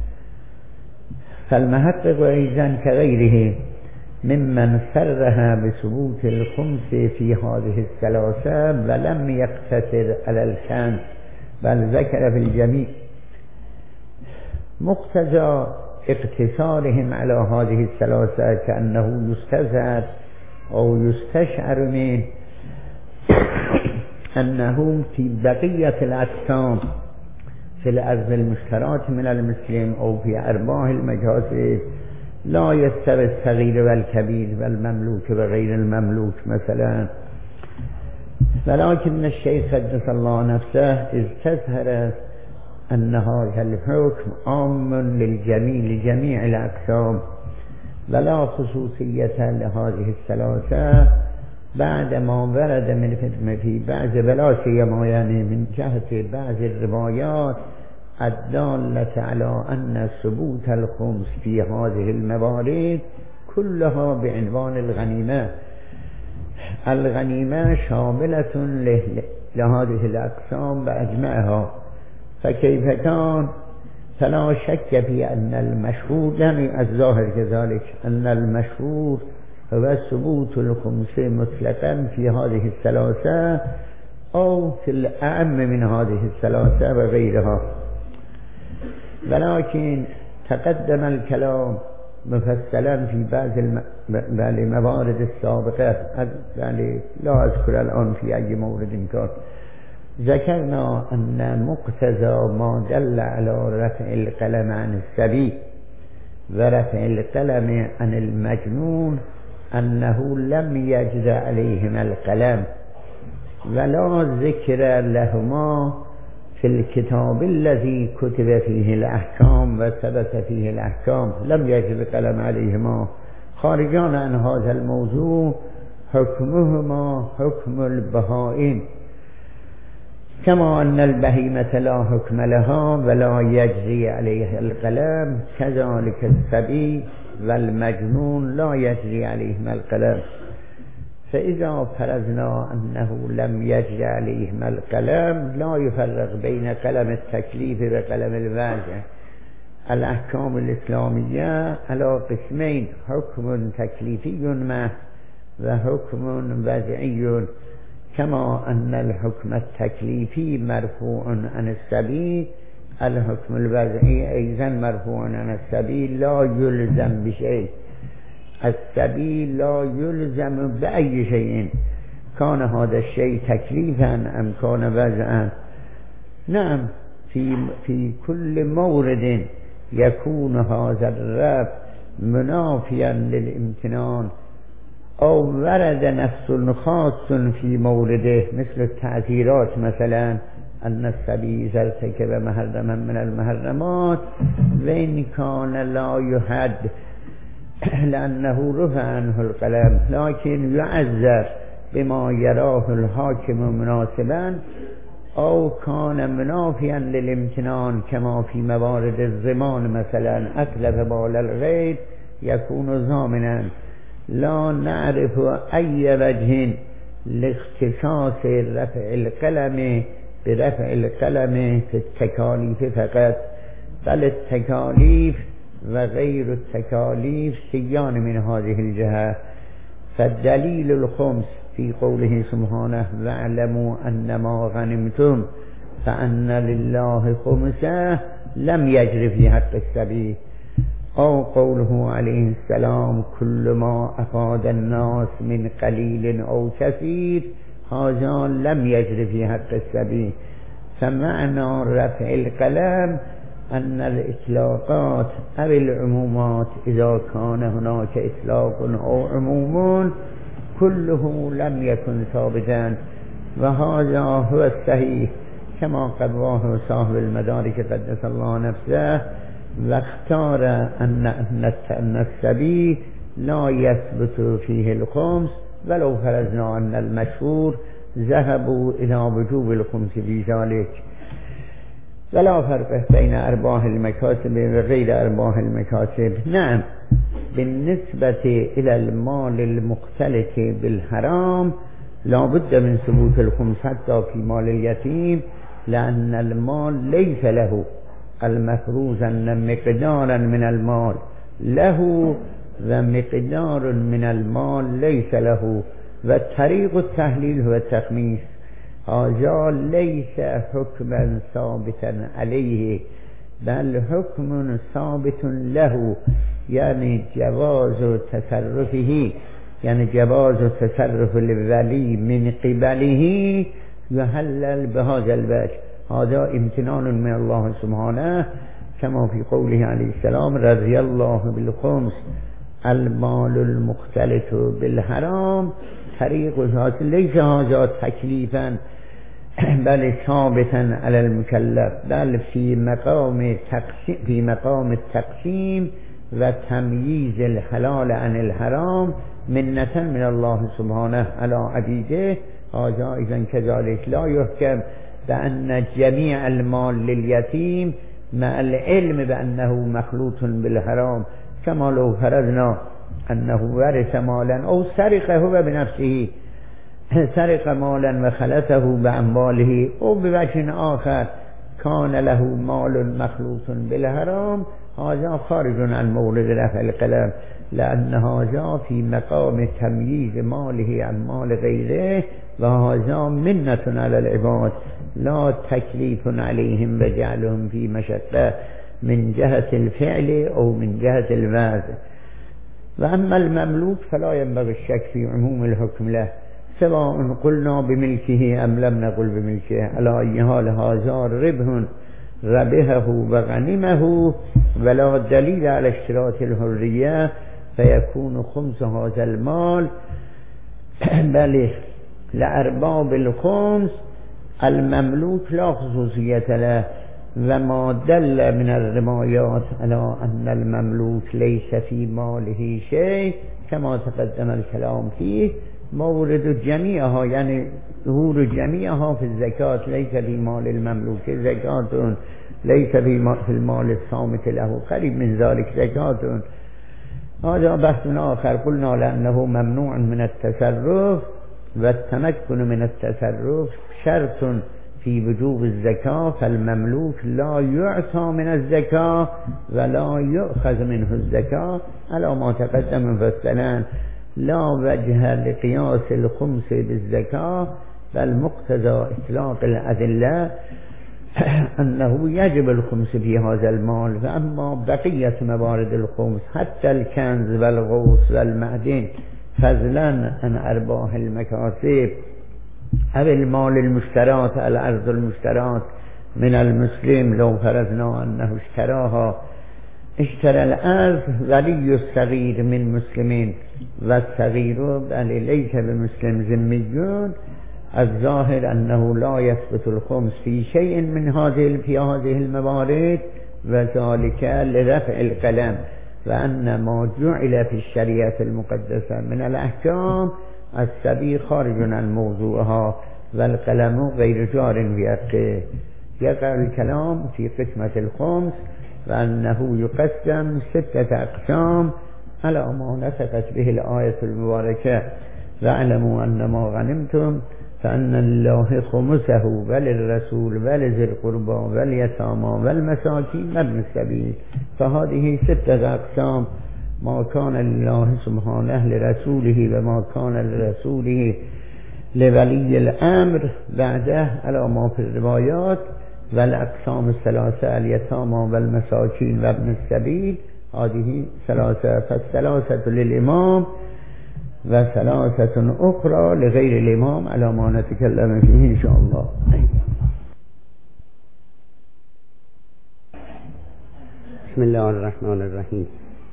فالمحقق أيضا كغيره ممن صرح بثبوت الخمس في هذه الثلاثة ولم يقتصر على الكنز بل ذكر في الجميع مقتضى اقتصارهم على هذه الثلاثة كأنه يستظهر أو يستشعر من أنهم في بقية الأقسام في الأرض المشترات من المسلم أو في أرباح المجازر لا يستوي الصغير والكبير والمملوك وغير المملوك مثلا ولكن الشيخ قدس الله نفسه استظهر أن هذا الحكم عام للجميع لجميع الأقسام ولا خصوصية لهذه الثلاثة بعد ما ورد من فتم في بعض ولا سيما يعني من جهة بعض الروايات الدالة على أن ثبوت الخمس في هذه الموارد كلها بعنوان الغنيمة الغنيمة شاملة لهذه الأقسام بأجمعها فكيف كان فلا شك في أن المشهور يعني الظاهر كذلك أن المشهور هو ثبوت الخمس مطلقا في هذه الثلاثة أو في الأعم من هذه الثلاثة وغيرها ولكن تقدم الكلام مفصلا في بعض الموارد السابقة يعني لا أذكر الآن في أي مورد كان ذكرنا أن مقتضى ما دل على رفع القلم عن الصبي ورفع القلم عن المجنون أنه لم يجد عليهما القلم ولا ذكر لهما في الكتاب الذي كتب فيه الأحكام وثبت فيه الأحكام لم يجد القلم عليهما خارجان عن هذا الموضوع حكمهما حكم البهائم كما أن البهيمة لا حكم لها ولا يجري عليها القلم كذلك الصبي والمجنون لا يجري عليهما القلم فإذا فرضنا أنه لم يجري عليهما القلم لا يفرق بين قلم التكليف وقلم الوضع الأحكام الإسلامية على قسمين حكم تكليفي محض وحكم وضعي كما أن الحكم التكليفي مرفوع عن الصبي الحكم الوضعي أيضا مرفوع عن الصبي لا يلزم بشيء الصبي لا يلزم بأي شيء كان هذا الشيء تكليفا أم كان وضعا نعم في, في كل مورد يكون هذا الرفع منافيا للامتنان أو ورد نفس خاص في مورده مثل التعذيرات مثلا أن الصبي إذا ارتكب محرما من المحرمات وإن كان لا يحد لأنه رفع عنه القلم لكن يعذر بما يراه الحاكم مناسبا أو كان منافيا للامتنان كما في موارد الضمان مثلا أتلف بال الغير يكون ضامنا لا نعرف أي وجه لاختصاص رفع القلم برفع القلم في التكاليف فقط بل التكاليف وغير التكاليف سيان من هذه الجهة فالدليل الخمس في قوله سبحانه واعلموا أنما غنمتم فأن لله خمسه لم يجر في حق الصبي أو قوله عليه السلام كل ما أفاد الناس من قليل أو كثير هذا لم يجر في حق الصبي فمعنى رفع القلم أن الإطلاقات أو العمومات إذا كان هناك إطلاق أو عموم كله لم يكن ثابتا، وهذا هو الصحيح كما قضاه صاحب المدارك قدس الله نفسه، واختار أن أن السبي لا يثبت فيه الخمس، ولو فرضنا أن المشهور ذهبوا إلى وجوب الخمس في ذلك، ولا فرق بين أرباح المكاسب وغير أرباح المكاسب. نعم، بالنسبة إلى المال المختلط بالحرام لا بد من ثبوت الخمس حتى في مال اليتيم، لأن المال ليس له، المفروض أن مقدارا من المال له ومقدار من المال ليس له، وطريق التحليل هو التخميس. هذا ليس حكما ثابتا عليه، بل حكم ثابت له، يعني جواز تصرفه، يعني جواز تصرف الولي من قبله يحلل بهذا الوجه. هذا امتنان من الله سبحانه، كما في قوله عليه السلام رضي الله بالخمس المال المختلط بالحرام طريق ذات، ليس هذا تكليفا بل ثابتا على المكلف، بل في مقام تقسيم في مقام التقسيم وتمييز الحلال عن الحرام منة من الله سبحانه على عبيده. هذا إذن كذلك لا يحكم بأن جميع المال لليتيم مع العلم بأنه مخلوط بالحرام، كما لو فرضنا أنه ورث مالا أو سرق هو بنفسه، سرق مالا وخلته بأمواله، أو بوجه آخر كان له مال مخلوط بالحرام، هذا خارج عن مورد رفع القلم، لأن هذا في مقام تمييز ماله عن مال غيره، وهذا منة على العباد لا تكليف عليهم وجعلهم في مشقة من جهة الفعل أو من جهة الوضع. وأما المملوك فلا ينبغي الشك في عموم الحكم له، سواء قلنا بملكه أم لم نقل بملكه، على أي حال هذا ربح ربحه وغنمه، ولا دليل على اشتراط الحرية فيكون خمس هذا المال بل لأرباب الخمس. المملوك لا خصوصية له، وما دل من الروايات على أن المملوك ليس في ماله شيء كما تقدم الكلام فيه، مورد جميعها يعني ظهور جميعها في الزكاة، ليس في مال المملوك زكاة، ليس في المال الصامت له قريب من ذلك زكاة. هذا بحث آخر. قلنا لأنه ممنوع من التصرف، والتمكن من التصرف شرط في وجوب الزكاة، فالمملوك لا يعطى من الزكاة ولا يؤخذ منه الزكاة على ما تقدم مفصلا. لا وجه لقياس الخمس بالزكاة، بل مقتضى إطلاق الأدلة أنه يجب الخمس في هذا المال. فأما بقية موارد الخمس حتى الكنز والغوث والمعدن فضلا عن أرباح المكاسب أو المال المشترات، الأرض المشترات من المسلم، لو فرضنا أنه اشتراها، اشترى الأرض ولي الصغير من مسلمين والصغير بل ليس بمسلم ذميون، الظاهر أنه لا يثبت الخمس في شيء من هذه في هذه الموارد، وذلك لرفع القلم، وأن ما جعل في الشريعة المقدسة من الأحكام السبي خارج عن موضوعها، والقلم غير جار في حقه. يقع الكلام في قسمة الخمس، وأنه يقسم ستة أقسام على ما نطقت به الآية المباركة: واعلموا أن ما غنمتم فأن لله خمسه وللرسول ولذي القربى واليتامى والمساكين وابن السبيل. فهذه ستة أقسام: ما كان لله سبحانه لرسوله، وما كان لرسوله لولي الأمر بعده على ما في الروايات، والأقسام الثلاثة اليتامى والمساكين وابن السبيل. هذه ثلاثة، فالثلاثة للإمام وثلاثة أخرى لغير الإمام على ما نتكلم فيه إن شاء الله. بسم الله الرحمن الرحیم.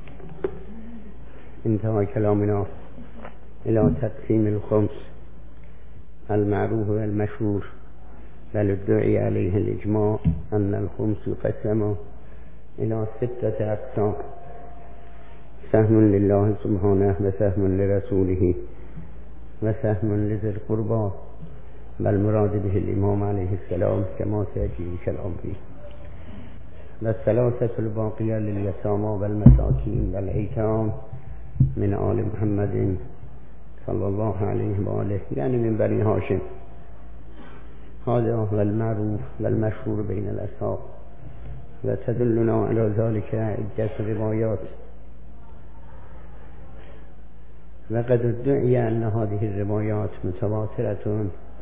انتهى كلامنا إلى تقسيم الخمس المعروف والمشهور بل الدعي عليه الإجماع أن الخمس يقسم إلى ستة أقسام: سهم لله سبحانه وسهم لرسوله وسهم لذي القربى، والمراد به الإمام عليه السلام كما سيأتي كلام فيه، والثلاثة الباقية لليتامى والمساكين والأيتام من آل محمد صلى الله عليه وآله، يعني من بني هاشم. هذا هو المعروف والمشهور بين الأصحاب، وتدلنا على ذلك عدة روايات. وقد ادعي أن هذه الروايات متواترة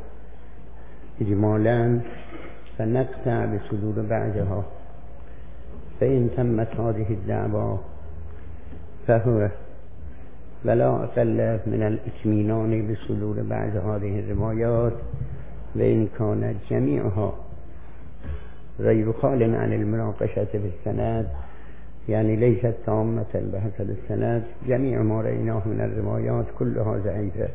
إجمالا، فنقطع بصدور بعضها، فإن تمت هذه الدعوة فهو ولا أقل من الإطمئنان بصدور بعض هذه الروايات، وإن كانت جميعها غير خال عن المناقشة في السند، يعني ليست تامة بحسب السند. جميع ما رأيناه من الروايات كلها ضعیفه.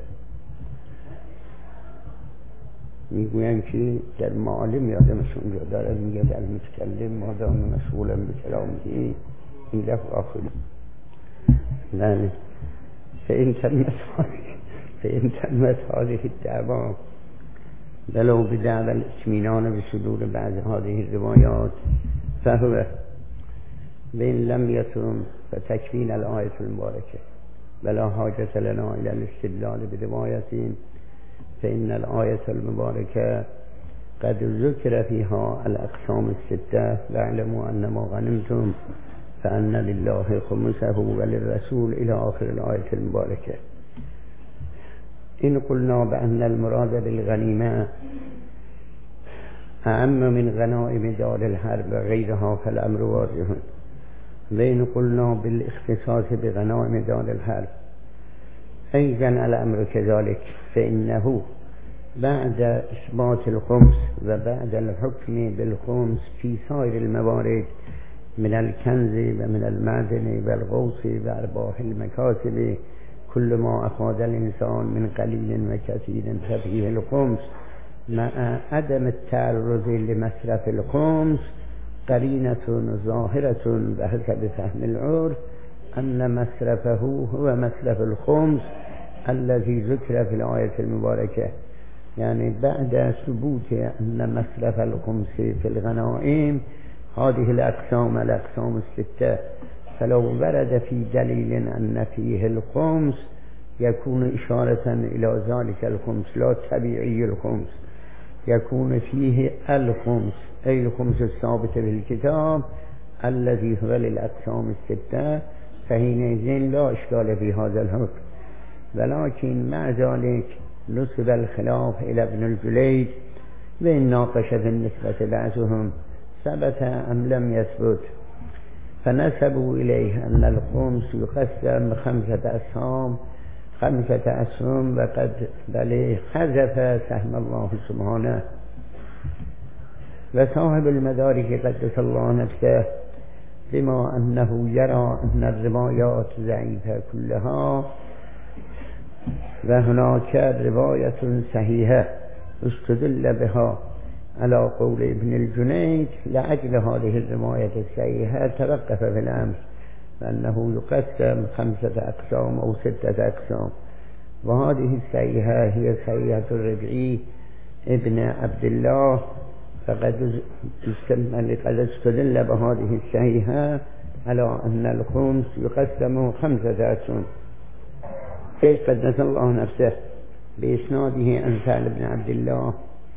میگوین که در معالم یادمشون جا داره، میگه در متکلم مادام مشغولا به کلامه این لفظ آخری. بله. فإن تمت فإن تمت هذه الدعوة ولو بدعوى الاطمئنان بصدور بعض هذه الروايات فهو بإن لم يتم فتكفينا الآية المباركة، ولا حاجة لنا إلى الاستدلال برواية، فإن الآية المباركة قد ذكر فيها الأقسام الستة: واعلموا أن ما غنمتم فأن لله خمسه وللرسول إلى آخر الآية المباركة. إن قلنا بأن المراد بالغنيمة أعم من غنائم دار الحرب وغيرها فالأمر واضح، وإن قلنا بالاختصاص بغنائم دار الحرب أيضا الأمر كذلك، فإنه بعد إثبات الخمس وبعد الحكم بالخمس في سائر الموارد من الكنز ومن المعدن والغوص وأرباح المكاسب، كل ما أخذ الإنسان من قليل وكثير ففيه الخمس، مع عدم التعرض لمصرف الخمس قرينة ظاهرة بحسب فهم العرف أن مصرفه هو مصرف الخمس الذي ذكر في الآية المباركة. يعني بعد ثبوت أن مصرف الخمس في الغنائم هذه الأقسام الأقسام الستة، فلو ورد في دليل أن فيه الخمس يكون إشارة إلى ذلك الخمس لا طبيعي الخمس، يكون فيه الخمس أي الخمس الثابت في الكتاب الذي هو للأقسام الستة، فحينئذ لا إشكال في هذا الحكم. ولكن مع ذلك نسب الخلاف إلى ابن الجليد، وإن ناقش بالنسبة بعضهم ثبت أم لم يثبت، فنسبوا إليه أن الخمس يقسم خمسة أسهم خمسة أسهم وقد بل حذف سهم الله سبحانه. وصاحب المدارك قدس الله نفسه بما أنه يرى أن الروايات ضعيفة كلها وهناك رواية صحيحة استدل بها على قول ابن الجنيد، لأجل هذه الرواية الصحيحة توقف في الأمر فأنه يقسم خمسة أقسام أو ستة أقسام. وهذه الصحيحة هي صحيحة الربيعي ابن عبد الله، فقد استدل بهذه الصحيحة على أن الخمس يقسم خمسة أقسام. قدس الله نفسه بإسناده عن سهل بن عبد الله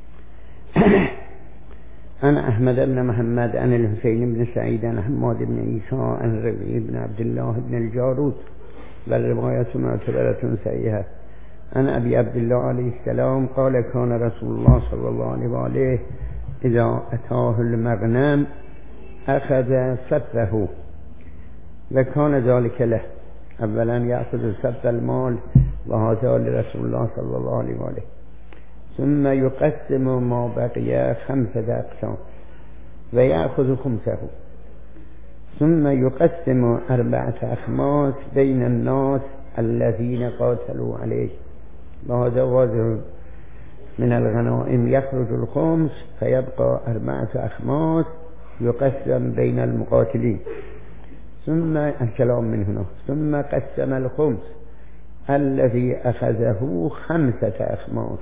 عن أحمد بن محمد عن الحسين بن سعيد عن حماد بن عيسى عن ربيع بن عبد الله بن الجارود، والرواية معتبرة صحيحة، عن أبي عبد الله عليه السلام قال: كان رسول الله صلى الله عليه وآله إذا أتاه المغنم أخذ سبه، وكان ذلك له. أولا يأخذ سبت المال وهذا لرسول الله صلى الله عليه وآله، ثم يقسم ما بقي خمسة أقسام ويأخذ خمسه، ثم يقسم أربعة أخماس بين الناس الذين قاتلوا عليه، وهذا واضح. من الغنائم يخرج الخمس فيبقى أربعة أخماس يقسم بين المقاتلين. ثم الكلام من هنا، ثم قسم الخمس الذي أخذه خمسة أخماس،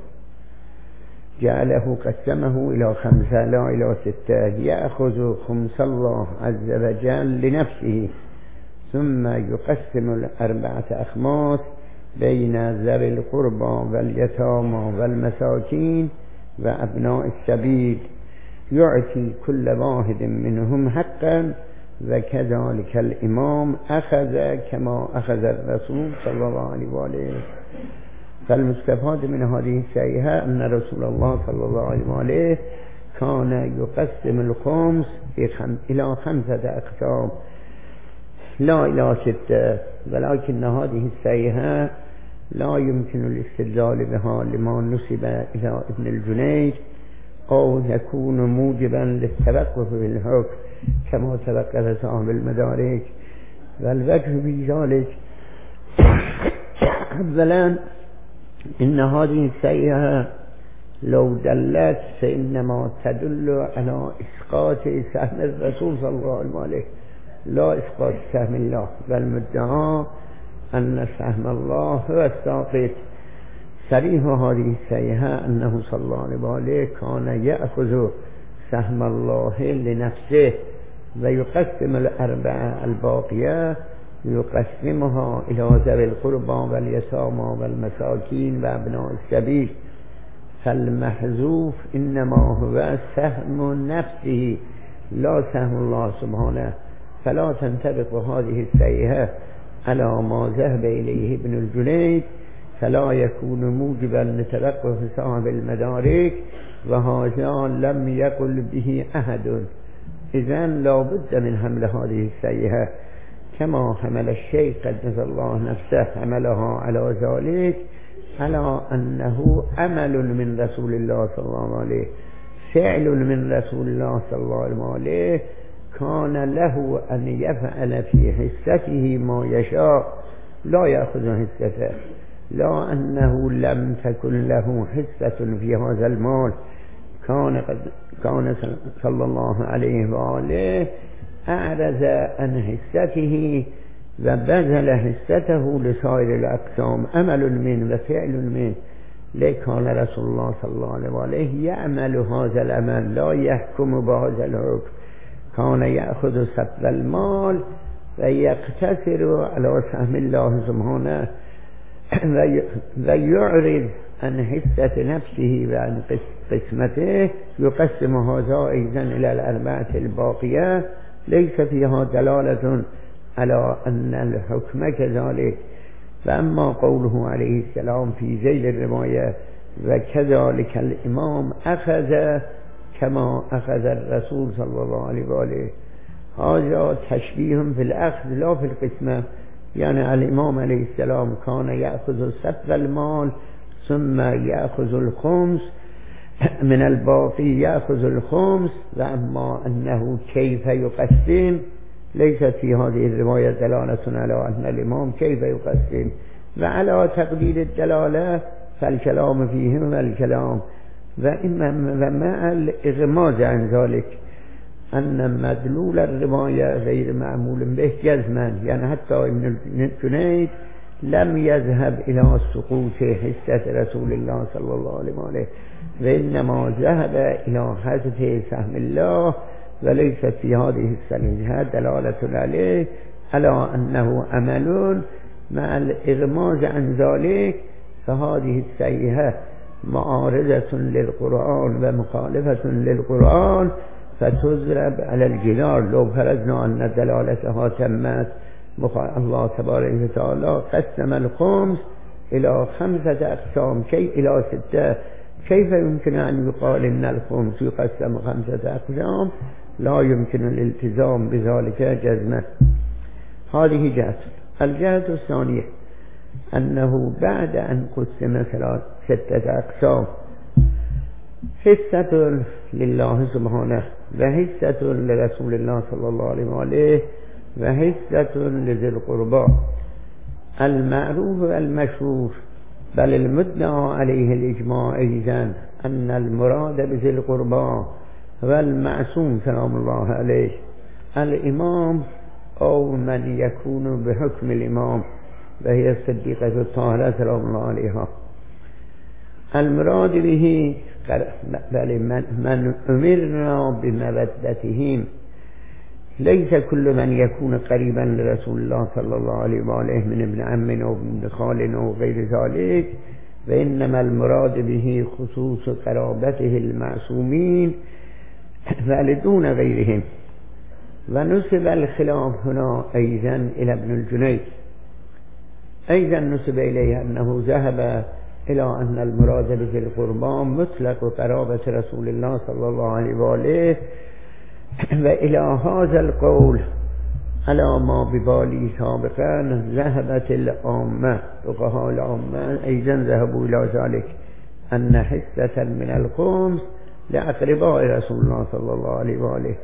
جعله قسمه إلى خمسة لا إلى ستة، يأخذ خمس الله عز وجل لنفسه، ثم يقسم الأربعة أخماس بين ذوي القربى واليتامى والمساكين وأبناء السبيل، يعطي كل واحد منهم حقا، وكذلك الإمام أخذ كما أخذ الرسول صلى الله عليه وآله. فالمستفاد من هذه الشيئة أن رسول الله صلى الله عليه وآله كان يقسم الخمس إلى خمسة أقسام لا إلى ستة، ولكن هذه الشيئة لا يمكن الاستدلال بها لما نسب إلى ابن الجنيد أو يكون موجبا للتوقف في الحكم كما توقف صاحب المدارك. والوجه في ذلك أولا إن هذه الشيئة لو دلت فإنما تدل على إسقاط سهم الرسول صلى الله عليه وآله لا إسقاط سهم الله، والمدعى أن سهم الله هو الساقط. صريح هذه الشيئة أنه صلى الله عليه وآله كان يأخذ سهم الله لنفسه ويقسم الأربعة الباقية، يقسمها إلى ذوي القربى واليتامى والمساكين وأبناء السبيل. فالمحذوف إنما هو سهم نفسه لا سهم الله سبحانه، فلا تنطبق هذه الشيئة على ما ذهب إليه ابن الجنيد، فلا يكون موجبا لتوقف صاحب المدارك، وهذا لم يقل به أحد. إذن لا بد من حمل هذه الشيئة كما حمل الشيخ قدس الله نفسه حملها على ذلك، على أنه عمل من رسول الله صلى الله عليه وسلم، فعل من رسول الله صلى الله عليه وسلم، كان له أن يفعل في حصته ما يشاء، لا يأخذ حصته، لا أنه لم تكن له حصة في هذا المال. كان قد كان صلى الله عليه وآله أعرض عن حصته وبذل حصته لسائر الأقسام، عمل من وفعل من. لكان رسول الله صلى الله عليه وآله يعمل هذا العمل لا يحكم بهذا الحكم، كان يأخذ سبب المال ويقتصر على سهم الله سبحانه ويعرض عن حصة نفسه وعن قسمته، يقسم هذا أيضا إلى الأربعة الباقية. ليس فيها دلالة على أن الحكم كذلك. فأما قوله عليه السلام في ذيل الرواية وكذلك الإمام أخذ كما أخذ الرسول صلى الله عليه وآله، هذا تشبيه في الأخذ لا في القسمة. يعني الإمام عليه السلام كان يأخذ سبب المال ثم يأخذ الخمس من الباقي، يأخذ الخمس. وأما أنه كيف يقسم ليست في هذه الرواية دلالة على أن الإمام كيف يقسم، وعلى تقدير الدلالة فالكلام فيه والكلام. ومع الإغماز عن ذلك أن مدلول الرواية غير معمول به جزما، يعني حتى ابن الجنيد لم يذهب إلى سقوط حصة رسول الله صلى الله عليه وآله، وإنما ذهب إلى حصة سهم الله، وليست في هذه السنة دلالة عليه على أنه عمل. مع الإغماز عن ذلك فهذه السيئة معارضة للقرآن ومخالفة للقرآن، فتضرب على الجدار. لو فرضنا أن دلالتها تمت، الله تبارك وتعالى قسم الخمس إلى خمسة أقسام كي إلى ستة، كيف يمكن أن يقال إن الخمس يقسم خمسة أقسام؟ لا يمكن الالتزام بذلك جزما. هذه جهة. الجهة الثانية أنه بعد أن قسم ستة أقسام حصة لله سبحانه و حصة لرسول الله صلى الله عليه وآله و حصة لذي القربى المعروف والمشهور بل المدعى عليه الإجماع أيضا أن المراد بذي القربى والمعصوم سلام الله عليه الإمام أو من يكون بحكم الإمام وهي الصديقة الطاهرة سلام الله عليها. المراد به بل من, من أمرنا بمودتهم ليس كل من يكون قريبا لرسول الله صلى الله عليه وآله من ابن عم أو ابن خال أو غير ذلك، وإنما المراد به خصوص قرابته المعصومين ولدون غيرهم. ونسب الخلاف هنا أيضا إلى ابن الجنيد، أيضا نسب إليه أنه ذهب إلى أن المراد بذي القربى مطلق قرابة رسول الله صلى الله عليه وآله، وإلى هذا القول على ما ببالي سابقا ذهبت العامة، فقهاء العامة أيضا ذهبوا إلى ذلك أن حصة من الخمس لأقرباء رسول الله صلى الله عليه وآله.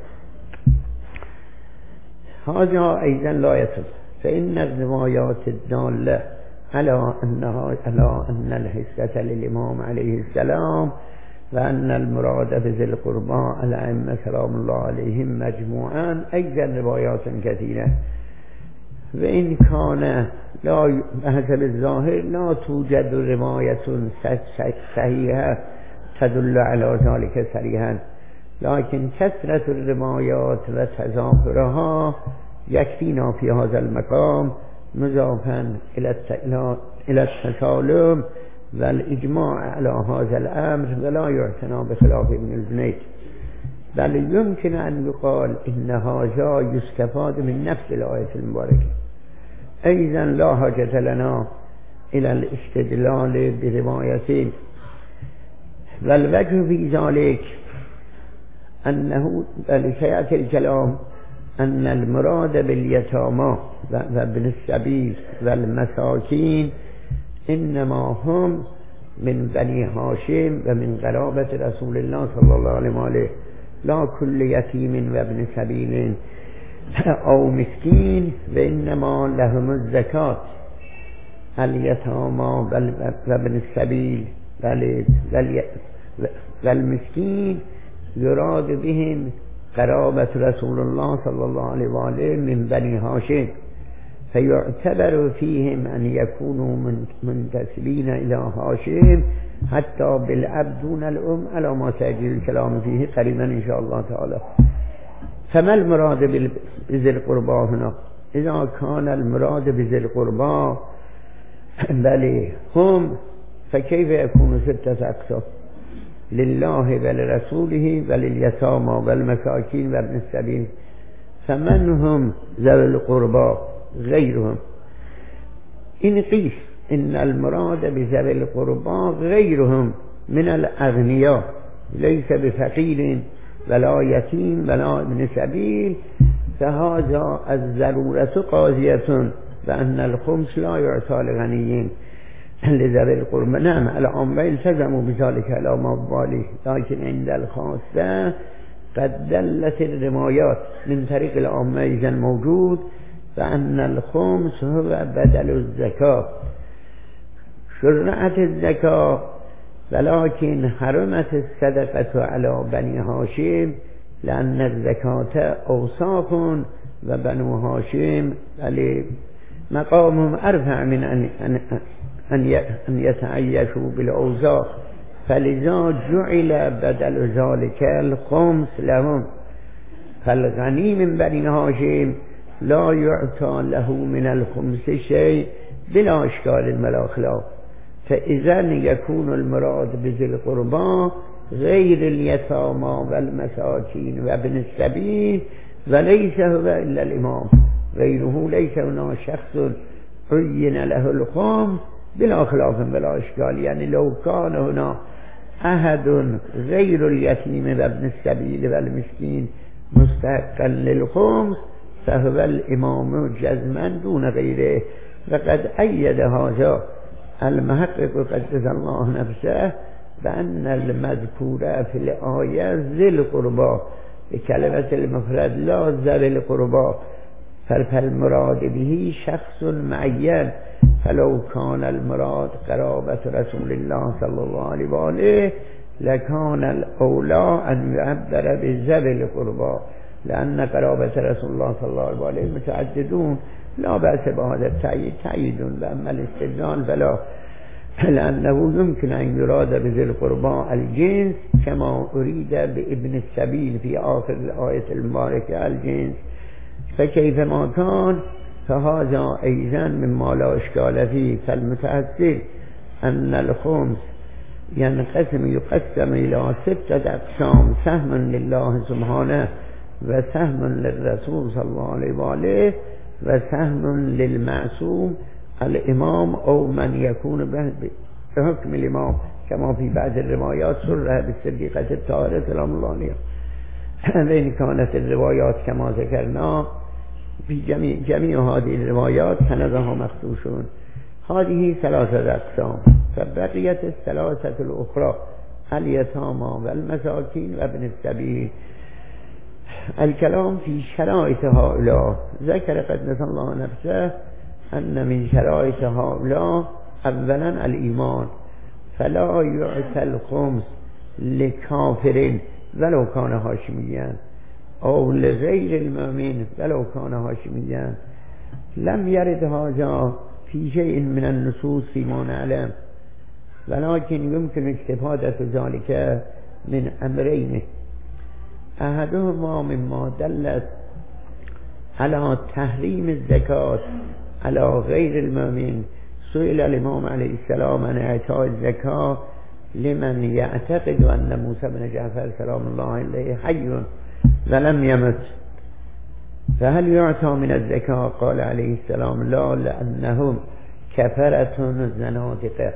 هذا أيضا لا يصح، فإن الروايات الدالة على أنها على أن الحصة للإمام عليه السلام وأن المراد بذي القربى الأئمة سلام الله عليهم مجموعا أيضا روايات كثيرة، وإن كان لا بحسب الظاهر لا توجد رواية صحيحة تدل على ذلك صريحا، لكن كثرة الروايات وتظاهرها يكفينا في هذا المقام مضافا إلى التسالم والإجماع على هذا الأمر، ولا يعتنى بخلاف ابن الجنيد، بل يمكن أن يقال إن هذا يستفاد من نفس الآية المباركة. أيضا لا حاجة لنا إلى الاستدلال بروايتين، والوجه في ذلك أنه بل سيأتي الكلام أن المراد باليتامى وابن السبيل والمساكين إنما هم من بني هاشم ومن قرابة رسول الله صلى الله عليه وآله، لا كل يتيم وابن سبيل أو مسكين، وإنما لهم الزكاة. اليتامى وابن السبيل والمسكين يراد بهم قرابة رسول الله صلى الله عليه وآله من بني هاشم، فيعتبر فيهم أن يكونوا منتسبين إلى هاشم حتى بالأب دون الأم على ما سيجري الكلام فيه قريبا إن شاء الله تعالى. فما المراد بذي القربى هنا؟ إذا كان المراد بذي القربى بل هم، فكيف يكون ستة أقسام؟ لله ولرسوله ولليتامى والمساكين وابن السبيل. فمن هم ذوي القربى غيرهم؟ إن قيس إن المراد بذوي القربى غيرهم من الأغنياء، ليس بفقير ولا يتيم ولا ابن سبيل، فهذا الضرورة قاضية بأن الخمس لا يعطى لغنيين لذوي القربى. نعم العامة التزموا بذلك على ما بالي، لكن عند الخاصة قد دلت الروايات من طريق العامة إذن موجود فأن الخمس هو بدل الزكاة. شرعت الزكاة ولكن حرمت الصدقة على بني هاشم لأن الزكاة أوصاف وبنو هاشم مقامهم أرفع من أن أن يتعيشوا بالأوزار، فلذا جعل بدل ذلك الخمس لهم. فالغني من بني هاشم لا يعطى له من الخمس شيء بلا إشكال ولا خلاف، فإذا يكون المراد بذي القربى غير اليتامى والمساكين وابن السبيل، وليس هو إلا الإمام، غيره ليس هنا شخص عين له الخمس بلا خلاف ولا إشكال. يعني لو كان هنا أحد غير اليتيم وابن السبيل والمسكين مستحقا للخمس فهو الإمام جزما دون غيره. وقد أيد هذا المحقق قدس الله نفسه بأن المذكور في الآية ذي القربى بكلمة المفرد لا ذوي القربى، فالمراد به شخص معين، فلو كان المراد قرابة رسول الله صلى الله عليه وآله لكان الأولى أن يعبر بذوي القربى، لأن قرابة رسول الله صلى الله عليه وآله متعددون لا بأس بهذا التعييد تعييد، وأما الاستدلال فلا، لأنه يمكن أن يراد بذي القربى الجنس كما أريد بابن السبيل في آخر الآية المباركة الجنس، فكيفما كان فهذا أيضا مما لا إشكال فيه. فالمتأصل أن الخمس ينقسم يقسم إلى ستة أقسام: سهم لله سبحانه، وسهم للرسول صلى الله عليه وآله، وسهم للمعصوم الإمام أو من يكون بحكم الإمام، كما في بعض الروايات صرح بالصديقة الطاهرة سلام الله عليها، وإن كانت الروايات كما ذكرنا في جميع, جميع هذه الروايات سندها مخدوشون. هذه ثلاثة أقسام، فبقيت الثلاثة الأخرى اليتامى والمساكين وابن السبيل. الكلام في شرائط هؤلاء. ذكر قدس الله نفسه أن من شرائط هؤلاء أولا الإيمان، فلا يعطى الخمس لكافر ولو كان هاشميا أو لغير المؤمن ولو كان هاشميا. لم يرد هذا في شيء من النصوص فيما نعلم، ولكن يمكن استفادة ذلك من أمرين: أحدهما مما دلت على تحريم الزكاة على غير المؤمن، سئل الإمام عليه السلام عن إعطاء الزكاة لمن يعتقد أن موسى بن جعفر سلام الله عليه حي ولم يمت، فهل يعطى من الزكاة؟ قال عليه السلام لا، لأنهم كفرة زنادقة.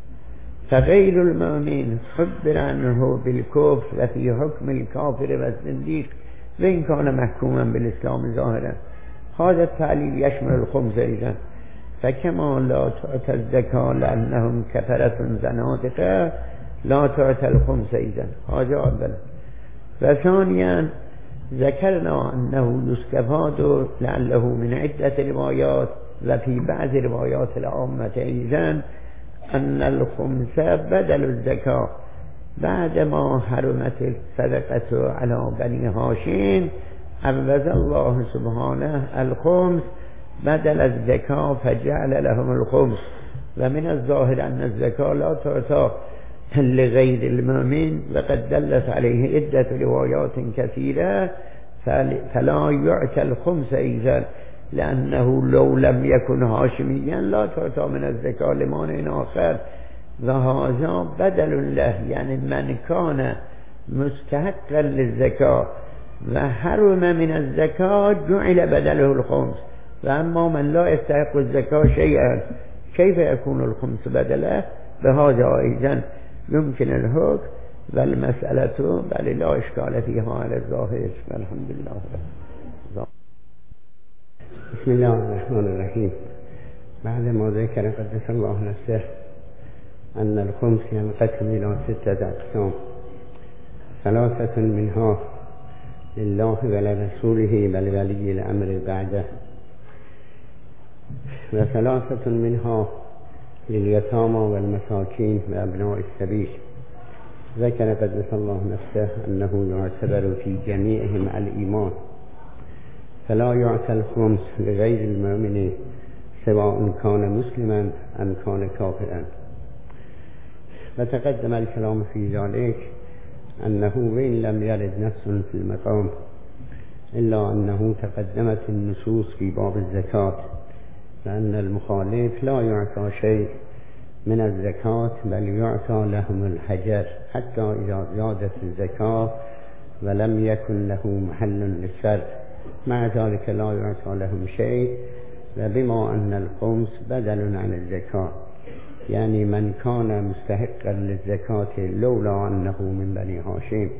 فغير المؤمن خبر عنه بالكفر وفي حكم الكافر والزنديق وإن كان محكوما بالإسلام ظاهرا. هذا التعليل يشمل الخمس أيضا، فكما لا تعطى الزكاة لأنهم كفرة زنادقة لا تعطى الخمس أيضا. هذا أولا. وثانيا ذكرنا أنه يستفاد لعله من عدة روايات وفي بعض روايات العامة أيضا أن الخمس بدل الزكاة، بعدما حرمت الصدقة على بني هاشم عوض الله سبحانه الخمس بدل الزكاة فجعل لهم الخمس. ومن الظاهر أن الزكاة لا تعطى لغير المؤمن، وقد دلت عليه عدة روايات كثيرة، فلا يعطى الخمس أيضا، لأنه لو لم يكن هاشميا لا تعطى من الزكاة لمانع آخر، وهذا بدل له، يعني من كان مستحقا للزكاة وحرم من الزكاة جعل بدله الخمس، وأما من لا يستحق الزكاة شيئا كيف يكون الخمس بدله؟ بهذا أيضا يمكن الحكم والمسألة بل لا إشكال فيها على الظاهر، والحمد لله. بسم الله الرحمن الرحيم. بعد ما ذكر قدس الله نفسه أن الخمس ينقسم إلى ستة أقسام: ثلاثة منها لله ولرسوله ولولي الأمر بعده، وثلاثة منها لليتامى والمساكين وأبناء السبيل. ذكر قدس الله نفسه أنه يعتبر في جميعهم الإيمان، فلا يعطى الخمس لغير المؤمن سواء كان مسلما أم كان كافرا. وتقدم الكلام في ذلك أنه وإن لم يرد نفس في المقام إلا أنه تقدمت النصوص في باب الزكاة، لأن المخالف لا يعطى شيء من الزكاة بل يعطى لهم الحجر حتى إذا زادت الزكاة ولم يكن له محل للصرف، مع ذلك لا يعطى لهم شيء. وبما أن الخمس بدل عن الزكاة، يعني من كان مستحقا للزكاة لولا أنه من بني هاشم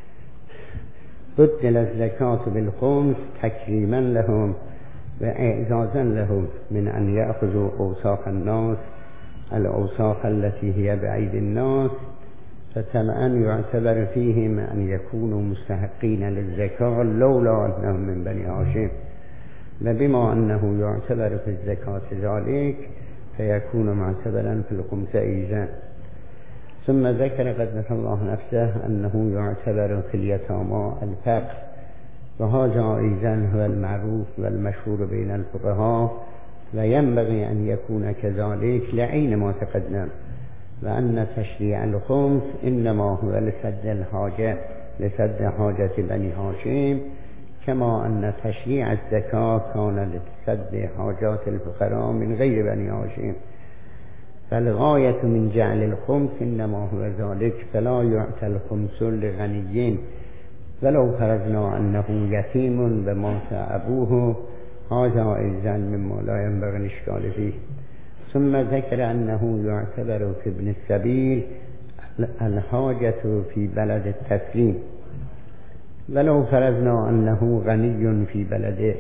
بدل الزكاة بالخمس تكريما لهم وإعزازا لهم من أن يأخذوا أوساق الناس، الأوساق التي هي بأيدي الناس، فطبعا يعتبر فيهم أن يكونوا مستحقين للزكاة لولا أنهم من بني هاشم، وبما أنه يعتبر في الزكاة ذلك فيكون معتبرا في الخمس أيضا. ثم ذكر قدس الله نفسه أنه يعتبر في اليتامى الفقر، وهذا أيضا هو المعروف والمشهور بين الفقهاء، وينبغي أن يكون كذلك لعين ما تقدم، وأن تشريع الخمس إنما هو لسد الحاجة لسد حاجة بني هاشم، كما أن تشريع الزكاة كان لسد حاجات الفقراء من غير بني هاشم. فالغاية من جعل الخمس إنما هو ذلك، فلا يعطى الخمس لغنيين ولو فرضنا أنه يتيم ومات أبوه، هذا أيضا مما لا ينبغي الإشكال فيه. ثم ذكر أنه يعتبر في ابن السبيل الحاجة في بلد التسليم ولو فرضنا أنه غني في بلده،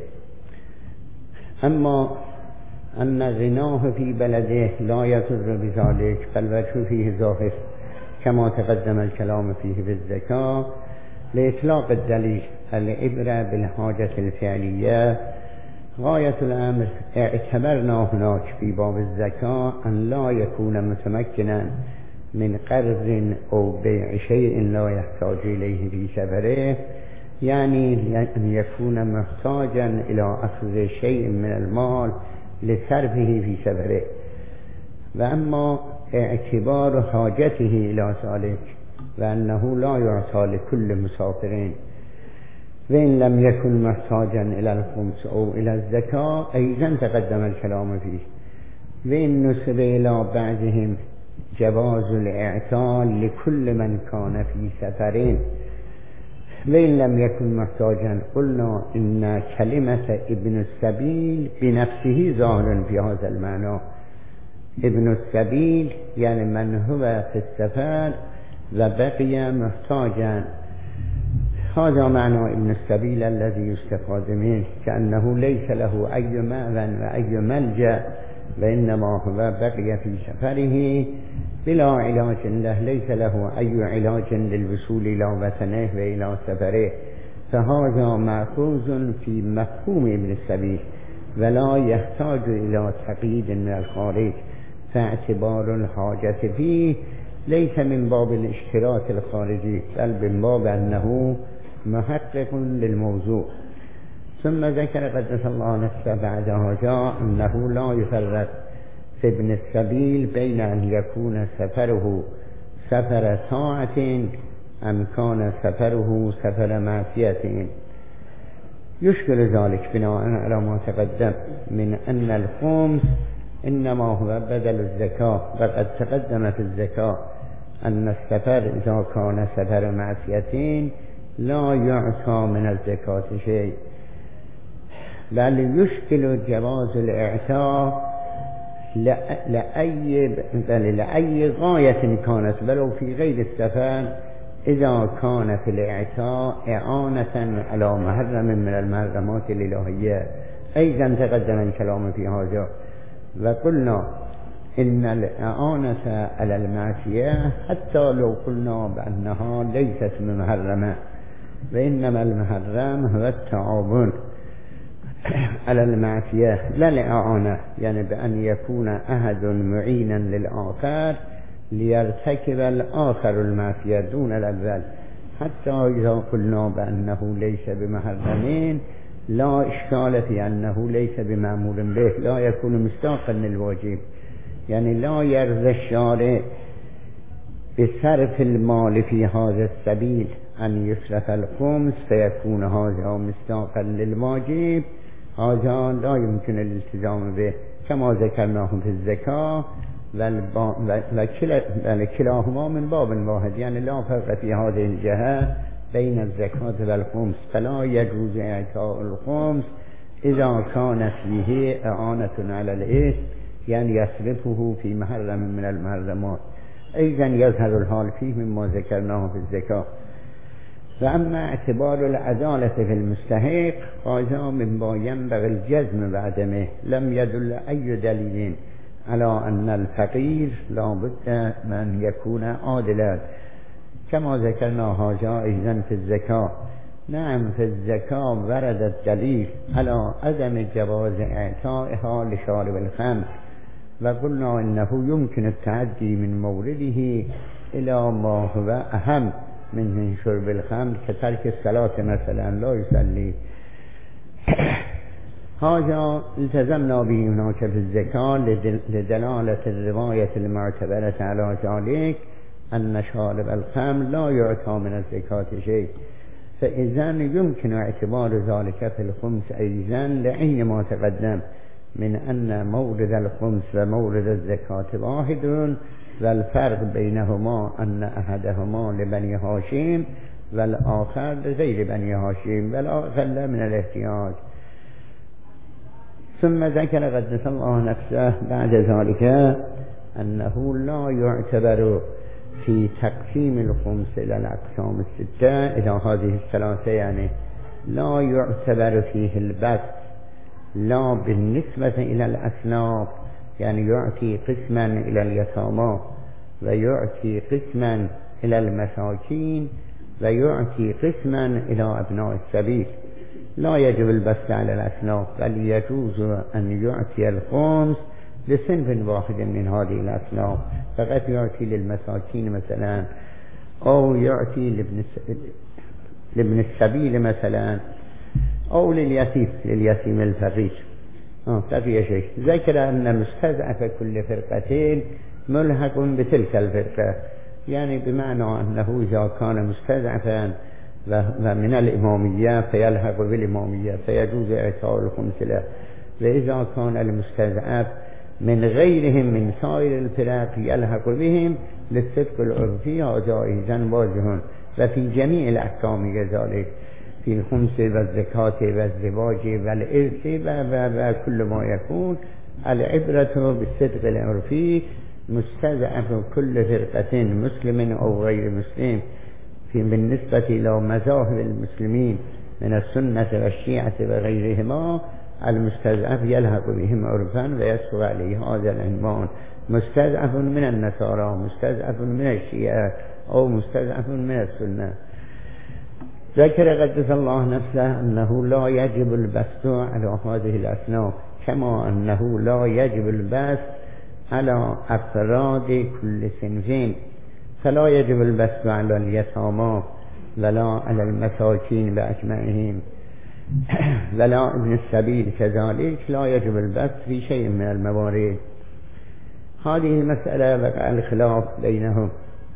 أما أن غناه في بلده لا يضر بذلك، فالوجه فيه ظاهر كما تقدم الكلام فيه بالزكاة لإطلاق الدليل. العبرة بالحاجة الفعلية. غاية الأمر اعتبرنا هناك في باب الزكاة أن لا يكون متمكنا من قرض أو بيع شيء لا يحتاج إليه في سفره، يعني أن يكون محتاجا إلى أخذ شيء من المال لصرفه في سفره. وأما اعتبار حاجته إلى ذلك وأنه لا يعطى لكل مسافرين، وإن لم يكن محتاجا إلى الخمس أو إلى الزكاة أيضا تقدم الكلام فيه. وإن نسب إلى بعضهم جواز الإعطاء لكل من كان في سفرين، وإن لم يكن محتاجا قلنا إن كلمة ابن السبيل بنفسه ظاهر في هذا المعنى. ابن السبيل يعني من هو في السفر وبقي محتاجا، هذا معنى ابن السبيل الذي يستفاد منه، كأنه ليس له أي مأمن وأي ملجأ، وإنما هو بقي في سفره بلا علاج له، ليس له أي علاج للوصول إلى وطنه وإلى سفره، فهذا مأخوذ في مفهوم ابن السبيل ولا يحتاج إلى تقييد من الخارج. فاعتبار الحاجة فيه ليس من باب الاشتراط الخارجي، بل من باب أنه محقق للموضوع. ثم ذكر قدس الله نفسه بعد هذا أنه لا يفرق في ابن السبيل بين أن يكون سفره سفر طاعة أم كان سفره سفر معصية. يشكل ذلك بناء على ما تقدم من أن الخمس إنما هو بدل الزكاة، وقد تقدم في الزكاة أن السفر إذا كان سفر معصية لا يعطى من الزكاة شيء، بل يشكل جواز الإعطاء لأي لأي غاية كانت ولو في غير السفر، إذا كان في الإعطاء إعانة على محرم من المحرمات الإلهية. أيضا تقدم الكلام في هذا، وقلنا إن الإعانة على المعصية حتى لو قلنا بأنها ليست محرمة، وإنما المحرم هو التعاون على المعصية لا الإعانة، يعني بأن يكون أحد معينا للآخر ليرتكب الآخر المعصية دون الأول. حتى إذا قلنا بأنه ليس بمحرمين لا إشكال في أنه ليس بمأمور به، لا يكون مستاقا للواجب، يعني لا يرضى الشارع بصرف المال في هذا السبيل أن يصرف الخمس فيكون هذا مستاقا للواجب، هذا لا يمكن الالتزام به كما ذكرناه في الزكاة، وكلاهما من باب واحد، يعني لا فرق في هذه الجهة بين الزكاة والخمس، فلا يجوز إعطاء الخمس إذا كان فيه إعانة على الإثم، يعني يصرفه في محرم من المحرمات. أيضا يظهر الحال فيه مما ذكرناه في الزكاة. فأما اعتبار العدالة في المستحق هذا مما ينبغي الجزم بعدمه، لم يدل أي دليل على أن الفقير لا بد من يكون عادلا، كما ذكرنا هذا أيضا في الزكاة. نعم في الزكاة ورد الدليل على عدم جواز إعطائها لشارب الخمر، وقلنا إنه يمكن التعدي من مورده إلى ما هو أهم من شرب الخمر كترك الصلاة مثلا، لا يصلي. هذا التزمنا به هناك في الزكاة لدلالة الرواية المعتبرة على ذلك أن شارب الخمر لا يعطى من الزكاة شيء، فإذا يمكن اعتبار ذلك في الخمس أيضا لعين ما تقدم من أن مورد الخمس ومورد الزكاة واحد، والفرق بينهما أن أحدهما لبني هاشم والآخر لغير بني هاشم والأقل من الاحتياج. ثم ذكر قدس الله نفسه بعد ذلك أنه لا يعتبر في تقسيم الخمس إلى الأقسام الستة إلى هذه الثلاثة، يعني لا يعتبر فيه البث لا بالنسبة إلى الأصناف، يعني يعطي قسما إلى اليتامى ويعطي قسما إلى المساكين ويعطي قسما إلى أبناء السبيل. لا يجب البث على الأصناف، بل يجوز أن يعطي الخمس لصنف واحد من هذه الأصناف، فقط يعطي للمساكين مثلا، أو يعطي لابن لابن السبيل مثلا، أو لليتيم لليتيم الفقير. آه ففي شيء ذكر أن مستضعف كل فرقتين ملحق بتلك الفرقة، يعني بمعنى أنه إذا كان مستضعفا ومن الإمامية فيلحق بالإمامية فيجوز إعطاء الخمس له، وإذا كان المستضعف من غيرهم من سائر الفرق يلحق بهم للصدق العرفي جائزا واضح، وفي جميع الأحكام كذلك، في الخمس والزكاة والزواج والإرث وكل ما يكون. العبرة بالصدق العرفي. مستضعف كل فرقة مسلم أو غير مسلم في بالنسبة إلى مذاهب المسلمين من السنة والشيعة وغيرهما، المستضعف يلحق بهم عرفا ويسقط عليه هذا العنوان، مستضعف من النصارى، مستضعف من الشيعة، أو مستضعف من السنة. ذكر قدس الله نفسه أنه لا يجب البث على هذه الأصناف، كما أنه لا يجب البث على أفراد كل صنفين، فلا يجب البث على اليتامى ولا على المساكين بأجمعهم ولا ابن السبيل كذلك، لا يجب البث في شيء من الموارد. هذه المسألة وقع الخلاف بينهم،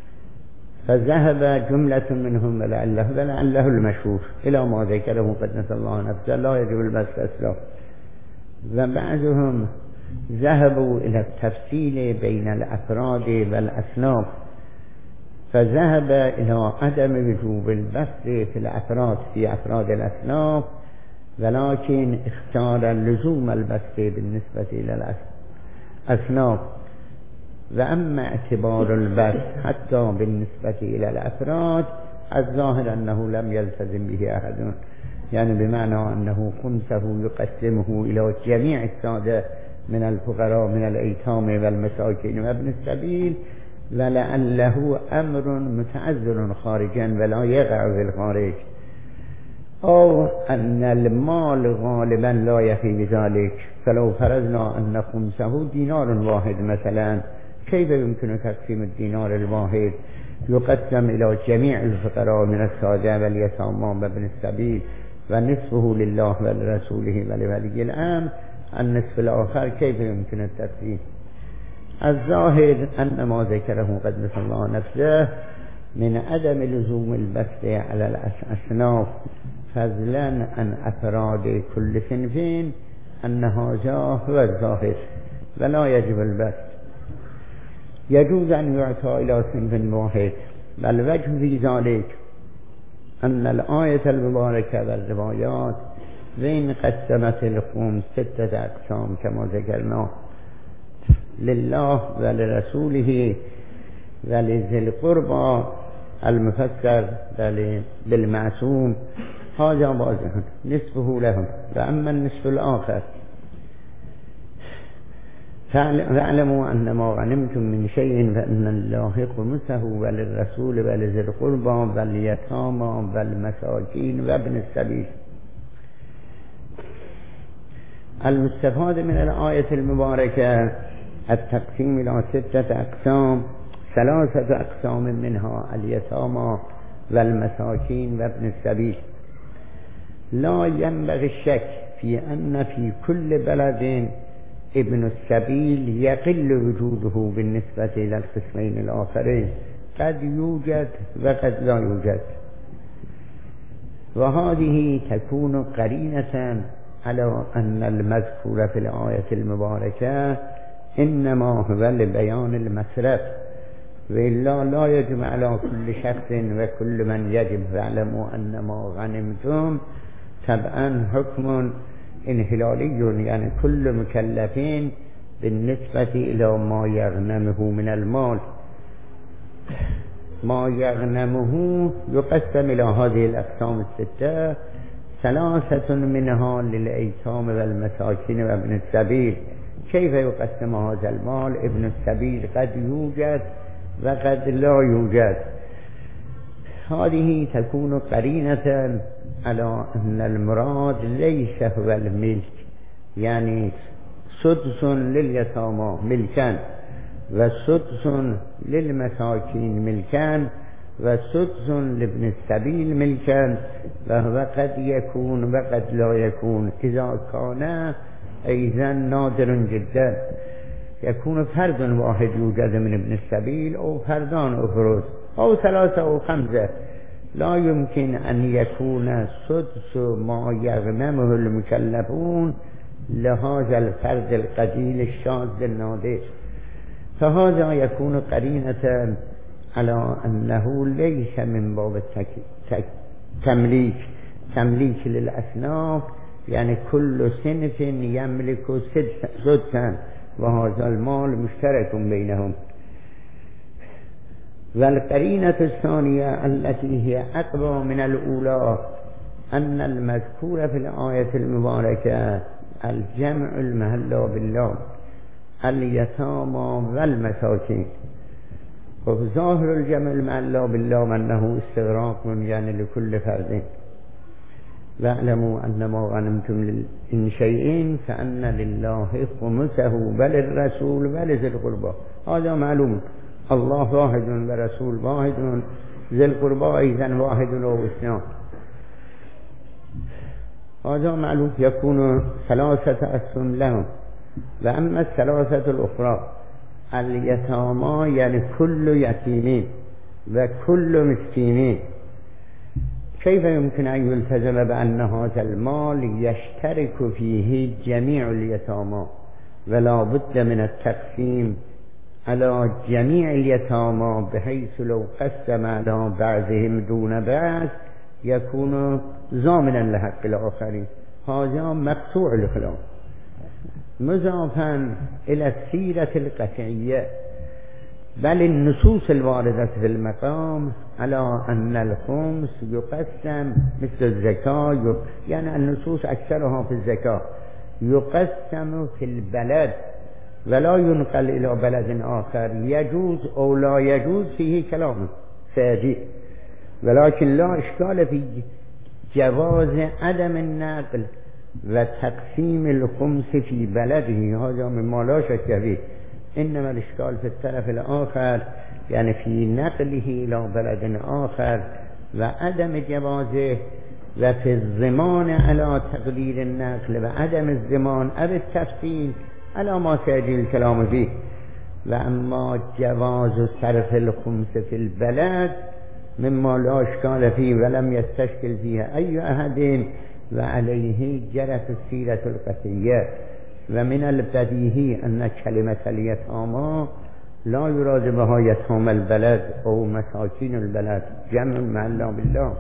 فذهب جملة منهم ولعله ولعله المشهور إلى ما ذكره قدس الله نفسه لا يجب البث أصلا، وبعضهم ذهبوا إلى التفصيل بين الأفراد والأصناف، فذهب إلى عدم وجوب البث في الأفراد في أفراد الأصناف، ولكن اختار لزوم البث بالنسبة إلى الأصناف. وأما اعتبار البث حتى بالنسبة إلى الأفراد الظاهر أنه لم يلتزم به أحد، يعني بمعنى أنه خمسه يقسمه إلى جميع السادة من الفقراء من الأيتام والمساكين وابن السبيل، ولعله أمر متعذر خارجا ولا يقع في الخارج، أو أن المال غالبا لا يفي بذلك. فلو فرضنا أن خمسه دينار واحد مثلا، كيف يمكن تقسيم الدينار الواحد؟ يقسم إلى جميع الفقراء من السادة واليتامى وابن السبيل، ونصفه لله ولرسوله ولولي الأمر، النصف الآخر كيف يمكن التقسيم؟ الظاهر أن ما ذكره قدس الله نفسه من عدم لزوم البث على الأصناف فضلا عن أفراد كل صنفين أن هذا هو الظاهر ولا يجب البث. يجوز أن يعطى إلى صنف واحد، بل وجه في ذلك أن الآية المباركة والروايات وإن قسمت الخمس ستة أقسام كما ذكرنا لله ولرسوله ولذي القربى المفسر بالمعصوم، هذا واضح نصفه لهم، وأما النصف الآخر فاعلموا أن ما غنمتم من شيء فإن الله خمسه وللرسول ولذي القربى واليتامى والمساكين وابن السبيل. المستفاد من الآية المباركة التقسيم إلى ستة أقسام، ثلاثة أقسام منها اليتامى والمساكين وابن السبيل. لا ينبغي الشك في أن في كل بلد ابن السبيل يقل وجوده بالنسبة إلى القسمين الآخرين، قد يوجد وقد لا يوجد، وهذه تكون قرينة على أن المذكور في الآية المباركة إنما هو لبيان المصرف، وإلا لا يجب على كل شخص وكل من يجب. فاعلموا أن ما غنمتم طبعا حكم انحلالي، يعني كل مكلفين بالنسبة إلى ما يغنمه من المال. ما يغنمه يقسم إلى هذه الأقسام الستة، ثلاثة منها للأيتام والمساكين وابن السبيل. كيف يقسم هذا المال؟ ابن السبيل قد يوجد وقد لا يوجد. هذه تكون قرينة على أن المراد ليس هو الملك، يعني سدس لليتامى ملكا وسدس للمساكين ملكا وسدس لابن السبيل ملكا، وهو قد يكون وقد لا يكون. إذا كان أيضا نادر جدا، يكون فرد واحد يوجد من ابن السبيل أو فردان أفراد أو ثلاثة أو خمسة، لا يمكن أن يكون سدس ما يغنمه المكلفون لهذا الفرد القليل الشاذ النادر. فهذا يكون قرينة على أنه ليس من باب التمليك تمليك للأصناف، يعني كل صنف يملك سدسا وهذا المال مشترك بينهم. والقرينة الثانية التي هي أقوى من الأولى أن المذكور في الآية المباركة الجمع المهلا بالله، اليتامى والمساكين. وظاهر الجمع المهلا بالله أنه استغراق يعني لكل فرد. واعلموا أن ما غنمتم من شيء فأن لله خمسه وللرسول ولذي القربى. هذا معلوم، الله واحد ورسول واحد، ذي القربى أيضا واحد أو اثنان، هذا معلوم. يكون ثلاثة أسهم لهم. وأما الثلاثة الأخرى اليتامى يعني كل يتيمين وكل مسكينين، كيف يمكن أن يلتزم بأن هذا المال يشترك فيه جميع اليتامى، ولا بد من التقسيم على جميع اليتامى بحيث لو قسم على بعضهم دون بعض يكون ضامنا لحق الآخرين. هذا مقطوع الخلاف. مضافا إلى السيرة القطعية بل النصوص الواردة في المقام على أن الخمس يقسم مثل الزكاة، يعني النصوص أكثرها في الزكاة يقسم في البلد ولا ينقل إلى بلد آخر، يجوز أو لا يجوز فيه كلام سيجي، ولكن لا إشكال في جواز عدم النقل وتقسيم الخمس في بلده، هذا مما لا شك فيه. إنما الإشكال في الطرف الآخر، يعني في نقله إلى بلد آخر وعدم جوازه، وفي الضمان على تقليل النقل وعدم الضمان أو التفصيل على ما سيجي الكلام فيه. وأما جواز صرف الخمس في البلد مما لا إشكال فيه ولم يستشكل فيها أي أحد، وعليه جرت السيرة القطعية. ومن البديهي أن كلمة اليتامى لا يراد بها يتامى البلد أو مساكين البلد، جمع معلّا بالله.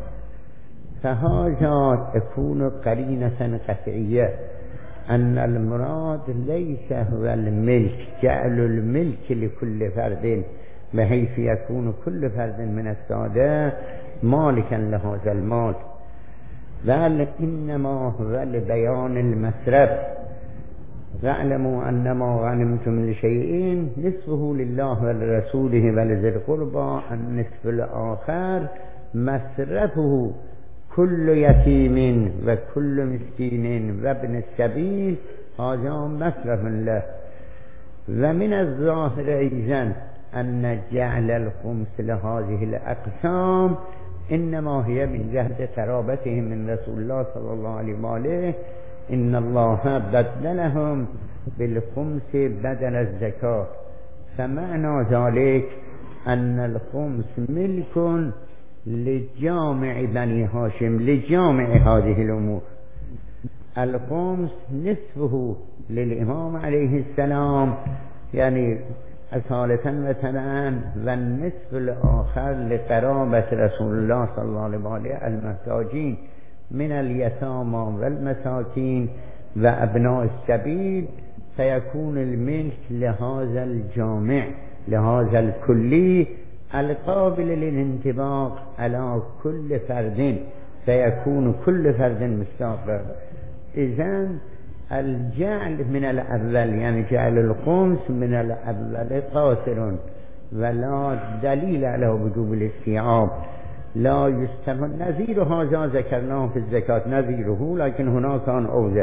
فهذا تكون قرينة قطعية أن المراد ليس هو الملك، جعل الملك لكل فرد بحيث يكون كل فرد من السادة مالكا لهذا المال، بل إنما هو لبيان المصرف. واعلموا انما غنمتم من شيء نصفه لله ولرسوله ولذي القربى النصف الاخر مصرفه كل یتیم و کل مسکین و ابن السبیل هذا مصرف له. و من الظاهر ایضا ان جعل الخمس لهذه الاقسام انما هي من جهت قرابتهم من رسول الله صلى الله عليه وآله. ان الله بدلهم بالخمس بدل الزكاة، فمعنى ذلك ان الخمس ملك لجامع بني هاشم لجامع هذه الامور. الخمس نصفه للامام عليه السلام يعني اصالة و تبعا، و النصف الاخر لقرابة رسول الله صلى الله عليه وآله المحتاجين من اليتامى والمساكين و ابناء السبيل، فيكون الملك لهذا الجامع لهذا الكلي القابل للانطباق على كل فرد، فيكون كل فرد مستقر. إذن الجعل من الأول يعني جعل الخمس من الأول قاصر ولا دليل على وجوب الاستيعاب، لا يستمر نظير هذا ذكرناه في الزكاة نظيره، لكن هناك كان أوضح.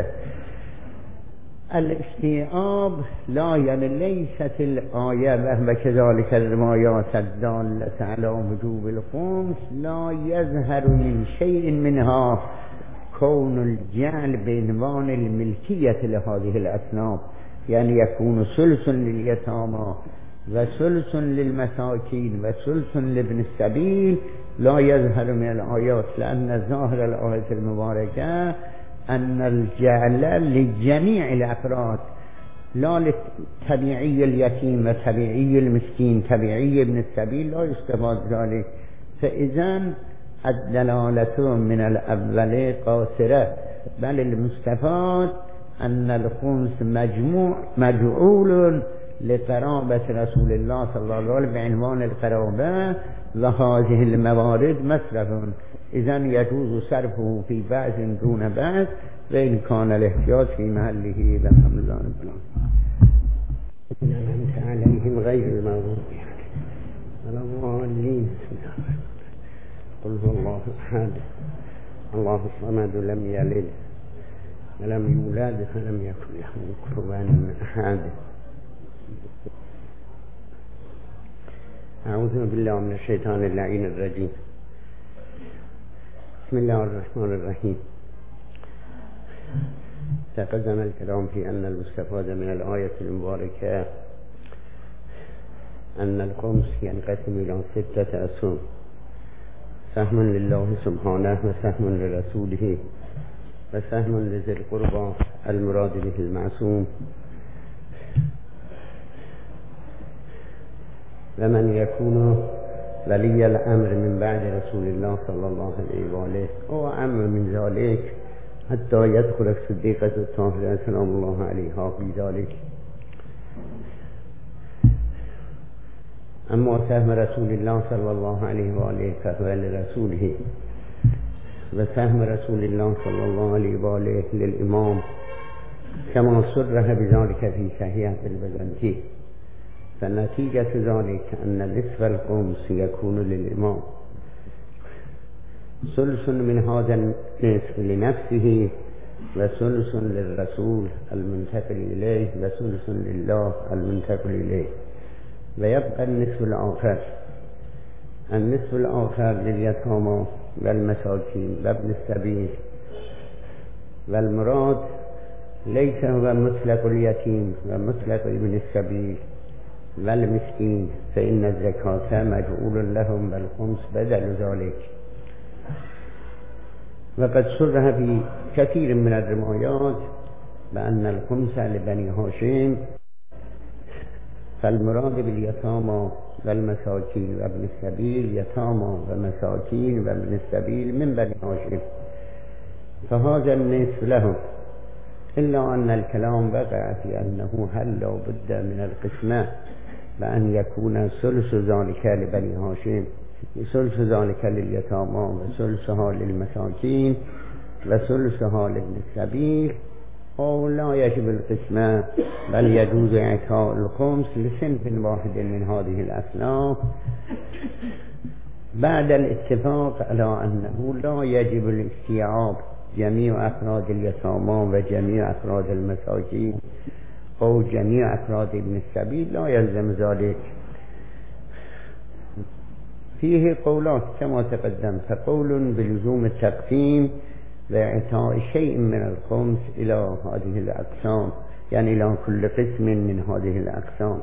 الاستيعاب لا يعني ليست الآية وهو كذلك الروايات الدالة على وجوب الخمس لا يظهر من شيء منها كون الجعل بعنوان الملكية لهذه الأصناف، يعني يكون ثلث لليتامى وثلث للمساكين وثلث لابن السبيل لا يظهر من الآيات، لأن ظاهر الآية المباركة أن الجعل لجميع الأفراد لا للتبعي اليتيم وتبعي المسكين تبعي ابن السبيل لا يستفاد ذلك. فإذن الدلالة من الأول قاصرة، بل المستفاد أن الخمس مجموع مجعول لقرابة رسول الله صلى الله عليه وسلم بعنوان القرابة، وهذه الموارد مصرف، إذن يجوز صرفه في بعض دون بعض وإن كان الاحتياج في محله. والحمد لله رب العالمين. أنعمت عليهم غير المغضوب ولا الضالين. قل هو الله أحد الله الصمد لم يلد ولم يولد ولم يكن له كفوا أحد. أعوذ بالله من الشيطان اللعين الرجيم. بسم الله الرحمن الرحيم. تقدم الكلام في أن المستفاد من الآية المباركة أن الخمس ينقسم إلى ستة أسهم: سهم لله سبحانه، وسهم لرسوله، وسهم لذي القربى المراد به المعصوم، ومن يكون ولي الأمر من بعد رسول الله صلى الله عليه وآله أو أمر من ذلك حتى يدخل الصديقة الطاهرة سلام الله عليها في ذلك. أما سهم رسول الله صلى الله عليه وآله فهو لرسوله، وسهم رسول الله صلى الله عليه وآله للإمام كما صرح بذلك في صحيح البزنطي. فنتيجة ذلك أن نصف الخمس يكون للإمام، ثلث من هذا النصف لنفسه، وثلث للرسول المنتقل إليه، وثلث لله المنتقل إليه، ويبقى النصف الآخر. النصف الآخر لليتامى والمساكين وابن السبيل، والمراد ليس هو مطلق اليتيم ومطلق ابن السبيل والمسكين، فإن الزكاة مجعول لهم والخمس بدل ذلك. وقد صرح في كثير من الروايات بأن الخمس لبني هاشم، فالمراد باليتامى والمساكين وابن السبيل يتامى ومساكين وابن السبيل من بني هاشم، فهذا النصف لهم، إلا أن الكلام بقى في أنه هل لا بد من القسمة بأن يكون ثلث ذلك لبني هاشم، ثلث ذلك لليتامى، وثلثها للمساكين، وثلثها لابن السبيل، أو لا يجب القسمة بل يجوز إعطاء الخمس لصنف واحد من هذه الأصناف بعد الاتفاق على أنه لا يجب الاستيعاب جميع أفراد اليتامى وجميع أفراد المساكين أو جميع أفراد ابن السبيل، لا يلزم ذلك. فيه قولات كما تقدم، فقول بلزوم التقسيم وإعطاء شيء من الخمس إلى هذه الأقسام، يعني إلى كل قسم من هذه الأقسام.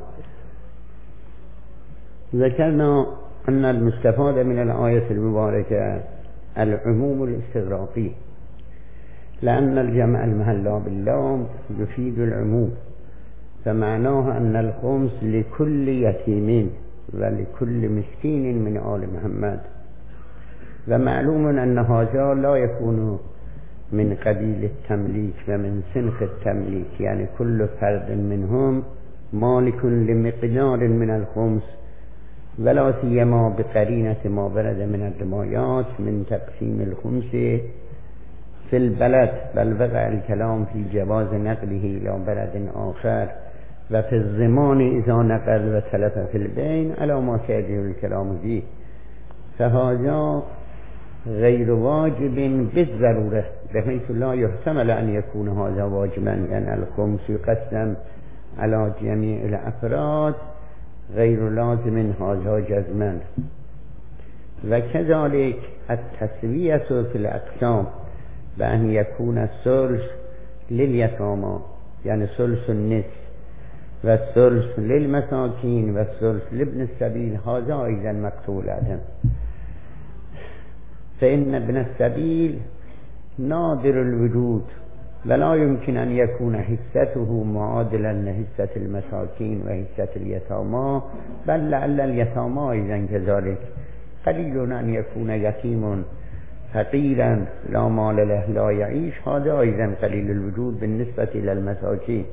ذكرنا أن المستفاد من الآية المباركة العموم الاستغراقي، لأن الجمع المهلا باللام يفيد العموم، فمعناه أن الخمس لكل يتيم ولكل مسكين من آل محمد. ومعلوم أن هذا لا يكون من قبيل التمليك ومن صنف التمليك، يعني كل فرد منهم مالك لمقدار من الخمس، ولا سيما بقرينة ما ورد من الروايات من تقسيم الخمس في البلد، بل وقع الكلام في جواز نقله إلى بلد آخر وفي الزمان إذا نقل وتلف في البين على ما سيجري الكلام فيه، فهذا غير واجب بالضرورة، بحيث لا يحتمل أن يكون هذا واجبا، يعني الخمس يقسم على جميع الأفراد غير لازم هذا جزما. وكذلك التسوية في الأقسام بأن يكون الثلث لليتامى يعني ثلث النصف، والثلث للمساكين والثلث لابن السبيل، هذا أيضا مقتول عدم، فإن ابن السبيل نادر الوجود ولا يمكن أن يكون حصته معادلا لحصة المساكين وحصة اليتامى، بل لعل اليتامى أيضا كذلك، قليل أن يكون يتيم فقيرا لا مال له لا يعيش، هذا أيضا قليل الوجود بالنسبة إلى المساكين.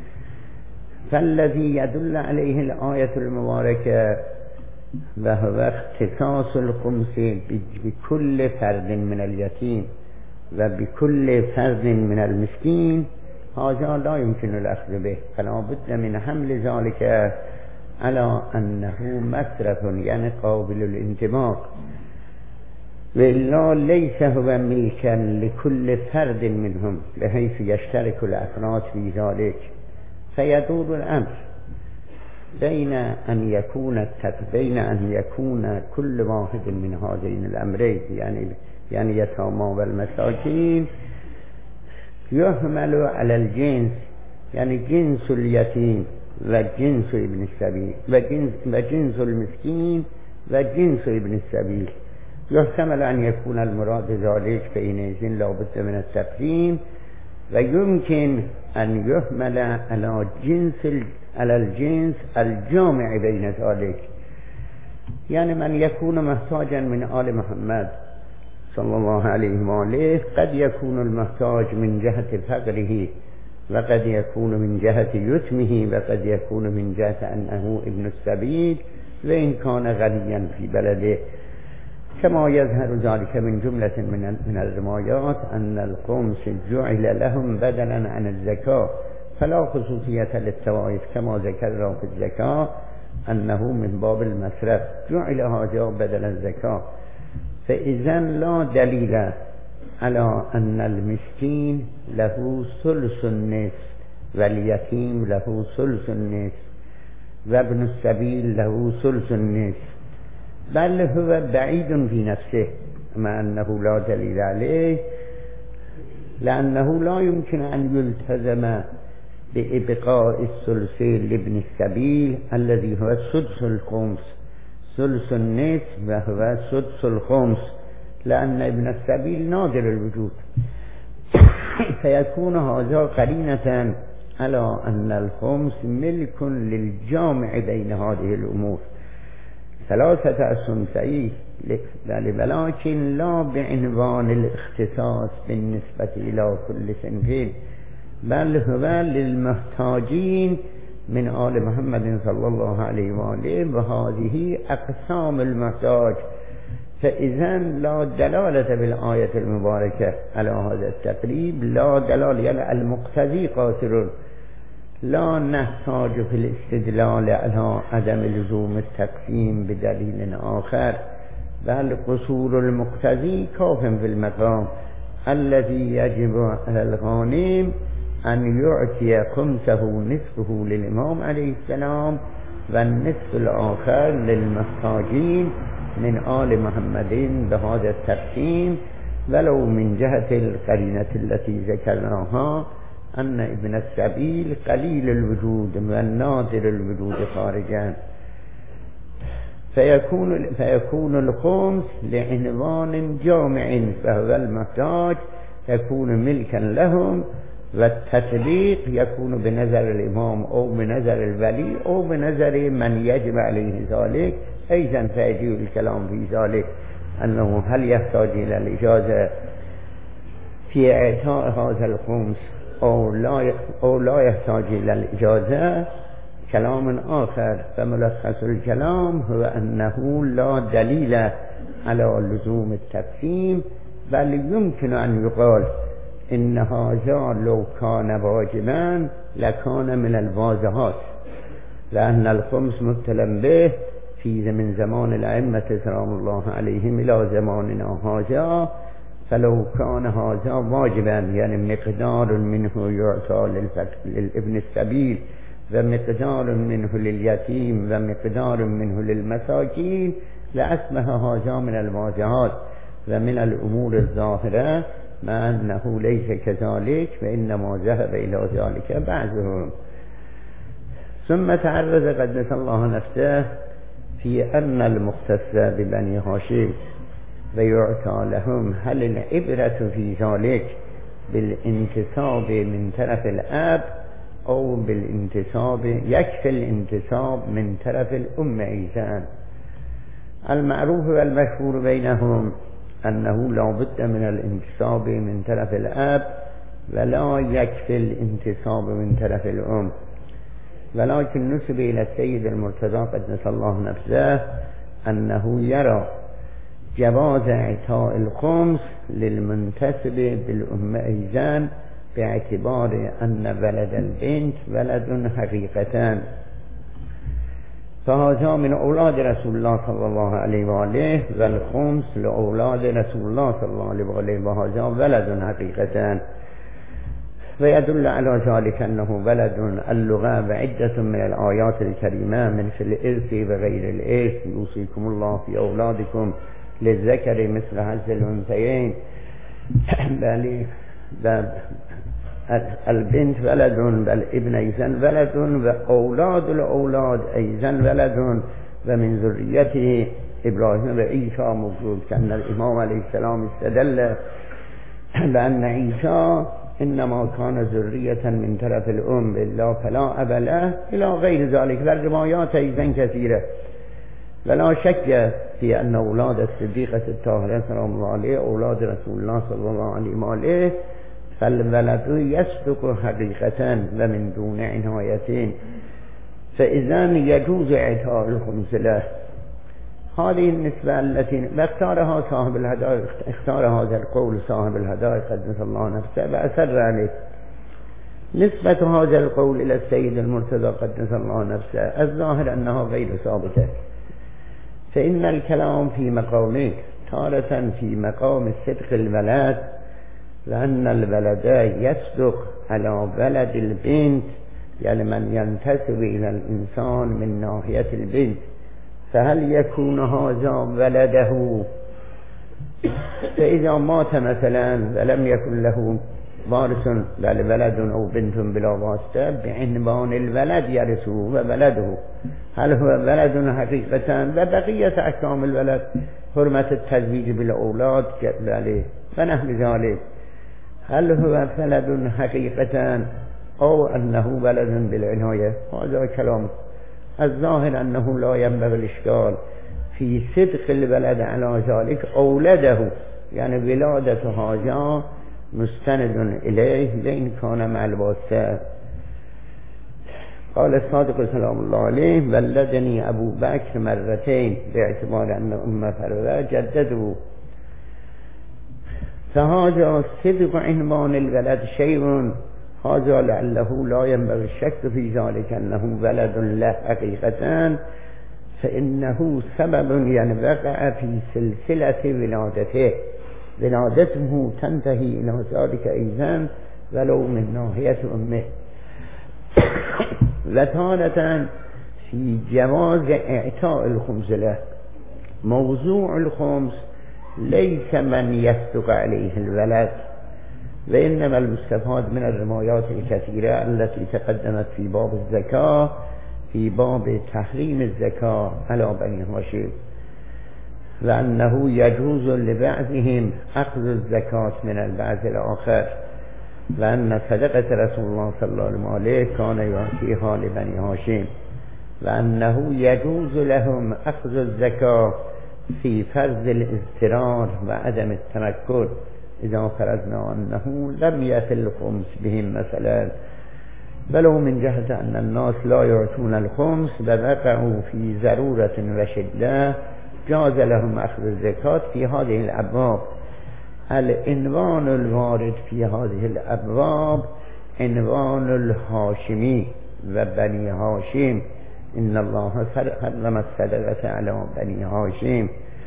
فالذي يدل عليه الآية المباركة وهو اختصاص الخمس بكل فرد من اليتيم وبكل فرد من المسكين، هذا لا يمكن الأخذ به، فلا بد من حمل ذلك على أنه مصرف يعني قابل الانطباق، وإلا ليس هو ملكا لكل فرد منهم بحيث يشترك الأفراد في ذلك، فيدور الأمر بين أن يكون بين أن يكون كل واحد من هذين الأمرين يعني يعني يتامى والمساكين يحمل على الجنس، يعني جنس اليتيم وجنس ابن السبيل وجنس, وجنس المسكين وجنس ابن السبيل، يحتمل أن يكون المراد ذلك فإنئذ لا بد من التقسيم، ويمكن أن يحمل على جنس على الجنس الجامع بين ذلك، يعني من يكون محتاجا من آل محمد صلى الله عليه وآله قد يكون المحتاج من جهة فقره، وقد يكون من جهة يتمه، وقد يكون من جهة أنه ابن السبيل وإن كان غنيا في بلده، كما يظهر ذلك من جملة من من الروايات أن الخمس جعل لهم بدلا عن الزكاة، فلا خصوصية للتوائف كما ذكر في الزكاة أنه من باب المصرف جعل هذا بدل الزكاة، فإذا لا دليل على أن المسكين له ثلث النصف واليتيم له ثلث النصف وابن السبيل له ثلث النصف، بل هو بعيد في نفسه مع أنه لا دليل عليه، لأنه لا يمكن أن يلتزم بإبقاء الثلثين لابن السبيل الذي هو سدس الخمس، ثلث النصف وهو سدس الخمس، لأن ابن السبيل نادر الوجود، فيكون هذا قرينة على أن الخمس ملك للجامع بين هذه الأمور ثلاثة الثلثين، ولكن لا بعنوان الاختصاص بالنسبة إلى كل صنف، بل هو للمحتاجين من آل محمد صلى الله عليه وآله، وهذه أقسام المحتاج فإذا لا دلالة بالآية المباركة على هذا التقريب، لا دلالة يعني المقتضي قاصر، لا نحتاج في الاستدلال على عدم لزوم التقسيم بدليل آخر، بل قصور المقتضي كاف في المقام الذي يجب على الغانم أن يعطي خمسه نصفه للإمام عليه السلام والنصف الآخر للمحتاجين من آل محمد بهذا التقسيم، ولو من جهة القرينة التي ذكرناها أن ابن السبيل قليل الوجود والنادر الوجود خارجا، فيكون, فيكون الخمس لعنوان جامع فهو المحتاج يكون ملكا لهم، والتطبيق يكون بنظر الإمام أو بنظر الولي أو بنظر من يجب عليه ذلك. أيضا فيجيء الكلام في ذلك أنه هل يحتاج إلى الإجازة في إعطاء هذا الخمس أو لا, أو لا يحتاج إلى الإجازة، كلام آخر. فملخص الكلام هو أنه لا دليل على لزوم التقسيم، بل يمكن أن يقال إن هذا لو كان واجبا لكان من الواضحات، لأن الخمس مبتلى به في من زمان الأئمة سلام الله عليهم إلى زماننا هذا، فلو كان هذا واجبا يعني مقدار منه يعطى للابن السبيل ومقدار منه لليتيم ومقدار منه للمساكين لأصبح هذا من الواضحات ومن الأمور الظاهرة، مع أنه ليس كذلك وإنما ذهب إلى ذلك بعضهم. ثم تعرض قدس الله نفسه في أن المختص ببني هاشم ويعطى لهم هل العبرة في ذلك بالانتساب من طرف الأب أو بالانتساب يكفي الانتساب من طرف الأم أيضا. المعروف والمشهور بينهم أنه لا بد من الانتساب من طرف الأب ولا يكفي الانتساب من طرف الأم، ولكن نسب إلى السيد المرتضى قدس الله نفسه أنه يرى جواز إعطاء الخمس للمنتسب بالأم أيضا باعتبار أن ولد البنت ولد حقيقة، فهذا من أولاد رسول الله صلى الله عليه وآله، والخمس لأولاد رسول الله صلى الله عليه وآله وهذا ولد حقيقة. ويدل على ذلك أنه ولد اللغة وعدة من الآيات الكريمة من في الإرث وغير الإرث، يوصيكم الله في أولادكم للذكر مثل حظ الأنثيين، بل البنت ولد والابن أيضا ولد وأولاد الأولاد أيضا ولد، ومن ذريته إبراهيم وعيسى موجود، كأن الإمام عليه السلام استدل بأن عيسى إنما كان ذرية من طرف الأم إلا فلا أب له إلى غير ذلك، والروايات أيضا كثيرة. ولا شك في أن أولاد الصديقة الطاهرة سلام الله عليه أولاد رسول الله صلى الله عليه وآله، فالولد يصدق حقيقة ومن دون عناية، فإذا يجوز إعطاء الخمس له. هذه النسبة التي اختارها صاحب الهدايا، اختار هذا القول صاحب الهدايا قدس الله نفسه وأسر عليه. نسبة هذا القول إلى السيد المرتضى قدس الله نفسه الظاهر أنها غير ثابتة، فإن الكلام في مقامه تارة في مقام صدق الولد، لأن الولد يصدق على ولد البنت يعني من ينتسب إلى الإنسان من ناحية البنت، فهل يكون هذا ولده؟ فإذا مات مثلا ولم يكن له وارث بل ولد أو بنت بلا واسطة بعنوان الولد يرثه وولده، هل هو ولد حقيقة؟ وبقية أحكام الولد حرمة التزويج بالأولاد عليه ونحو ذلك، هل هو ولد حقيقة أو أنه ولد بالعناية؟ هذا كلام. الظاهر أنه لا ينبغي الإشكال في صدق الولد على ذلك أولده، يعني ولادة هذا مستند إليه لإن كان مع الواسطة. قال الصادق سلام الله عليه ولدني ابو بکر مرتين باعتبار ان ام فروه جدده فهذا صدق عنوان الولد شيء هذا لعله لا ينبغي الشك في ذلك انه ولد له حقيقة فانه سبب ينوقع في سلسلة ولادته ولادته تنتهي الى ذلك ايضا ولو من ناحية امه وتارة في جواز اعطاء الخمس له. موضوع الخمس ليس من يصدق عليه الولد وإنما المستفاد من الروايات الكثيرة التي تقدمت في باب الزكاة في باب تحريم الزكاة على بني هاشم وأنه يجوز لبعضهم أخذ الزكاة من البعض الآخر وأن صدقة رسول الله صلى الله عليه وسلم كان يعطيها لبني هاشم وأنه يجوز لهم أخذ الزكاة في فرض الاضطرار وعدم التمكن إذا فرضنا أنه لم يصل الخمس بهم مثلا ولو من جهة أن الناس لا يعطون الخمس ووقعوا في ضرورة وشدة جاز لهم أخذ الزكاة في هذه الأبواب. العنوان الوارد في هذه الأبواب عنوان الهاشمي وبني هاشم إن الله حرم الصدقة على بني هاشم.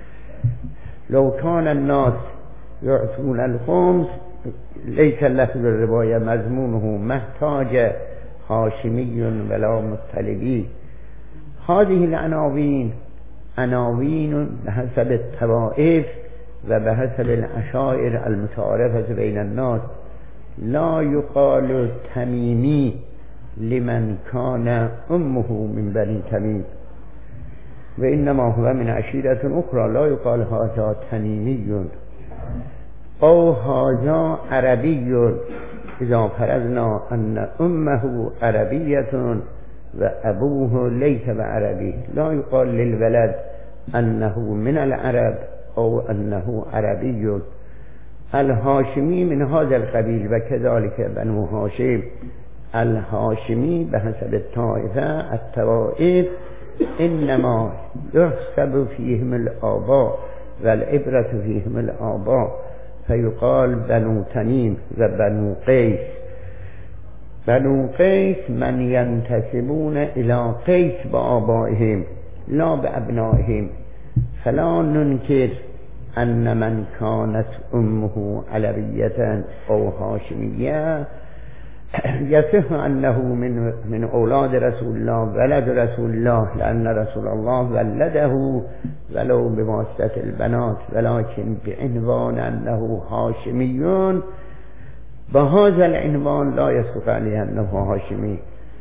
لو كان الناس يعطون الخمس ليس لفظ الرواية مضمونه محتاج هاشمي ولا مطلبي. هذه العناوين عناوين بحسب الطوائف وبحسب العشائر المتعارفة بين الناس. لا يقال تميمي لمن كان أمه من بني تميم وإنما هو من عشيرة أخرى لا يقال هذا تميمي أو هذا عربي إذا فرضنا أن أمه عربية وأبوه ليس بعربي لا يقال للولد أنه من العرب أو أنه عربي. الهاشمي من هذا القبيل وكذلك بنو هاشم. الهاشمي بحسب الطائفة الطوائف إنما يحسب فيهم الآباء والعبرة فيهم الآباء فيقال بنو تميم وبنو قيس. بنو قيس من ينتسبون إلى قيس بآبائهم لا بأبنائهم فلا ننكر أن من كانت أمه علوية أو هاشمية يصح أنه من من أولاد رسول الله ولد رسول الله لأن رسول الله ولده ولو بواسطة البنات ولكن بعنوان أنه هاشمي بهذا العنوان لا يصح عليه أنه هاشمي.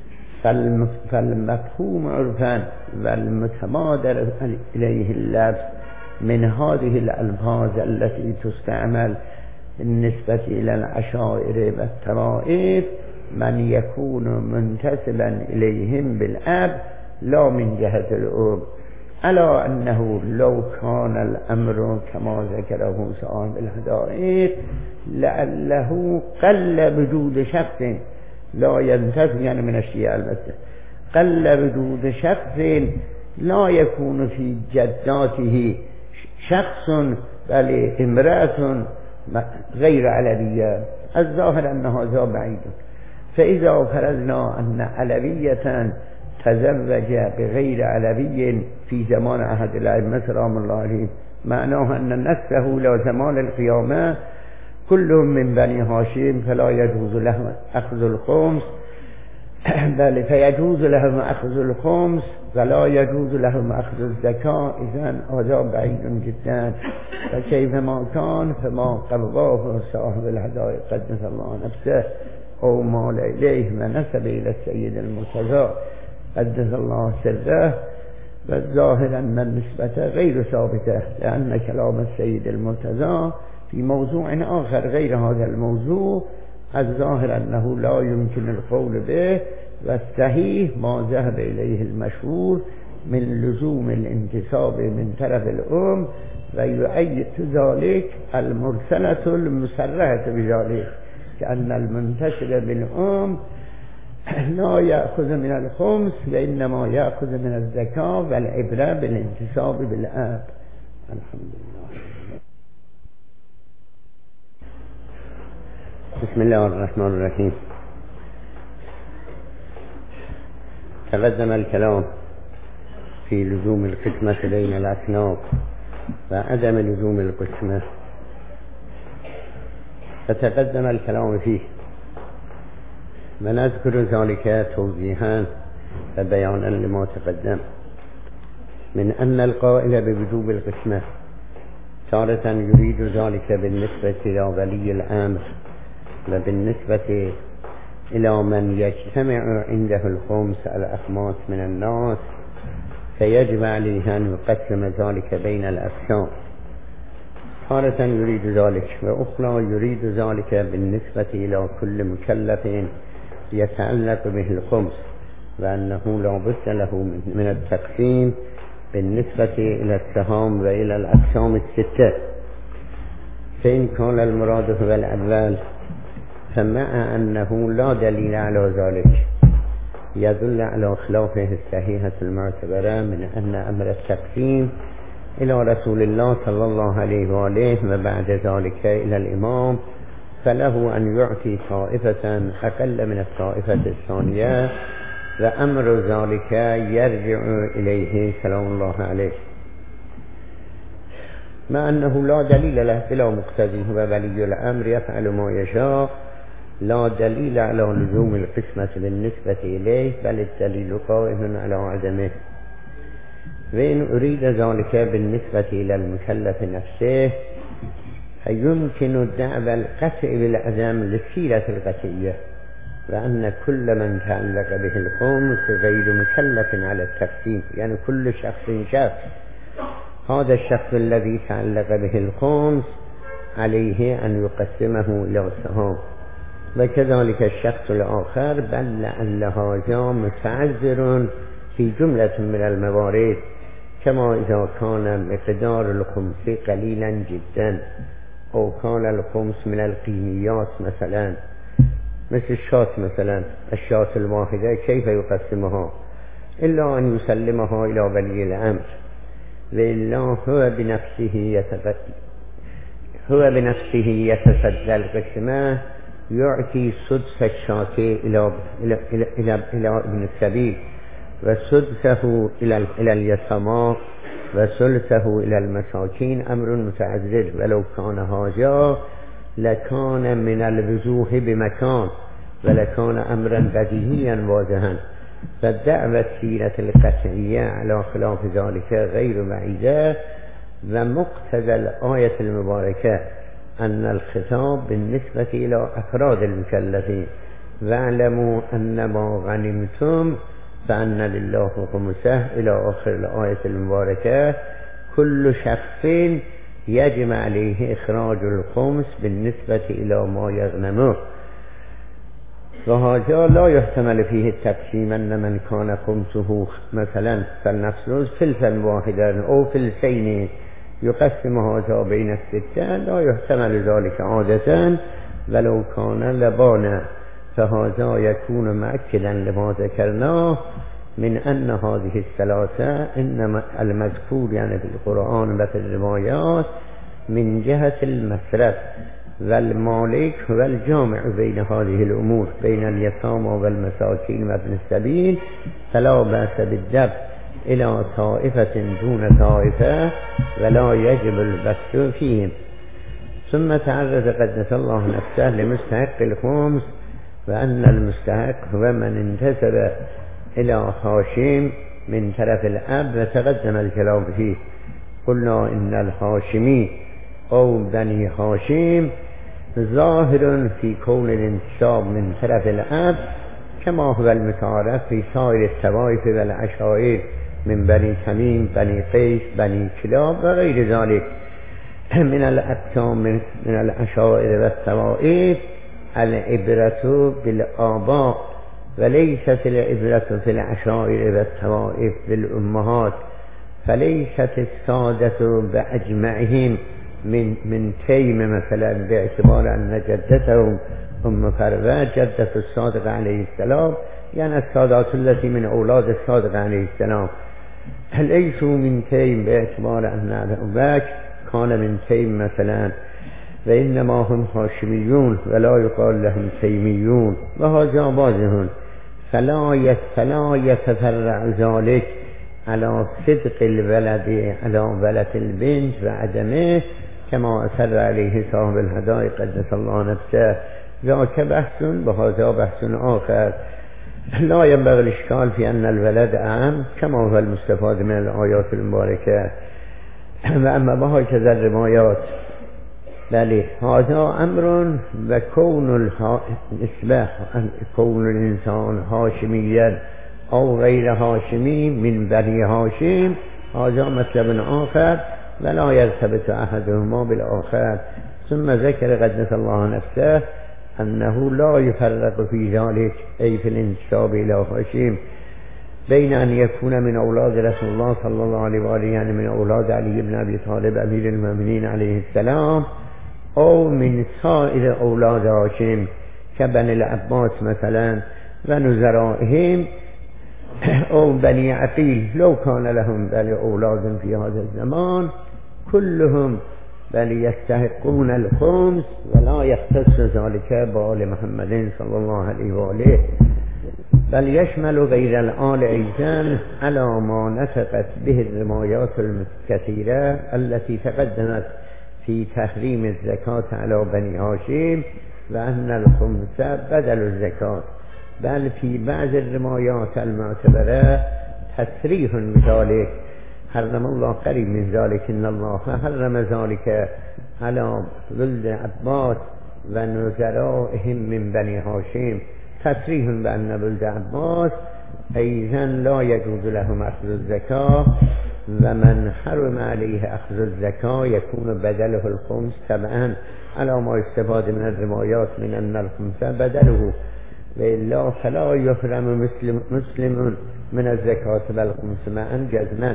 فالمفهوم عرفا والمتبادر إليه اللفظ من هذه الألفاظ التي تستعمل بالنسبة إلى العشائر والطوائف من يكون منتسبا إليهم بالأب لا من جهة الأب ألا أنه لو كان الأمر كما ذكره صاحب الهدائر لعله قل وجود شخص لا ينتسب يعني من الشيعة البتة قل وجود شخص لا يكون في جداته شخص بل امرأة غير علوية. الظاهر أن هذا بعيد. فإذا فرضنا أن علوية تزوج بغير علوي في زمان أحد الأئمة سلام الله عليه معناه أن نفسه لا زمان القيامة كلهم من بني هاشم فلا يجوز لهم أخذ الخمس بل فيجوز لهم أخذ الخمس ولا يجوز لهم أخذ الزكاة. إذن هذا بعيد جدا. فكيف ما كان فما قضاه صاحب الهدايا قدس الله نفسه أو مال إليه ونسب إلى السيد المرتضى قدس الله سره. والظاهر أن النسبة غير ثابتة لأن كلام السيد المرتضى في موضوع آخر غير هذا الموضوع الظاهر أنه لا يمكن القول به والصحيح ما ذهب إليه المشهور من لزوم الانتساب من طرف الأم ويؤيد ذلك المرسلة المصرحة بذلك كأن المنتشر بالأم لا یأخذ من الخمس و انما یأخذ من الزکا و العبره بالانتصاب بالاب. الحمدلله. بسم الله الرحمن الرحیم. تقدم الكلام في لزوم القسمة بين الأصناف وعدم لزوم القسمة، فتقدم الكلام فيه، ونذكر ذلك توضيحا وبيانا لما تقدم من أن القائل بوجوب القسمة تارة يريد ذلك بالنسبة إلى ولي الأمر وبالنسبة إلى من يجتمع عنده الخمس الأخماس من الناس فيجب عليه أن يقسم ذلك بين الأقسام. تارة يريد ذلك وأخرى يريد ذلك بالنسبة إلى كل مكلف يتعلق به الخمس، وأنه لا بد له من التقسيم بالنسبة إلى السهام وإلى الأقسام الستة. فإن كان المراد هو الأول فمع أنه لا دليل على ذلك يدل على خلافه الصحيحة المعتبرة من أن أمر التقسيم إلى رسول الله صلى الله عليه وآله وبعد ذلك إلى الإمام، فله أن يعطي طائفة أقل من الطائفة الثانية، وأمر ذلك يرجع إليه سلام الله عليه، مع أنه لا دليل له بلا مقتضي، هو ولي الأمر يفعل ما يشاء، لا دليل على لزوم القسمة بالنسبة إليه، بل الدليل قائم على عدمه. وإن أريد ذلك بالنسبة إلى المكلف نفسه فيمكن الدعوى القطع بالعدم للسيرة القطعية، وأن كل من تعلق به الخمس غير مكلف على التقسيم، يعني كل شخص شخص، هذا الشخص الذي تعلق به الخمس عليه أن يقسمه إلى السهام، وكذلك الشخص الآخر، بل لعل هذا متعذر في جملة من الموارد، كما إذا كان مقدار الخمس قليلا جدا أو كان الخمس من القيميات مثلا، مثل الشاة مثلا، الشاة الواحدة كيف يقسمها إلا أن يسلمها إلى ولي الأمر، وإلا هو بنفسه يتقدم هو بنفسه يتصدى القسمة، يعطي سدس الشاة إلى إلى إلى إلى, إلى ابن السبيل، وسدسه إلى إلى اليتامى، وثلثه إلى المساكين. أمر متعذر، ولو كان هذا لكان من الوضوح بمكان، ولكان أمرا بديهيا واضحا، فالدعوة السيرة القطعية على خلاف ذلك غير بعيدة، ومقتضى الآية المباركة أن الخطاب بالنسبة إلى أفراد المكلفين، واعلموا أن ما غنمتم فأن لله خمسه إلى آخر الآية المباركة. كل شخص يجب عليه إخراج الخمس بالنسبة إلى ما يغنمه، وهذا لا يحتمل فيه التقسيم أن من كان خمسه مثلا فلنفسه فلسا واحدا أو فلسين يقسم هذا بين الستة، لا يحتمل ذلك عادة ولو كان لبانا، فهذا يكون مؤكدا لما ذكرناه من أن هذه الثلاثة إنما المذكور يعني في القرآن وفي الروايات من جهة المصرف، والمالك هو الجامع بين هذه الأمور بين اليتامى والمساكين وابن السبيل، فلا بأس بالدفع إلى طائفة دون طائفة ولا يجب البث فيهم. ثم تعرض قدس الله نفسه لمستحق الخمس، وأن المستحق هو من انتسب إلى هاشم من طرف الأب، وتقدم الكلام فيه. قلنا إن الهاشمي أو بني هاشم ظاهر في كون الانتساب من طرف الأب، كما هو المتعارف في سائر الطوائف والعشائر من بني تميم، بني قيس، بني كلاب وغير ذلك من الأقسام من العشائر والطوائف. العبرة بالآباء وليست العبرة في العشائر والطوائف بالأمهات، فليست السادة بأجمعهم من من تيم مثلا باعتبار أن جدتهم ام فرود جدة الصادق علیه السلام، یعنی السادات التي من اولاد الصادق علیه السلام لیسوا من تیم به اعتبار ان ابوبکر کان من تیم مثلا و انما هم هاشمیون ولا یقال لهم تیمیون و هذا واضح فلا فلا يتفرع ذلك على صدق الولد على ولد البنت و عدمه كما اصر عليه صاحب الهدایق قدس الله نفسه ذاك بحث وهذا بحث آخر لا ينبغي الاشكال في ان الولد اعم كما هو المستفاد من الآيات المباركة و اما به هكذا الروايات بله هذا امر و کون الاسبح کون الانسان هاشميا او غیر هاشمی من بنی هاشم هذا مطلب آخر ولا يرتبط احدهما بالاخر. ثم ذكر قدس الله نفسه انه لا يفرق في ذلك ای في الانتساب الى هاشم بين ان يكون من اولاد رسول الله صلى الله عليه وآله يعني من اولاد علي بن ابي طالب امير المؤمنين عليه السلام او من سائر اولاد هاشم كبني العباس مثلا و نظرائهم او بني عقيل لو كان لهم بل اولاد في هذا الزمان كلهم بل يستحقون الخمس ولا يختص ذلك بآل محمد صلى الله عليه وآله بل يشمل غير الآل أيضا على ما نطقت به الروايات الكثيرة التي تقدمت في تحريم الزكاة على بني هاشم وأن الخمس بدل الزكاة بل في بعض الروايات المعتبرة تصريح بذلك حرم الله قريب من ذلك إن الله حرم ذلك على ولد عباس و نظرائهم من بني هاشم تصريح بأن ولد عباس أيضا لا يجوز لهم أخذ الزكاة ومن حرم عليه أخذ الزكاة يكون بدله الخمس طبعا على ما استفاد من الروايات من أن الخمس بدله وإلا فلا يحرم مسلم, مسلم من الزكاة والخمس معا جزما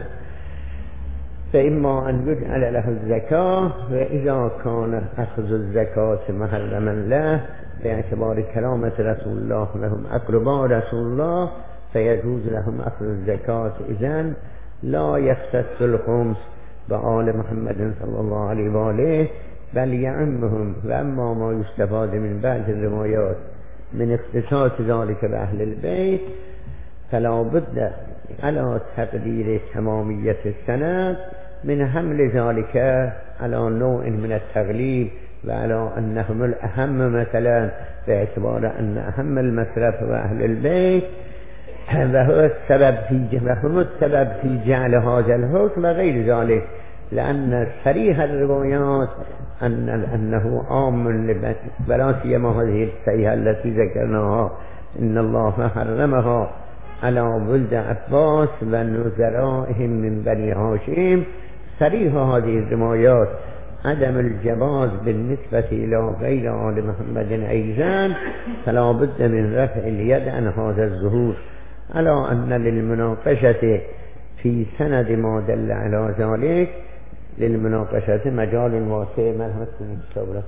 فإما أن يجعل له الزكاة وإذا كان أخذ الزكاة محرما له باعتبار كرامة رسول الله لهم أقرباء رسول الله فيجوز لهم أخذ الزكاة إذن لا يختص الخمس بآل محمد صلى الله عليه وآله بل يعمهم. وأما ما يستفاد من بعض الروايات من اختصاص ذلك بأهل البيت فلا بد على تقدير تمامية السند من حمل ذلك على نوع من التغليب وعلى أنهم الأهم مثلا باعتبار أن أهم المصرف وأهل البيت وهو السبب في وهو السبب في جعل هذا الحكم وغير ذلك لأن صريح الروايات أن أنه عام ولا سيما هذه الصحيحة التي ذكرناها إن الله حرمها على ولد عباس و نظرائهم من بني هاشم. صريح هذه الروايات عدم الجواز بالنسبة إلى غير آل محمد أيضا فلا بد من رفع اليد عن هذا الظهور على أن للمناقشة في سند ما دل على ذلك للمناقشة مجال واسع. مرحمت کنید صبر.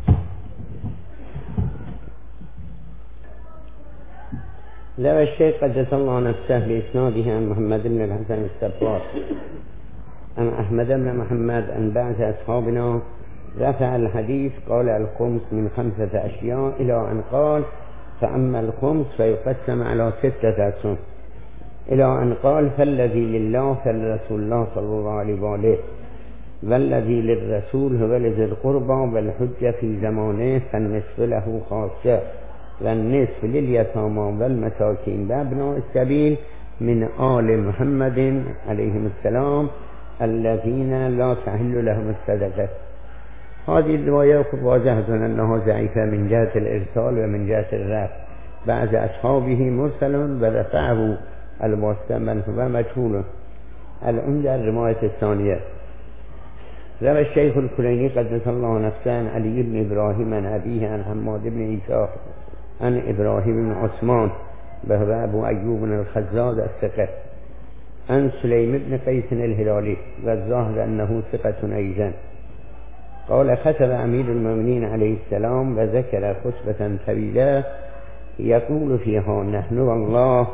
لو الشيخ قدس الله نفسه بإسناده عن محمد بن الحسن السباط عن أحمد بن محمد عن بعض أصحابنا رفع الحديث قال الخمس من خمسة أشياء إلى أن قال فأما الخمس فيقسم على ستة أقسام إلى أن قال فالذي لله فالرسول الله صلى الله عليه وآله والذي للرسول هو لذي القربى والحجة في زمانه فالنصف له خاصة والنصف لليتامى والمساكين وابناء السبيل من آل محمد عليهم السلام الذين لا تحل لهم الصدقة. هذه الرواية واضحة أنها ضعيفة من جهة الإرسال ومن جهة الرفع. بعض أصحابه مرسل ورفعه الواسطة من هو مجهول. الآن در الرواية الثانية روى الشيخ الكليني قدس الله نفسه عن علي بن إبراهيم عن أبيه عن حماد بن عيسى عن إبراهيم بن عثمان وهو أبو أيوب الخزاز الثقة عن سليم بن قيس الهلالي والظاهر أنه ثقة أيضا قال خطب امیر المؤمنین علیه السلام و ذکر خطبة طویلة یقول فیها نحن والله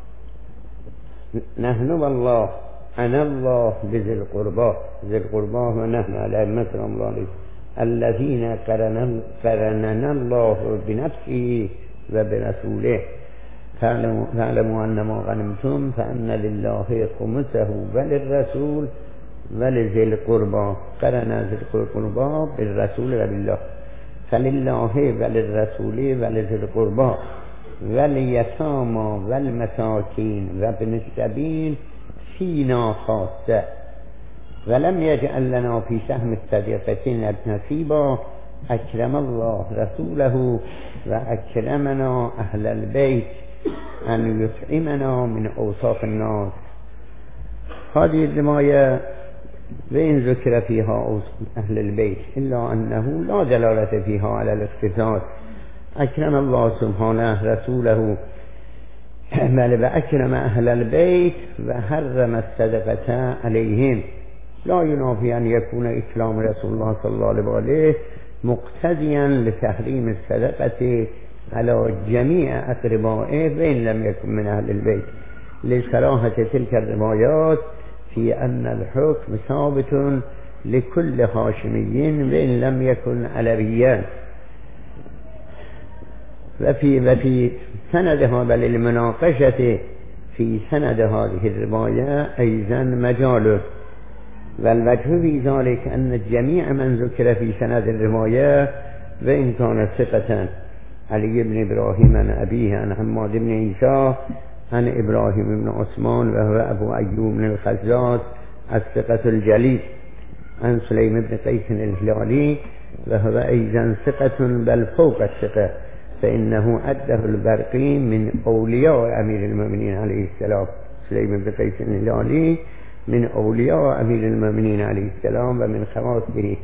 نحن والله انا الله بذی القربى ذی القربى و نحن الائمة الله الذين قرننا الله بنفسه و برسوله فاعلموا ان ما غنمتم فان لله خمسه وللرسول ولذي القربى قرن ذي القربى بالرسول و بالله فلله وللرسول ولذي القربى والیتامی والمساکین و ابن السبیل فینا خاصه ولم یجعل لنا فی سهم الصدقة نصیبا اکرم الله رسوله و اکرمنا اهل البیت ان یطعمنا من اوصاف الناس. هذه الرواية وإن ذكر فيها أهل البيت إلا أنه لا دلالة فيها على الاختصاص. أكرم الله سبحانه رسوله بل وأكرم أهل البيت وحرم الصدقة عليهم، لا ينافي أن يكون إكرام رسول الله صلى الله عليه وسلم مقتضيا لتحريم الصدقة على جميع أقربائه وإن لم يكن من أهل البيت، لصراحة تلك الروايات في أن الحكم ثابت لكل هاشمي وإن لم يكن علويا. وفي وفي سندها بل المناقشة في سند هذه الرواية أيضا مجال، والوجه في ذلك أن جميع من ذكر في سند الرواية وإن كان ثقة علي بن إبراهيم عن أبيه عن حماد بن عيسى عن إبراهيم بن عثمان وهو أبو أيوب بن الخزاز الثقة الجليل عن سليم بن قيس الهلالي وهو أيضا ثقة بل فوق الثقة، فإنه أده البرقي من أولياء أمير المؤمنين عليه السلام. سليم بن قيس الهلالي من أولياء أمير المؤمنين عليه السلام ومن خواصه.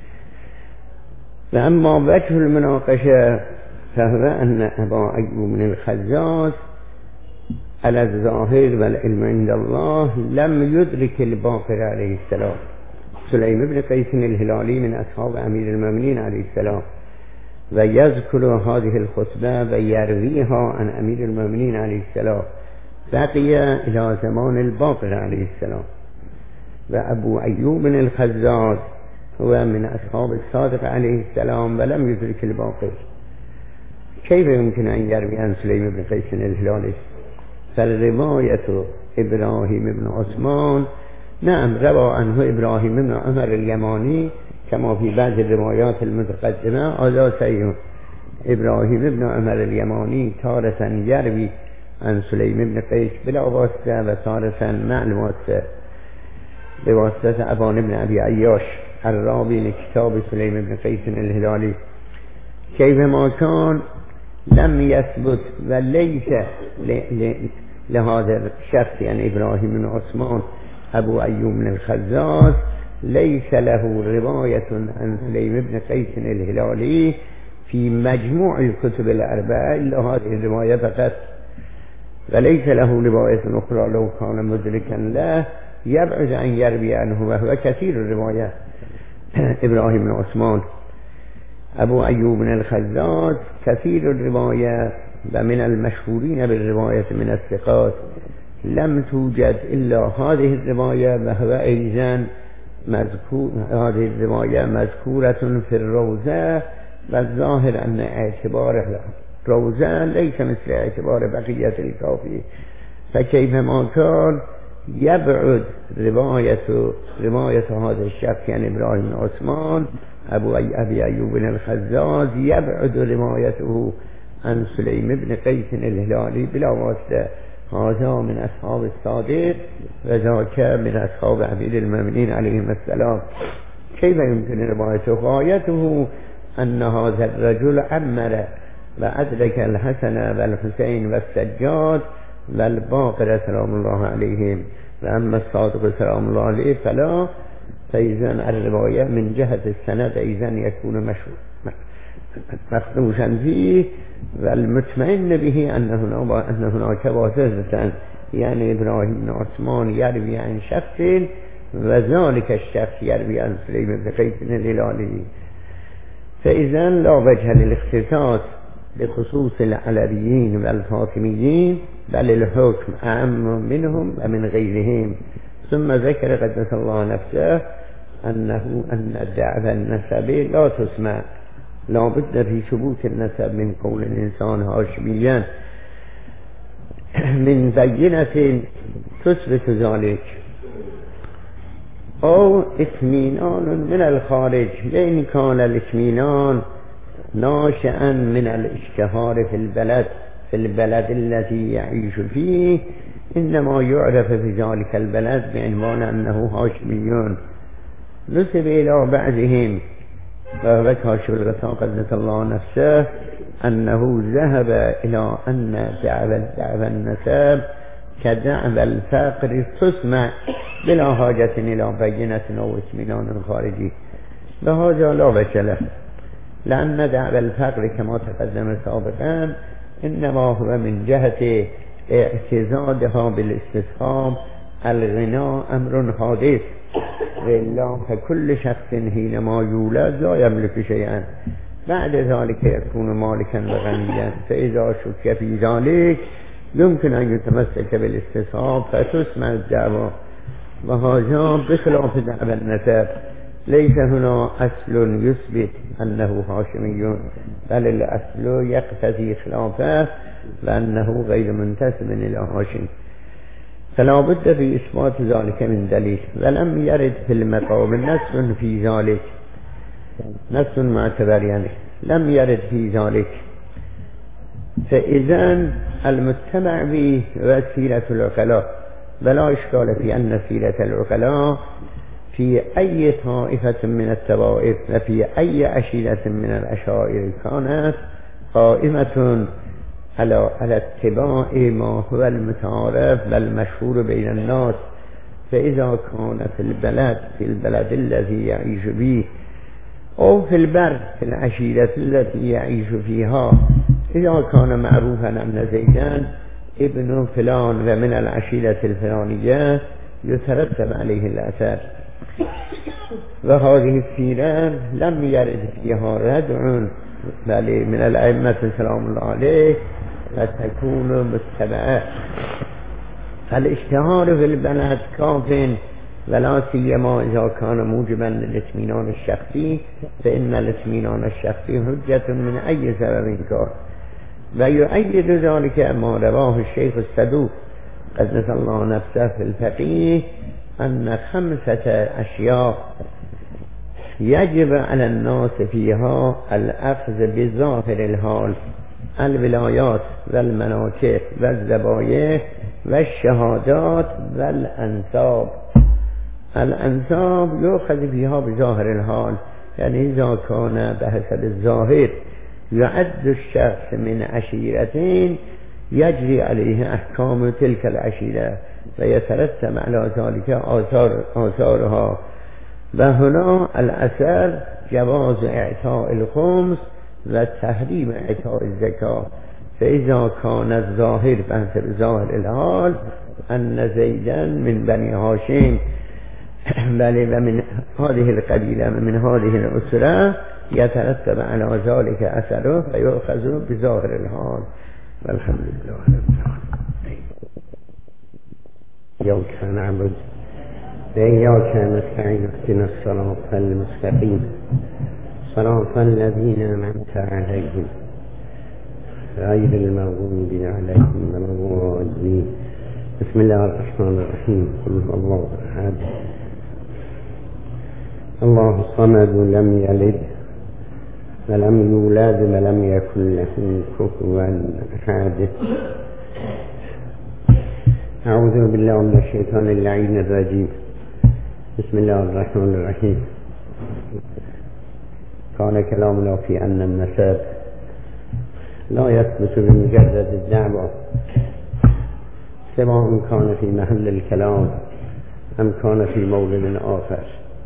وأما وجه المناقشة فهو أن أبا أيوب بن الخزاز على الظاهر والعلم عند الله لم يدرك الباقر عليه السلام. سليم بن قيس الهلالي من أصحاب أمير المؤمنين عليه السلام ويذكر هذه الخطبة ويرويها عن أمير المؤمنين عليه السلام بقي إلى زمان الباقر عليه السلام. وأبو أيوب الخزاز هو من أصحاب الصادق عليه السلام ولم يدرك الباقر. كيف يمكن أن يروي عن سليم بن قيس الهلالي؟ فالرواية إبراهيم بن عثمان نعم روى عنه إبراهيم بن عمر اليماني كما في بعض الروايات المتقدمة. هذا صحيح. إبراهيم بن عمر اليماني تارة يروي عن سليم بن قيس بلا واسطة وتارة مع الواسطة بواسطة أبان بن أبي عياش الراوي لكتاب سليم بن قيس الهلالي. كيفما كان لم يثبت وليس لهذا الشخص يعني إبراهيم بن عثمان أبو أيوب بن الخزاز ليس له رواية عن سليم بن قيس الهلالي في مجموع الكتب الأربعة إلا هذه الرواية فقط، وليس له رواية أخرى لو كان مدركا له يبعد أن يروي عنه وهو كثير الرواية. إبراهيم بن عثمان أبو أيوب بن الخزاز كثير الرواية ومن المشهورين بالرواية من الثقات، لم توجد إلا هذه الرواية وهو أيضا مذكور. هذه الرواية مذكورة في الروزة والظاهر أن اعتبار الروزة ليس مثل اعتبار بقية الكافي، فكيفما كان يبعد رواية رواية هذا الشخص يعني إبراهيم بن عثمان أبو أبي أيوب بن الخزاز يبعد روايته عن سليم بن قيس الهلالي بلا واسطة. هذا من أصحاب الصادق وذاك من أصحاب أمير المؤمنين عليهم السلام. كيف يمكن روايته؟ غايته أن هذا الرجل عمر وأدرك الحسن والحسين والسجاد والباقر سلام الله عليهم، وأما الصادق سلام الله عليه فلا. فإذا الرواية من جهة السند إذا يكون مخدوشا فيه والمطمئن به أن هناك, أن هناك واسطة يعني إبراهيم بن عثمان يروي عن شخص و ذلك الشخص يروي عن سليم بن قيس الهلالي فإذا لا وجه للاختصاص بخصوص العلويين والفاطميين بل الحكم أعم منهم ومن غيرهم. ثم ذكر قدس الله نفسه أنه أن الدعوة النسبي لا تسمع، لا بد في ثبوت النسب من قول الإنسان هاشميا من بينة تثبت ذلك أو اطمینان من الخارج، لأن كان الاطمینان ناشئا من الاشتهار في البلد في البلد الذي يعيش فيه، إنما يعرف في ذلك البلد بعنوان أنه هاشميون. نسب إلى بعضهم وهو كاشف الغطاء قدس الله نفسه أنه ذهب إلى أن دعوى دعوى النسب كدعوى الفقر تسمع بلا حاجة إلى بينة أو اطمینان خارجي، وهذا لا وجه له، لأن دعوى الفقر كما تقدم سابقا إنما هو من جهة اعتزادها بالاستسهام الغناء أمر حادث، وإلا فكل شخص حينما يولد لا يملك شيئا، بعد ذلك يكون مالكا وغنيا، فإذا شك في ذلك يمكن أن يتمسك بالاستصحاب فتسمع الدعوة، وهذا بخلاف دعوى النسب. ليس هنا أصل يثبت أنه هاشمي، بل الأصل يقتضي خلافه لأنه غير منتسب إلى هاشم، فلا بد في إثبات ذلك من دليل. ولم يرد في المقام نص في ذلك، نص معتبر يعني لم يرد في ذلك. فإذا المتبع به وسيلة العقلاء، ولا إشكال في أن سيرة العقلاء في أي طائفة من الطوائف وفي أي عشيرة من العشائر كانت قائمة على على اتباع ما هو المتعارف والمشهور بين الناس. فإذا كان في البلد في البلد الذي يعيش فيه أو في البر في العشيرة التي يعيش فيها، إذا كان معروفا أن زيدان ابن فلان ومن العشيرة الفلانية يترتب عليه الأثر. وهذه السيرة لم يرد فيها ردع بل من الأئمة سلام الله عليه فتكون متبعة. الاشتهار في البلد كاف، ولا سيما إذا كان موجبا للاطمینان الشخصي، فإن الاطمینان الشخصي حجة من أي سبب كان. ويؤيد ذلك ما رواه الشيخ الصدوق قدس الله نفسه في الفقيه أن خمسة أشياء يجب على الناس فيها الأخذ بظاهر الحال: الولايات والمناكب والذبائح والشهادات والأنساب. الأنساب يؤخذ فيها بظاهر الحال، يعني إذا كان بحسب الظاهر يعد الشخص من عشيرتين يجري عليه أحكام تلك العشيرة ويترتب على ذلك آثار آثارها. وهنا الأثر جواز إعطاء الخمس وتحريم إعطاء الزكاة. فإذا كان الظاهر بحسب ظاهر الحال أن زيدا من بني هاشم بل ومن هذه القبيلة ومن هذه الأسرة يترتب على ذلك أثره فيؤخذ بظاهر الحال. والحمد لله رب العالمين. إياك نعبد وإياك نستعين، اهدنا الصراط المستقيم صراط الذين أنعمت عليهم غير المغضوب عليهم ولا الضالين. بسم الله الرحمن الرحيم. قل هو الله أحد الله الصمد لم يلد ولم يولد ولم يكن له كفوا أحد. أعوذ بالله من الشيطان اللعين الرجيم. بسم الله الرحمن الرحيم. كان كلامنا في أن النسب لا يثبت بمجرد الدعوة، سواء كان في محل الكلام أم كان في مولد آخر.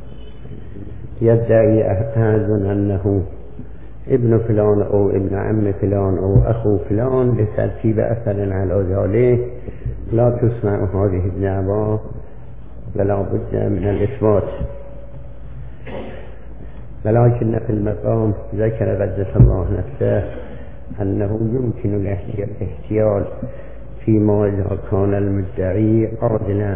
يدعي أحد أنه ابن فلان أو ابن عم فلان أو أخو فلان لترتيب أثر على ذلك، لا تسمع هذه الدعوة ولا بد من الإثبات. ولكن في المقام ذكر قدس الله نفسه أنه يمكن الاحتيال فيما إذا كان المدعي عادلا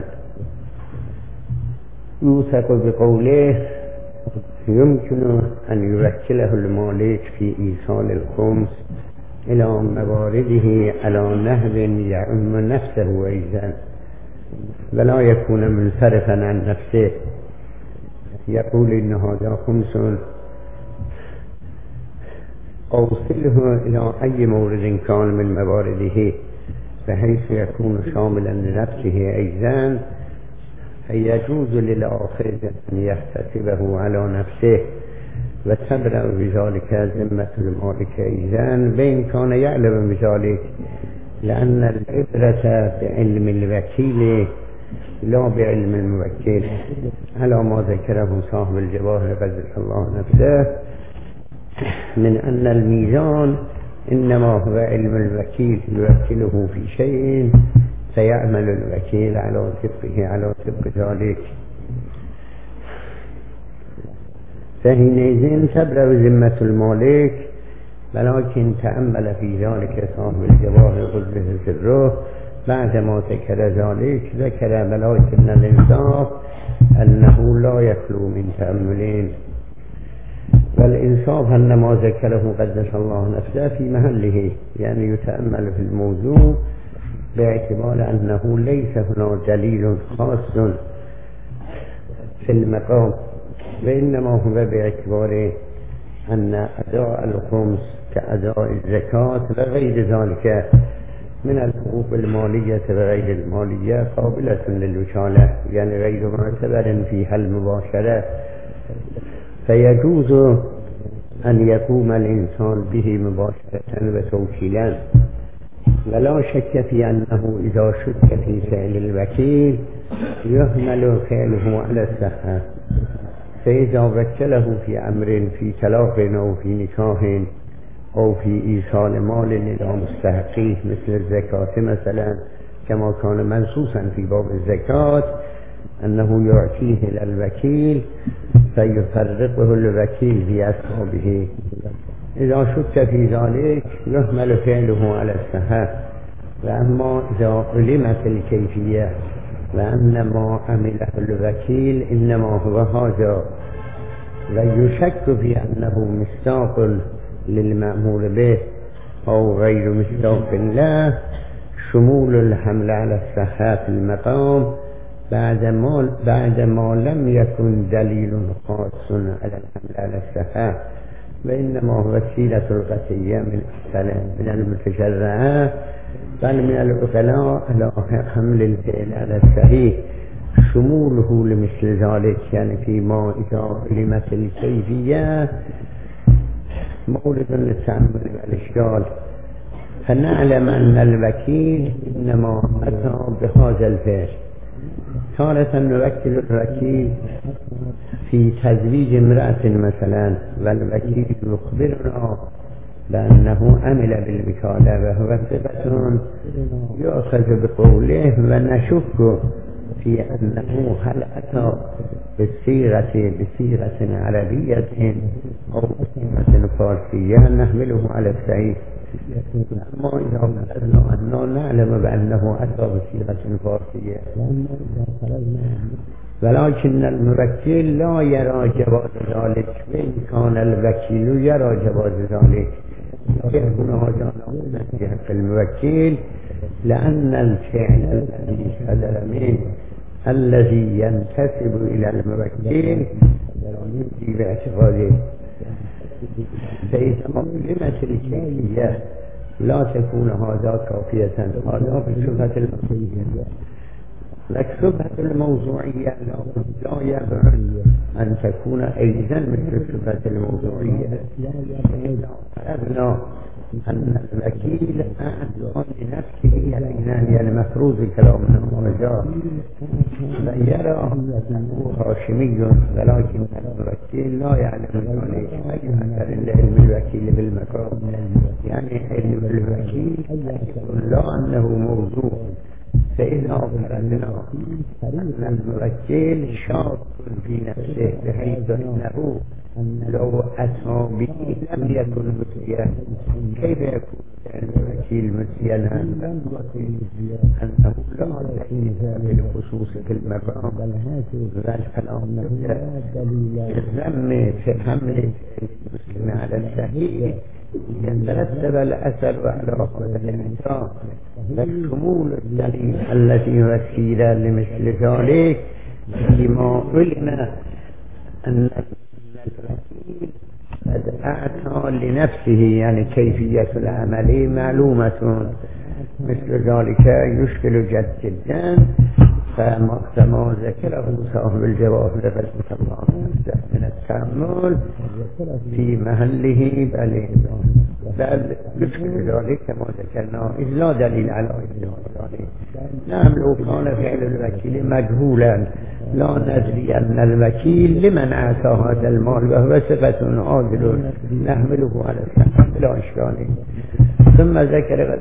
يوثق بقوله يمكن أن يوكله المالك في إيصال الخمس إلى موارده على نحو يعم نفسه أيضا ولا يكون منصرفا عن نفسه، يقول إن هذا خمس أوصله إلى أي مورد كان من موارده بحيث يكون شاملا لنفسه أيضا، فيجوز للآخر أن يحتسبه على نفسه وتبرأ بذلك ذمة المالك أيضا بإن كان يعلم بذلك، لأن العبرة بعلم الوكيل لا بعلم الموكل، على ما ذكره صاحب الجواهر قدس الله نفسه من أن الميزان إنما هو علم الوكيل يوكله في شيء فيعمل الوكيل على طبقه على طبق ذلك، فحينئذ تبرأ ذمة المالك. ولكن تأمل في ذلك صاحب الجواهر قدس سره بعدما ذكر ذلك ذكر ولكن الإنصاف أنه لا يخلو من تأملين، والإنصاف أن ما ذكره قدس الله نفسه في محله، يعني يتأمل في الموضوع باعتبار أنه ليس هنا دليل خاص في المقام، وإنما هو باعتبار أن أداء الخمس كأداء الزكاة وغير ذلك من الحقوق المالية وغير المالية قابلة للوكالة، يعني غير معتبر فيها المباشرة، فيجوز أن يقوم الإنسان به مباشرة وتوكيلا. ولا شك في أنه إذا شك في فعل الوكيل يحمل فعله على الصحة، فإذا وكله في أمر في طلاق أو في نكاح أو في إيصال مال إلى مستحقيه مثل الزكاة مثلا، كما كان منصوصا في باب الزكاة أنه يعطيه إلى الوكيل فيفرقه الوكيل في أصحابه، إذا شك في ذلك يحمل فعله على الصحة. وأما إذا علمت الكيفية وأن ما عمله الوكيل إنما هو هذا ويشك في أنه مصداق للمأمور به أو غير مصداق له، شمول الحمل على الصحة في المقام بعدما بعدما لم يكن دليل خاص على الحمل على الصحة، وإنما هو وسيلة القطعية من من المتشرعة بل من العقلاء على حمل الفعل على الصحيح، شموله لمثل ذلك، يعني فيما إذا علمت الكيفية مورد للتأمل والإشكال. فنعلم أن الوكيل إنما أتى بهذا الفعل. تارة نوكل الوكيل في تزويج امرأة مثلا، والوكيل يخبرنا بأنه عمل بالوكالة وهو ثقة يؤخذ بقوله، ونشك في أنه هل أتى بالصيغة بصيغة عربية أو بصيغة فارسية نحمله على الصحيح. أما إذا قلنا أنه نعلم بأنه أتى بصيغة فارسية، ولكن الموكل لا يرى جواز ذلك، وإن كان الوكيل يرى جواز ذلك يكون هذا في حق الموكل، لأن الفعل الذي صدر منه الذي ينتسب إلى الموكل يجي باعتقاده. فإذا علمت الكيفية لا تكون هذا كافية، هذا بصفة الموضوعية، لكن الموضوعية لا يبعد أن تكون أيضا مثل صفة الموضوعية. عرفنا أن الوكيل أعطى لنفسه يعني المفروض كلامنا وجاء من يرى أنه هاشمي، ولكن الوكيل لا يعلم ذلك، أكثر العلم الوكيل بالمقام، يعني علم الوكيل لا أنه موضوع فإذا فرضنا أن الموكل شاك في نفسه بحيث أنه لو أتى به لم يكن مسيا، كيف يكون الوكيل مسيا؟ أنه لا دليل بالخصوص في المقام والكلام الذم في حمل المسلم على الشهيد يترتب الأثر على هذا الإنسان، فشمول الدليل التي وسيل لمثل ذلك فيما علم أن الوكيل قد أعطى لنفسه يعني كيفية العمل معلومة، مثل ذلك يشكل جد جدا. فما ذكره صاحب الجواهر رحمه الله من التأمل في محله بل بل يشكل ذلك كما ذكرنا إذ لا دليل على ذلك. نعم لو كان فعل الوكيل مجهولا لا ندري أن الوكيل لمن أعطى هذا المال وهو ثقة عادل نحمله على السلام بلا إشكال. ثم ذكر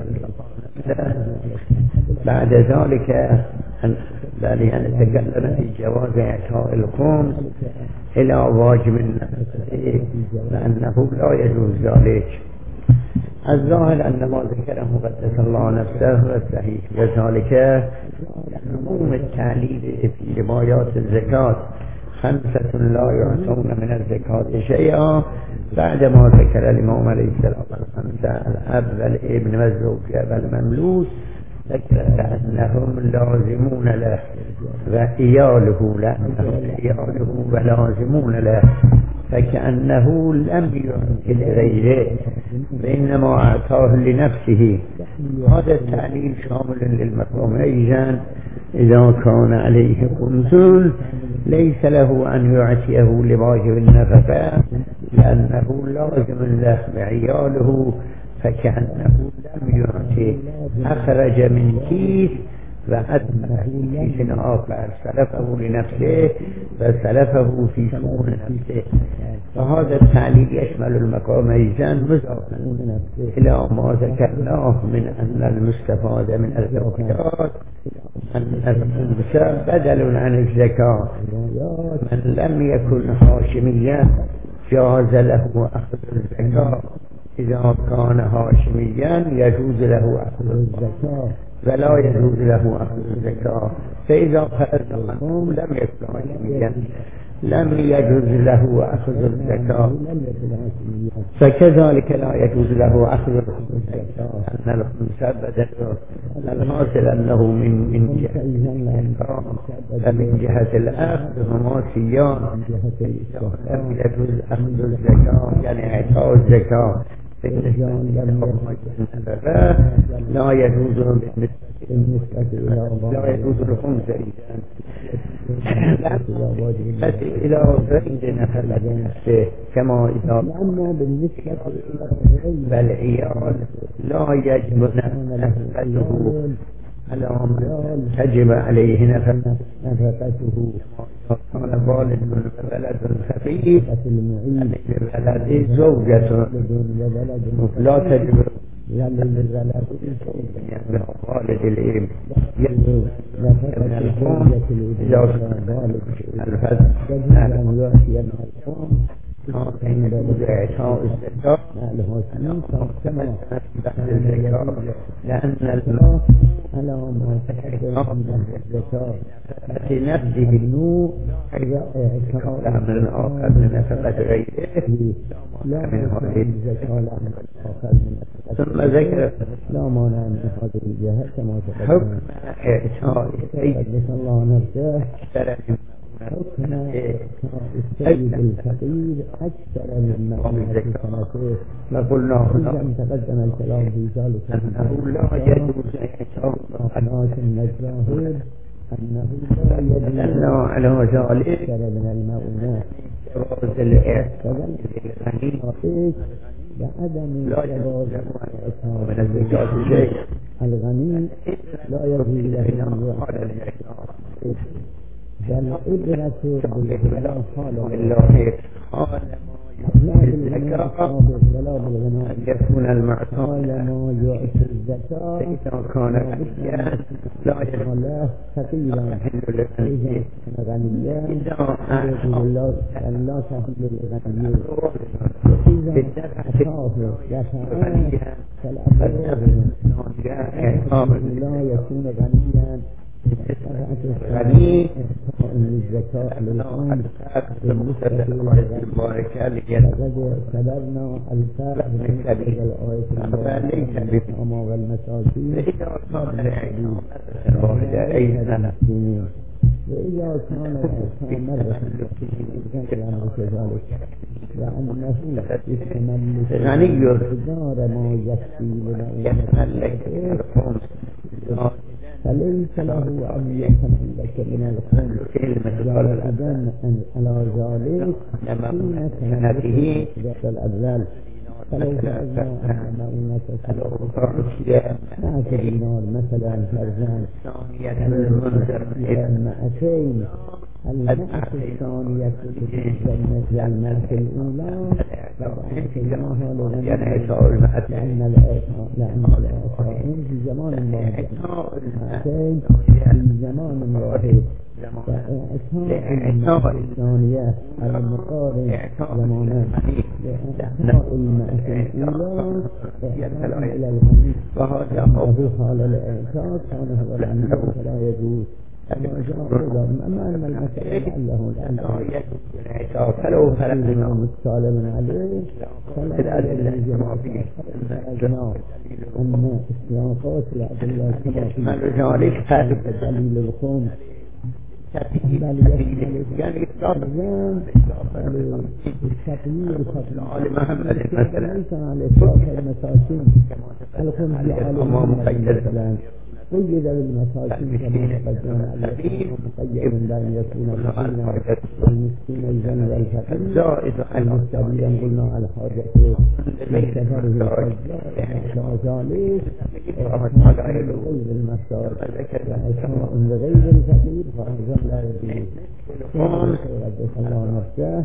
بعد ذلك أن نتكلم في جواز إعطاء الخمس إلى واجب النفس لأنه لا يجوز ذلك. الظاهر أن ما ذكره قدس الله نفسه هو الصحيح، وذلك عموم التعليل في روايات الزكاة خمسة لا يعطون من الزكاة شيئا بعدما ذكر الإمام عليه السلام الخمسة الأب والابن والزوجة والمملوك ذكر أنهم لازمون له وإياله لأنهم إياله ولازمون له، فكأنه لم يعطي لغيره وإنما أعطاه لنفسه. هذا التعليل شامل للمقام أيضا إذا كان عليه خمس ليس له أن يعطيه لواجب النفقة لأنه لازم له وعياله، فكأنه لم يعطي أخرج من كيس وأدمه كيس آخر سلفه لنفسه وسلفه في شؤون نفسه. فهذا التعليل يشمل المقام أيضا مضافا إلى ما ذكرناه من أن المستفاد من الزكاة أن الخمس بدل عن الزكاة. من لم يكن هاشميا جاز له أخذ الزكاة، إذا كان هاشميا يجوز له أخذ الزكاة ولا يجوز له أخذ الزكاة. فإذا فرض عنه لم يكن هاشميا لم يجوز له أخذ الزكاة، فكذلك لا يجوز له أخذ الزكاة أن الخمس بدل. الحاصل أنه من من جهة الزكاة ومن جهة الأخذ هما سيان. لم يجوز أخذ الزكاة يعني إعطاء الزكاة لا يجوز لا يجوز الخمس إلى غير نفسه كما إذا بالنسبة بالعيال لا يجب نفقته على من تجب عليه نفقته. كان والد ولد خفيف للولد زوجة لا تجب والد الابن من القوم إذا الفد عند إعطاء الزكاة لأن المال على ما تحقق الزكاة لنفسه النوع إعطاء من آخر من نفقة غيره لا من هذه الزكاة لأن آخر من نفقة. ثم ذكر لا مانع من هذه الجهة كما تقدم حكم إعطاء قدس الله نفسه حكم السيد الفقير أكثر من مؤونة سنته. نقول إذا تقدم الكلام في ذلك أنه لا يجوز إعطاء النجاهد أنه لا يجوز على ذلك أكثر من المؤونات جواز الإعطاء بعدم جواز الإعطاء من الزكاة شيء. الغني لا يجوز له أن يعطى بل إبرة بالإبرة حاله إلا حال ما يحمل ولا بالغناء أن يكون المعتاد ما يؤتي الزكاة فإذا كان غنيا لا الله فقيرا إذا كان غنيا يقول الله لا تحل للغني وإذا أتاه دفعا فالأمر لا يكون غنيا غني الزكاة للقوم بالنسبة للآية المباركة فقد سببنا الفرق بين الآية المباركة والمساكين وإذا كان الإنسان مرة كان كذلك لأنه يتملك غني مقدار ما يكفي لمؤونته فليس له أن يتملك من الخمر إذن على ذلك حين سنته الأبذال فلو فرضنا أن مؤونة مئة دينار مثلا فرزان المئتين المئة الثانية بالنسبة للمئة الأولى فبعثناها لغنى لأن الإعطاء لأن الإعطاء في زمان واحد مئتين في زمان واحد فإعطاء الثانية المقارن زمانا لإعطاء المئة الأولى إعطاء إلى الغني فهذا حال الإعطاء كان هو الأمر فلا يجوز أما أن المسألة لعله الآن فلو فرقنا مستعلم عليه فلا يجوز أجناء أن استياقات الأدلة كما في دليل الخمس بل يشمل الزام التقييد ليس على إطلاق المساكين الخمس لعالم مثلا قيد بالمساكين كما تقدمنا الذين مقيد بأن يكون فقيرا والمسكين الجن والفقير المستبيا قلنا على الحاجة من سفره الفجار ذلك غير المساك وإسماء لغير الفقير فهذا لا يجوز ربك الله نفسه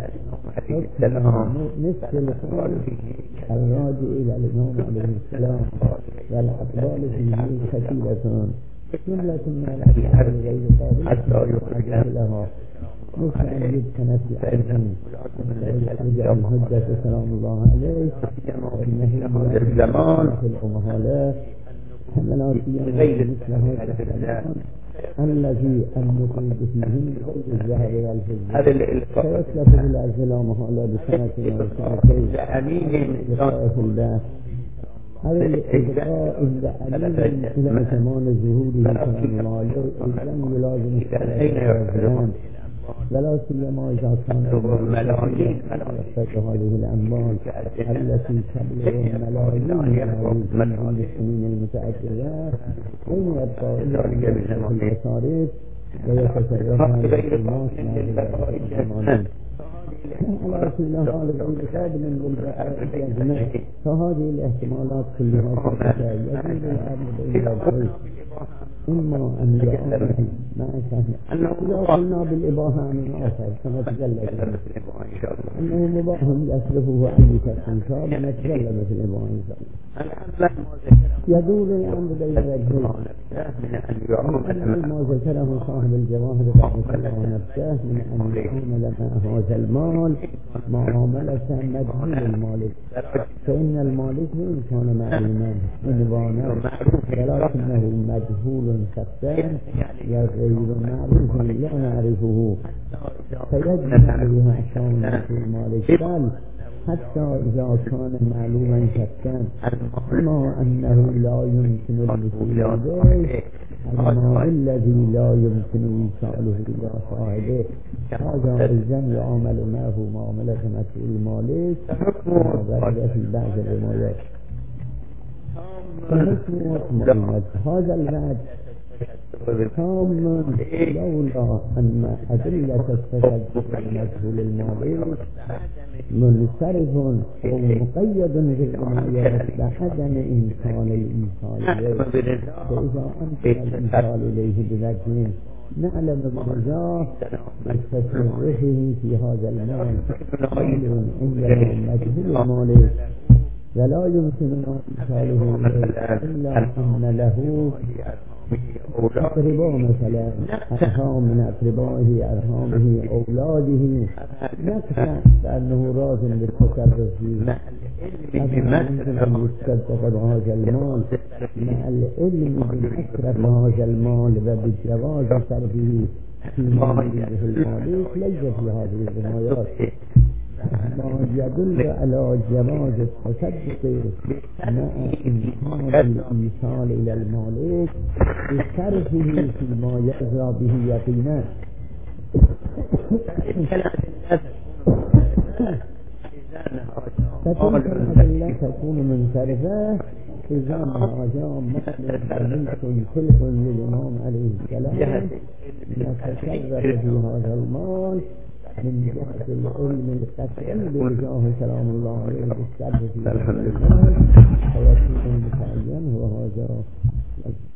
نصف القول الراجع إلى الإمام عليه السلام والأقبال فيه كثيرة جملة من الأشياء غير قابلة لها مثل أن يبتنى في أيضا ويرجع الهجة سلام الله عليه وإنه الزمان في الأمهالات حملات غير مثل هذا الزمان الذي النقود فيهم غير الذهب والفضة فيتلف بالأزلام هؤلاء بسنة وسنتين لقاء في الباس هذا الإبقاء الدعالي إلى زمان ظهوره كلام الله إذن يلازم السلام ولا سيما إذا كان يحتاج هذه الأموال التي تبلغ ملايين من السنين المتعددة أين يبقى المصاريف ويتصرفها الناس مع على كل حال الإنسان من بالبقاء فهذه الاحتمالات كلها تتجاوز يجوز الأمر بين الخير إما أن يعمل ما كان إذا قلنا بالإباحة من آخر كما تجلى أنه مباح يسلفه أي كالإنسان نتجلى في الإباحة إن شاء الله يدور الأمر بين الرجل ما ذكره صاحب الجواهر رحمه الله نفسه من أن يعمل مع هذا المال معاملة مدهول المالك فإن المالك إن كان معلوما عنوانا ولكنه مجهول شخصا وغير معروف لا نعرفه فيجب عليها أحكام المالك بل حتى إذا كان معلوما شخصا كما أنه لا يمكن الوصول إليه المال الذي لا يمكن إيصاله إلى صاحبه هذا إذن يعامل معه معاملة مسؤول المالك وغيره في بعض الروايات فحكم مؤمنة هذا الوعد تام لولا أن أدلة التصدق المجهول المالي منصرف أو مقيد بالعناية بعدم إمكان الإيصال إليه، فإذا أمكن الإيصال إليه بوجه نعلم برضاه بتصرفه في هذا المال مال عندنا مجهول المالي ولا يمكننا إيصاله إلا أن له أقرباء مثلا أرحام من أقربائه أرحامه أولاده نكشف بأنه راض بالتصرف فيه، يمكن أن يتصدق بهذا المال مع العلم بمصرف هذا المال وبجواز صرفه في ماله المالك ليس في هذه الروايات ما يدل على جواز التصدق مع إمكان الإيصال إلى المالك بصرفه فيما يرضى به يقينا. فتلك الأدلة تكون منصرفة إذا هذا مثل ملك خلف للإمام عليه السلام نتصرف في هذا المال من جهة العلم القطعي برجاه سلام الله عليه بالصرف في هذا المال فيكون متعين وهذا